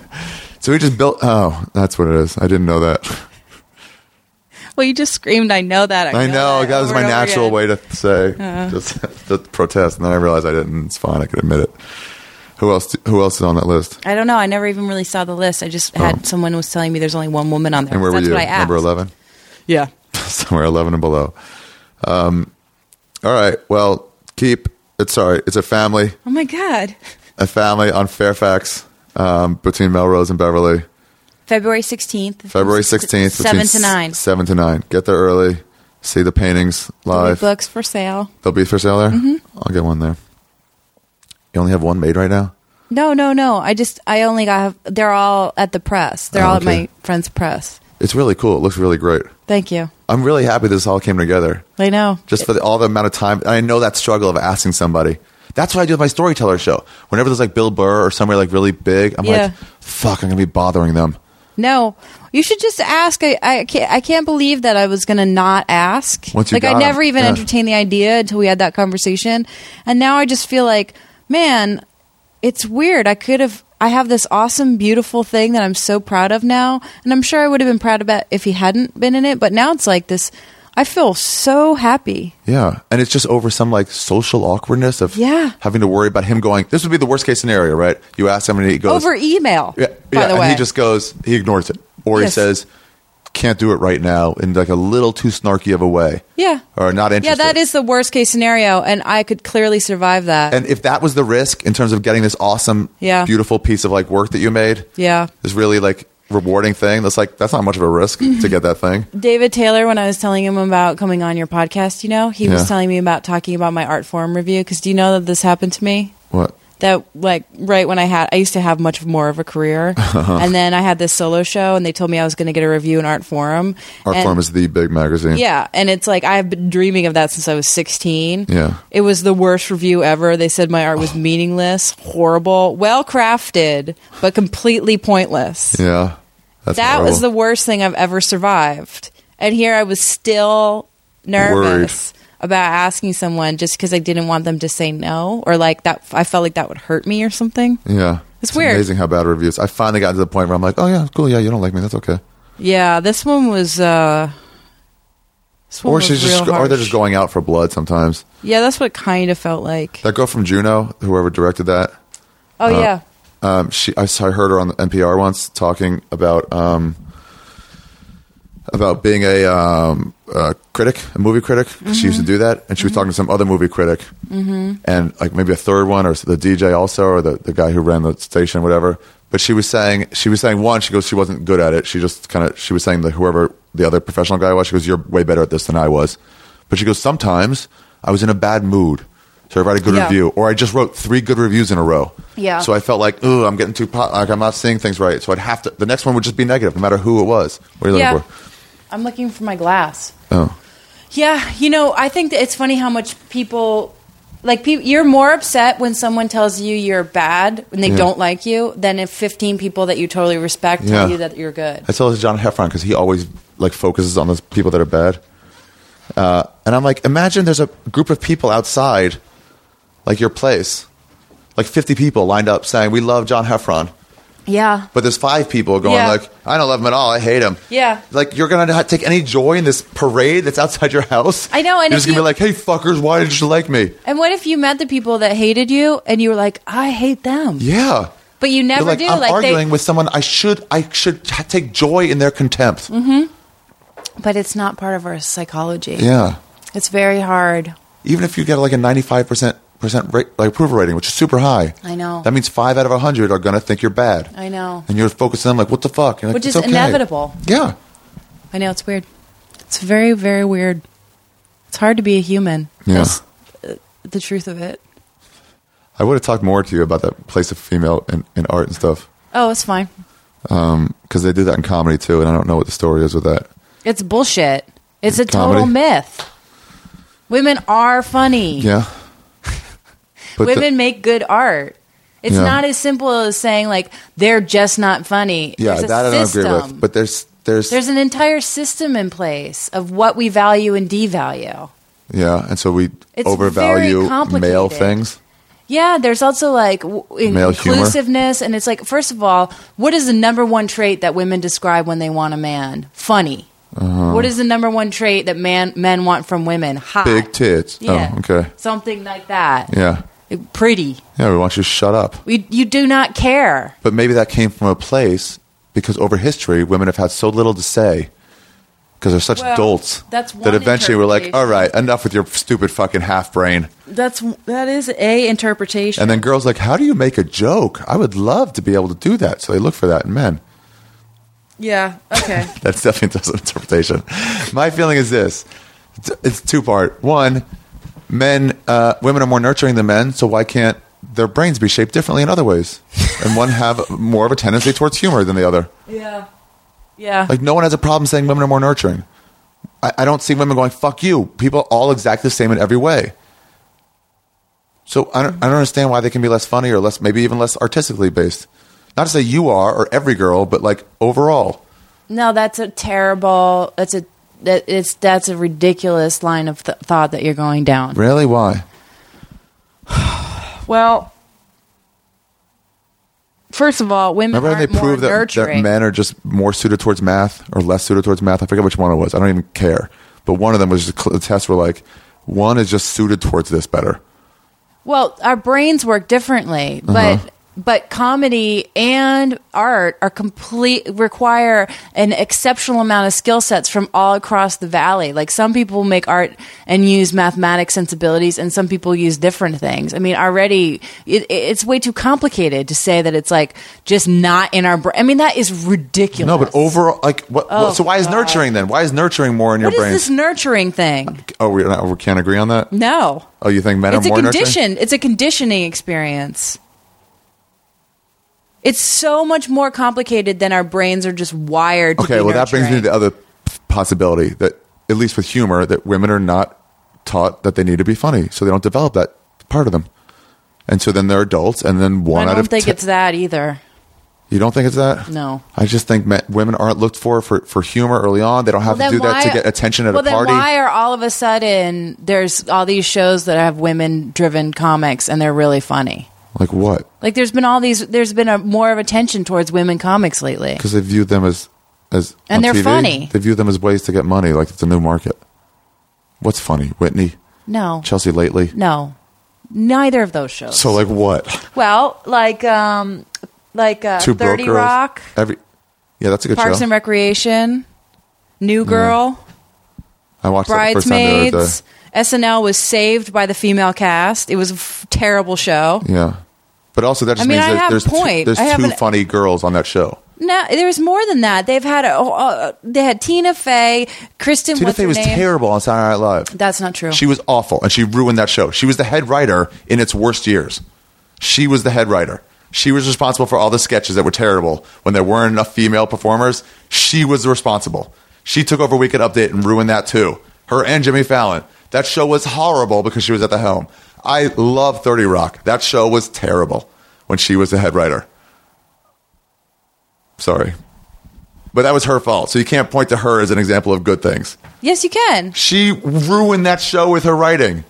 So he just built. Oh, that's what it is. I didn't know that. Well, you just screamed, "I know that." I, I know. That was over my and over natural again. way to say, Uh-huh. just to protest, and then I realized I didn't. It's fine. I could admit it. Who else? Who else is on that list? I don't know. I never even really saw the list. I just had Oh. someone was telling me there's only one woman on there. And where That's were you? what I asked. Number eleven. Yeah. Somewhere eleven and below. Um. All right. Well, keep. It's sorry. It's a family. Oh my God. A family on Fairfax, um, between Melrose and Beverly. February sixteenth. February sixteenth. Seven between to nine. s- Seven to nine. Get there early. See the paintings live. Books for sale. They'll be for sale there. Mm-hmm. I'll get one there. You only have one made right now. No, no, no. I just I only got. They're all at the press. They're Oh, all okay. at my friend's press. It's really cool. It looks really great. Thank you. I'm really happy this all came together. I know. Just for the, all the amount of time. And I know that struggle of asking somebody. That's what I do with my storyteller show. Whenever there's like Bill Burr or somebody like really big, I'm Yeah. like, fuck, I'm going to be bothering them. No, you should just ask. I, I can't. I can't believe that I was going to not ask. Once you like got I 'em, never even yeah. entertained the idea until we had that conversation, and now I just feel like, man, it's weird. I could have. I have this awesome, beautiful thing that I'm so proud of now, and I'm sure I would have been proud about if he hadn't been in it. But now it's like this. I feel so happy. Yeah. And it's just over some like social awkwardness of Yeah. having to worry about him going, this would be the worst case scenario, right? You ask him and he goes, Over email, yeah, by yeah, the and way. he just goes, he ignores it. Or he Yes. says, can't do it right now in like a little too snarky of a way. yeah. Or not Yeah, interested. that is the worst case scenario, and I could clearly survive that. And if that was the risk in terms of getting this awesome, Yeah. beautiful piece of like work that you made, yeah. this really like rewarding thing, that's like, that's not much of a risk to get that thing. David Taylor, when I was telling him about coming on your podcast, you know, he Yeah. was telling me about talking about my art forum review. Because do you know that this happened to me? What? that like right when I had I used to have much more of a career, and then I had this solo show, and they told me I was going to get a review in Art Forum. Art and, Forum is the big magazine. Yeah, and it's like I've been dreaming of that since I was sixteen. Yeah, it was the worst review ever. They said my art was meaningless, horrible, well crafted, but completely pointless. Yeah, that's that horrible. was the worst thing I've ever survived. And here I was still nervous. Worried. About asking someone just because I didn't want them to say no, or like that I felt like that would hurt me or something. Yeah, it's, it's weird. Amazing how bad reviews. I finally got to the point where I'm like, oh yeah, cool, yeah, you don't like me, that's okay. Yeah, this one was. Uh, this one or was she's real just, harsh. or they're just going out for blood sometimes. Yeah, that's what it kind of felt like. That girl from Juno, whoever directed that. Oh uh, yeah. Um, she I, I heard her on N P R once talking about. Um, about being a, um, a critic, a movie critic. Mm-hmm. She used to do that, and she was mm-hmm. talking to some other movie critic, mm-hmm. and like maybe a third one, or the D J also, or the, the guy who ran the station, whatever. But she was saying, she was saying one, she goes, she wasn't good at it. She just kind of, she was saying that whoever the other professional guy was, she goes, you're way better at this than I was. But she goes, sometimes I was in a bad mood, so I write a good yeah. review, or I just wrote three good reviews in a row. Yeah. So I felt like, ooh, I'm getting too, po- like I'm not seeing things right. So I'd have to, the next one would just be negative, no matter who it was. What are you yeah. looking for? I'm looking for my glass. Oh. Yeah, you know, I think that it's funny how much people, like, pe- you're more upset when someone tells you you're bad, when they yeah. don't like you, than if fifteen people that you totally respect yeah. tell you that you're good. I tell this to John Heffron because he always, like, focuses on those people that are bad. Uh, and I'm like, imagine there's a group of people outside, like your place, like fifty people lined up saying, we love John Heffron. Yeah. But there's five people going yeah. like, I don't love him at all. I hate him. Yeah. Like, you're going to take any joy in this parade that's outside your house? I know. And you're just going to be like, hey, fuckers, why did you like me? And what if you met the people that hated you and you were like, I hate them? Yeah. But you never you're like, do. I'm like arguing they- with someone. I should I should take joy in their contempt. Mm-hmm. But it's not part of our psychology. Yeah. It's very hard. Even if you get like a ninety-five percent percent rate, like approval rating, which is super high. I know. That means five out of a hundred are going to think you're bad. I know. And you're focusing on like, what the fuck? You're like, which is it's okay. inevitable. Yeah. I know, it's weird. It's very, very weird. It's hard to be a human. Yeah. That's uh, the truth of it. I would have talked more to you about that place of female in, in art and stuff. Oh, it's fine. Um, because they do that in comedy too, and I don't know what the story is with that. It's bullshit. It's a Comedy? total myth. Women are funny. Yeah. But Women the, make good art. It's Yeah. not as simple as saying like they're just not funny. yeah, There's a that I don't system. agree with. But there's there's There's an entire system in place of what we value and devalue. yeah, and so we It's overvalue very complicated. male things. Yeah, there's also like w- in- Male humor. inclusiveness, and it's like, first of all, what is the number one trait that women describe when they want a man? Funny. Uh-huh. What is the number one trait that man men want from women? Hot. Big tits. Yeah. Oh, okay. Something like that. Yeah. Pretty. Yeah, we want you to shut up. We, you do not care. But maybe that came from a place because over history, women have had so little to say because they're such Well, dolts that's one that eventually we're like, all interpretation. right, enough with your stupid fucking half brain. That's that is a interpretation. And then girls like, how do you make a joke? I would love to be able to do that. So they look for that in men. yeah. Okay. That's definitely an interpretation. My feeling is this. It's, it's two part. One, men, uh, women are more nurturing than men, so why can't their brains be shaped differently in other ways? And one have more of a tendency towards humor than the other. yeah. Yeah. Like, no one has a problem saying women are more nurturing. I, I don't see women going, fuck you. People are all exactly the same in every way. So I don't, I don't understand why they can be less funny or less, maybe even less artistically based. Not to say you are or every girl, but like overall. No, that's a terrible. That's a that it's that's a ridiculous line of th- thought that you're going down. Really? Why? Well, first of all, women Remember when aren't they more proved that, that nurturing. men are just more suited towards math or less suited towards math? I forget which one it was. I don't even care. But one of them was just the tests were like, one is just suited towards this better. Well, our brains work differently, but Uh-huh. but comedy and art are complete require an exceptional amount of skill sets from all across the valley. Like some people make art and use mathematic sensibilities, and some people use different things. I mean, already it, it's way too complicated to say that it's like just not in our brain. I mean, that is ridiculous. No, but overall, like, what? Oh, what so why is God. nurturing then? Why is nurturing more in your what is brain? this nurturing thing? Oh, we, we can't agree on that? No. Oh, you think men It's are a more condition. nurturing? It's a conditioning experience. It's so much more complicated than our brains are just wired to Okay, be well, that brings me to nurturing. the other possibility that, at least with humor, that women are not taught that they need to be funny, so they don't develop that part of them. And so then they're adults, and then one I out don't of think ten. it's that either. You don't think it's that? No. I just think men, women aren't looked for, for for humor early on. They don't have Well, to do then that to why- get attention at well, a party. then why are all of a sudden there's all these shows that have women-driven comics and they're really funny? Like what? Like there's been all these. There's been a more of attention towards women comics lately. Because they view them as as And on they're T V, funny. They view them as ways to get money. Like it's a new market. What's funny? Whitney, No, Chelsea Lately. no, neither of those shows. So like what? well, like um, like uh, Two broke Thirty girls. Rock, Every yeah, that's a good Parks show. and Recreation, New Girl, I watched that the first time the other Bridesmaids. day. S N L was saved by the female cast. It was a f- terrible show. Yeah, but also that just I mean, means I that have there's point. two, there's I have two an- funny girls on that show. No, there's more than that. They've had a, uh, they had Tina Fey, Kristen. Tina what's Fey her was name? terrible on Saturday Night Live. That's not true. She was awful, and she ruined that show. She was the head writer in its worst years. She was the head writer. She was responsible for all the sketches that were terrible when there weren't enough female performers. She was responsible. She took over Weekend Update and ruined that too. Her and Jimmy Fallon. That show was horrible because she was at the helm. I love thirty Rock. That show was terrible when she was the head writer. Sorry. But that was her fault. So you can't point to her as an example of good things. Yes, you can. She ruined that show with her writing.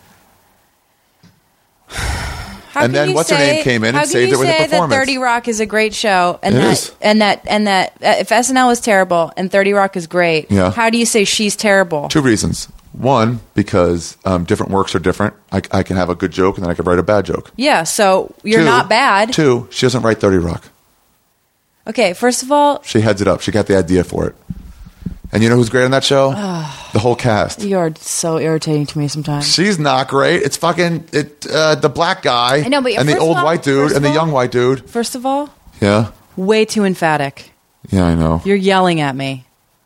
How And can then you what's her say- name came in and how can saved you it with a say that performance? thirty Rock is a great show, and It that is. and that and that uh, if S N L is terrible and thirty Rock is great, Yeah. how do you say she's terrible? Two reasons. One, because um, different works are different. I, I can have a good joke and then I can write a bad joke. Yeah, so you're Two- not bad. Two, she doesn't write thirty Rock. Okay, first of all, She heads it up. She got the idea for it. And you know who's great on that show? The whole cast. you are so irritating to me sometimes. She's not great. It's fucking it, uh, the black guy I know, but and the first of old all- white dude first and the of all- young white dude. First of all, Yeah. way too emphatic. Yeah, I know. You're yelling at me.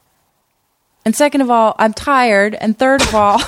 And second of all, I'm tired. And third of all,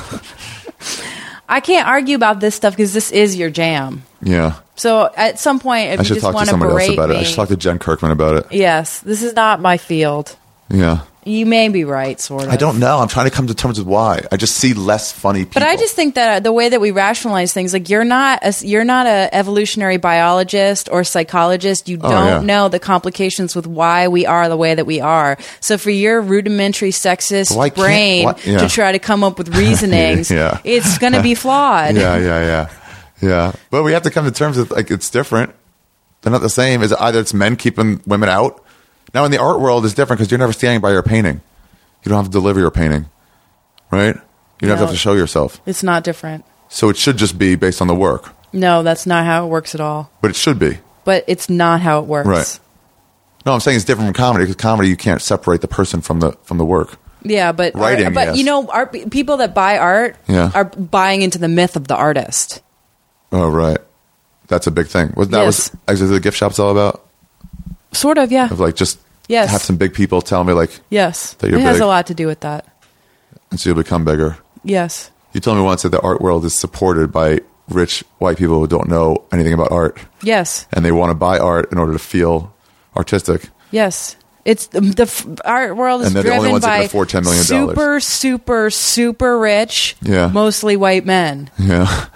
I can't argue about this stuff because this is your jam. Yeah. So at some point, if I you should just talk to want to somebody else berate about me, it. I should talk to Jen Kirkman about it. yes, this is not my field. Yeah. You may be right, sort of. I don't know. I'm trying to come to terms with why. I just see less funny people. But I just think that the way that we rationalize things, like you're not a, you're not a evolutionary biologist or psychologist. You Oh, don't yeah. know the complications with why we are the way that we are. So for your rudimentary sexist Why can't- brain why- yeah. to try to come up with reasonings, Yeah. it's going to be flawed. Yeah, yeah, yeah, yeah. But we have to come to terms with like it's different. They're not the same. Is either it's men keeping women out. Now in the art world, it's different because you're never standing by your painting. You don't have to deliver your painting, right? You don't No. have to show yourself. It's not different. So it should just be based on the work, No, that's not how it works at all. but it should be. But it's not how it works. Right. No, I'm saying it's different from comedy because comedy you can't separate the person from the from the work. Yeah, but Writing, art, but yes. you know, art, people that buy art Yeah. are buying into the myth of the artist. Oh, right. That's a big thing. Was that Yes. was actually the gift shop's all about? Sort of, yeah. Of like just Yes. have some big people tell me like, Yes. That you're it has big. a lot to do with that. and so you'll become bigger. Yes. You told me once that the art world is supported by rich white people who don't know anything about art, Yes. and they want to buy art in order to feel artistic. Yes. It's the, the f- art world is And they're the only driven ones that can by afford ten million dollars. super, super, super rich, Yeah. mostly white men. Yeah,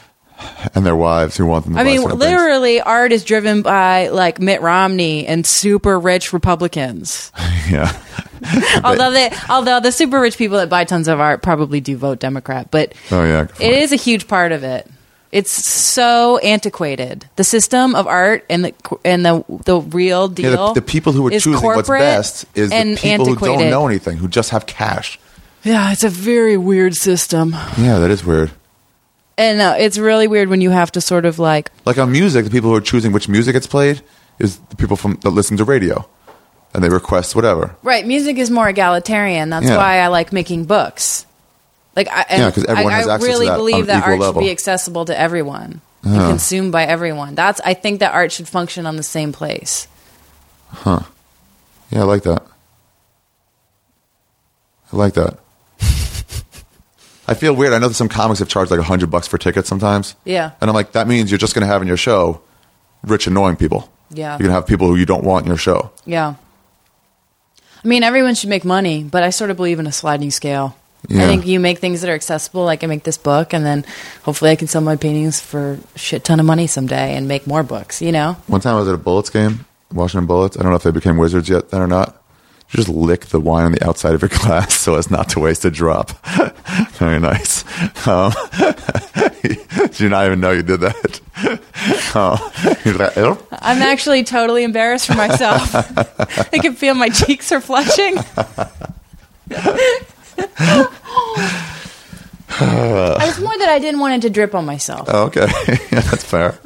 and their wives who want them to I buy mean, certain things. literally, art is driven by like Mitt Romney and super rich Republicans. Yeah, although they, although the super rich people that buy tons of art probably do vote Democrat, but oh yeah, good it point. is a huge part of it. It's so antiquated. The system of art and the and the the real deal. Yeah, the, the people who are is choosing what's corporate best is the and people who don't antiquated. know anything, who just have cash. Yeah, it's a very weird system, Yeah, that is weird. and uh, it's really weird when you have to sort of like Like on music, the people who are choosing which music gets played is the people from that listen to radio, and they request whatever. right. Music is more egalitarian. That's Yeah. why I like making books. Like, I, and Yeah, 'cause everyone I, has I access to really that on believe an that equal art level. should be accessible to everyone and Huh. consumed by everyone. That's I think that art should function on the same place. Huh. Yeah, I like that. I like that. I feel weird. I know that some comics have charged like a hundred bucks for tickets sometimes. Yeah. And I'm like, that means you're just going to have in your show rich, annoying people. Yeah. You can have people who you don't want in your show. Yeah. I mean, everyone should make money, but I sort of believe in a sliding scale. Yeah. I think you make things that are accessible, like I make this book, and then hopefully I can sell my paintings for a shit ton of money someday and make more books, you know? One time I was at a Bullets game, Washington Bullets. I don't know if they became Wizards yet then or not. You just lick the wine on the outside of your glass so as not to waste a drop. Very nice. Um, did you not even know you did that? Oh, you're like, oh. I'm actually totally embarrassed for myself. I can feel my cheeks are flushing. It was more that I didn't want it to drip on myself. Oh, okay. Yeah, that's fair.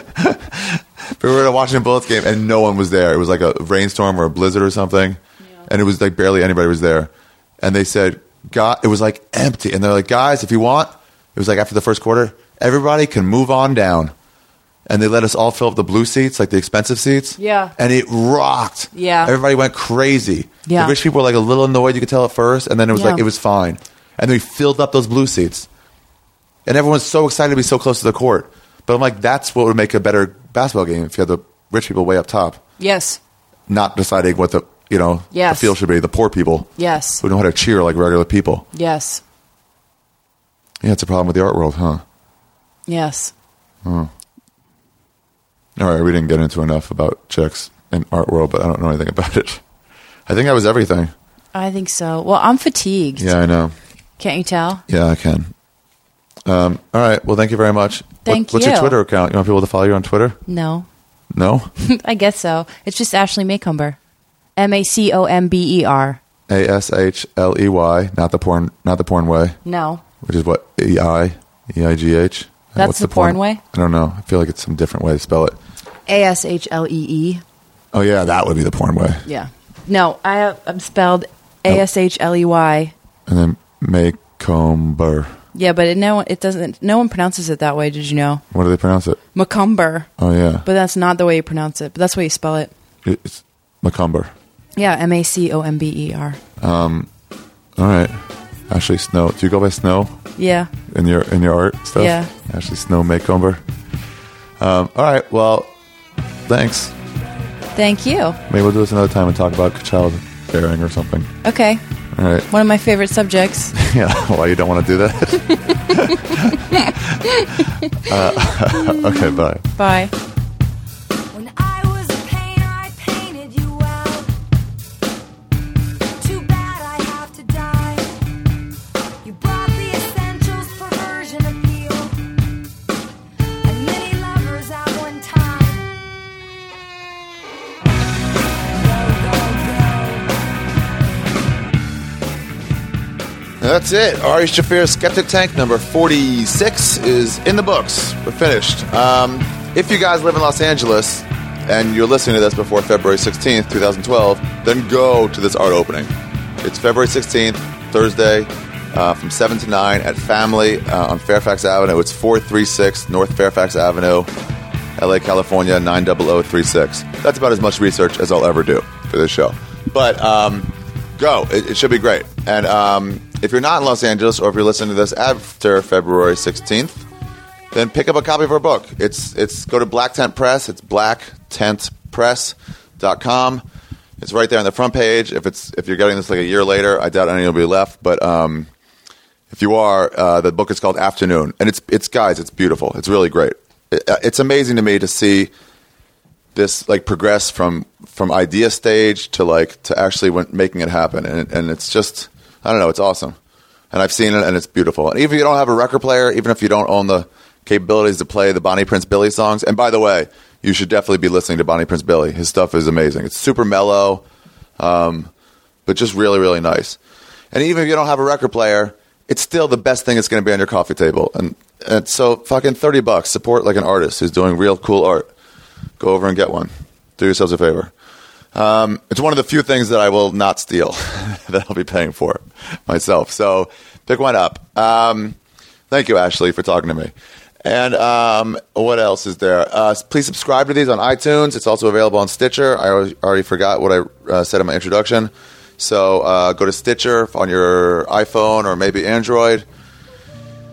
We were at a Washington Bullets game and no one was there. It was like a rainstorm or a blizzard or something. Yeah. And it was like barely anybody was there. And they said, God, it was like empty. And they're like, guys, if you want, it was like after the first quarter, everybody can move on down. And they let us all fill up the blue seats, like the expensive seats. Yeah. And it rocked. Yeah. Everybody went crazy. Yeah. The rich people were like a little annoyed, you could tell at first. And then it was Yeah. like, it was fine. And we filled up those blue seats. And everyone's so excited to be so close to the court. But I'm like, that's what would make a better basketball game if you had the rich people way up top. Yes. Not deciding what the, you know, Yes. the field should be. The poor people. Yes. Who know how to cheer like regular people. Yes. Yeah, it's a problem with the art world, huh? Yes. Oh. All right, we didn't get into enough about chicks and art world, but I don't know anything about it. I think that was everything. I think so. Well, I'm fatigued. Yeah, I know. Can't you tell? Yeah, I can. Um, all right. Well, thank you very much. Thank what, What's you. your Twitter account? You want people to follow you on Twitter? No. No? I guess so. It's just Ashley Macomber. M A C O M B E R. A S H L E Y, not the porn, not the porn way. No. Which is what? E I, E I G H? That's What's the porn way? I don't know. I feel like it's some different way to spell it. A S H L E E. Oh, yeah, that would be the porn way. Yeah. No, I have, I'm spelled A S H L E Y. And then Macomber. Yeah, but it, no, it doesn't. No one pronounces it that way. Did you know? What do they pronounce it? Macomber. Oh, yeah. But that's not the way you pronounce it. But that's the way you spell it. It's Macomber. Yeah, M A C O M B E R. Um, all right. Ashley Snow. Do you go by Snow Yeah. in your in your art stuff? Yeah. Ashley Snow Macomber. Um, all right. Well, thanks. Thank you. Maybe we'll do this another time and talk about childbearing or something. Okay. All right. One of my favorite subjects. Yeah. Why you don't want to do that? uh, okay. Bye. Bye. When I was a painter, I painted you out. Too bad I have to die. You brought the essentials, perversion, appeal, and many lovers at one time. That's it. Ari Shaffir's Skeptic Tank number forty-six is in the books. We're finished. Um, if you guys live in Los Angeles and you're listening to this before February sixteenth, twenty twelve, then go to this art opening. It's February sixteenth, Thursday, uh, from seven to nine at Family uh, on Fairfax Avenue. It's four thirty-six North Fairfax Avenue, L A, California, nine zero zero three six. That's about as much research as I'll ever do for this show. But um, go. It, it should be great. And um, if you're not in Los Angeles, or if you're listening to this after February sixteenth, then pick up a copy of our book. It's it's go to Black Tent Press. It's black tent press dot com. It's right there on the front page. If it's if you're getting this like a year later, I doubt any will be left. But um, if you are, uh, the book is called Afternoon, and it's it's guys, it's beautiful. It's really great. It, it's amazing to me to see this like progress from from idea stage to like to actually when, making it happen, and and it's just. I don't know. It's awesome. And I've seen it, and it's beautiful. And even if you don't have a record player, even if you don't own the capabilities to play the Bonnie Prince Billy songs, and by the way, you should definitely be listening to Bonnie Prince Billy. His stuff is amazing. It's super mellow, um, but just really, really nice. And even if you don't have a record player, it's still the best thing that's going to be on your coffee table. And, and so fucking thirty bucks. Support like an artist who's doing real cool art. Go over and get one. Do yourselves a favor. Um, it's one of the few things that I will not steal that I'll be paying for myself. So pick one up. Um, thank you, Ashley, for talking to me. And um, what else is there? Uh, please subscribe to these on iTunes. It's also available on Stitcher. I already, already forgot what I uh, said in my introduction. So uh, go to Stitcher on your iPhone or maybe Android.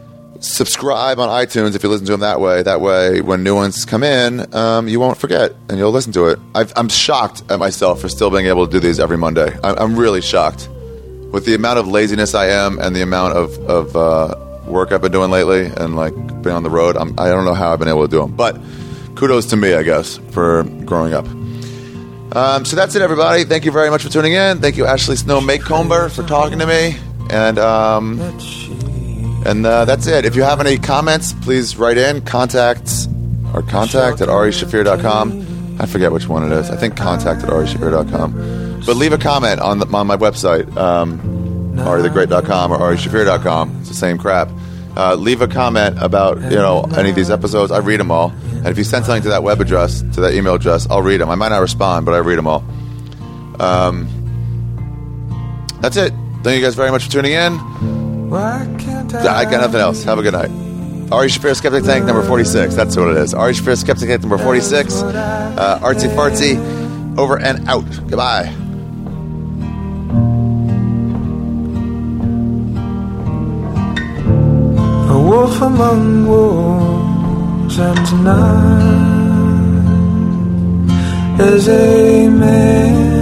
subscribe on iTunes if you listen to them that way. That way, when new ones come in, um, you won't forget and you'll listen to it. I've, I'm shocked at myself for still being able to do these every Monday. I'm, I'm really shocked with the amount of laziness I am and the amount of, of uh, work I've been doing lately and like being on the road. I'm, I don't know how I've been able to do them, but kudos to me, I guess, for growing up. Um, so that's it, everybody. Thank you very much for tuning in. Thank you, Ashley Snow Macomber, for talking to me. And um, and uh, that's it. If you have any comments, please write in. Contacts or contact at ari shafir dot com. I forget which one it is. I think contact at ari shafir dot com. But leave a comment on the, on my website, um, ari the great dot com or ari shafir dot com. It's the same crap. Uh, leave a comment about, you know, any of these episodes. I read them all. And if you send something to that web address, to that email address, I'll read them. I might not respond, but I read them all. Um, that's it. Thank you guys very much for tuning in. I got nothing else. Have a good night. Ari Shafir Skeptic Tank number forty-six. That's what it is. Ari Shafir Skeptic Tank number forty-six. Uh, artsy fartsy. Over and out. Goodbye. A wolf among wolves, and tonight is a man.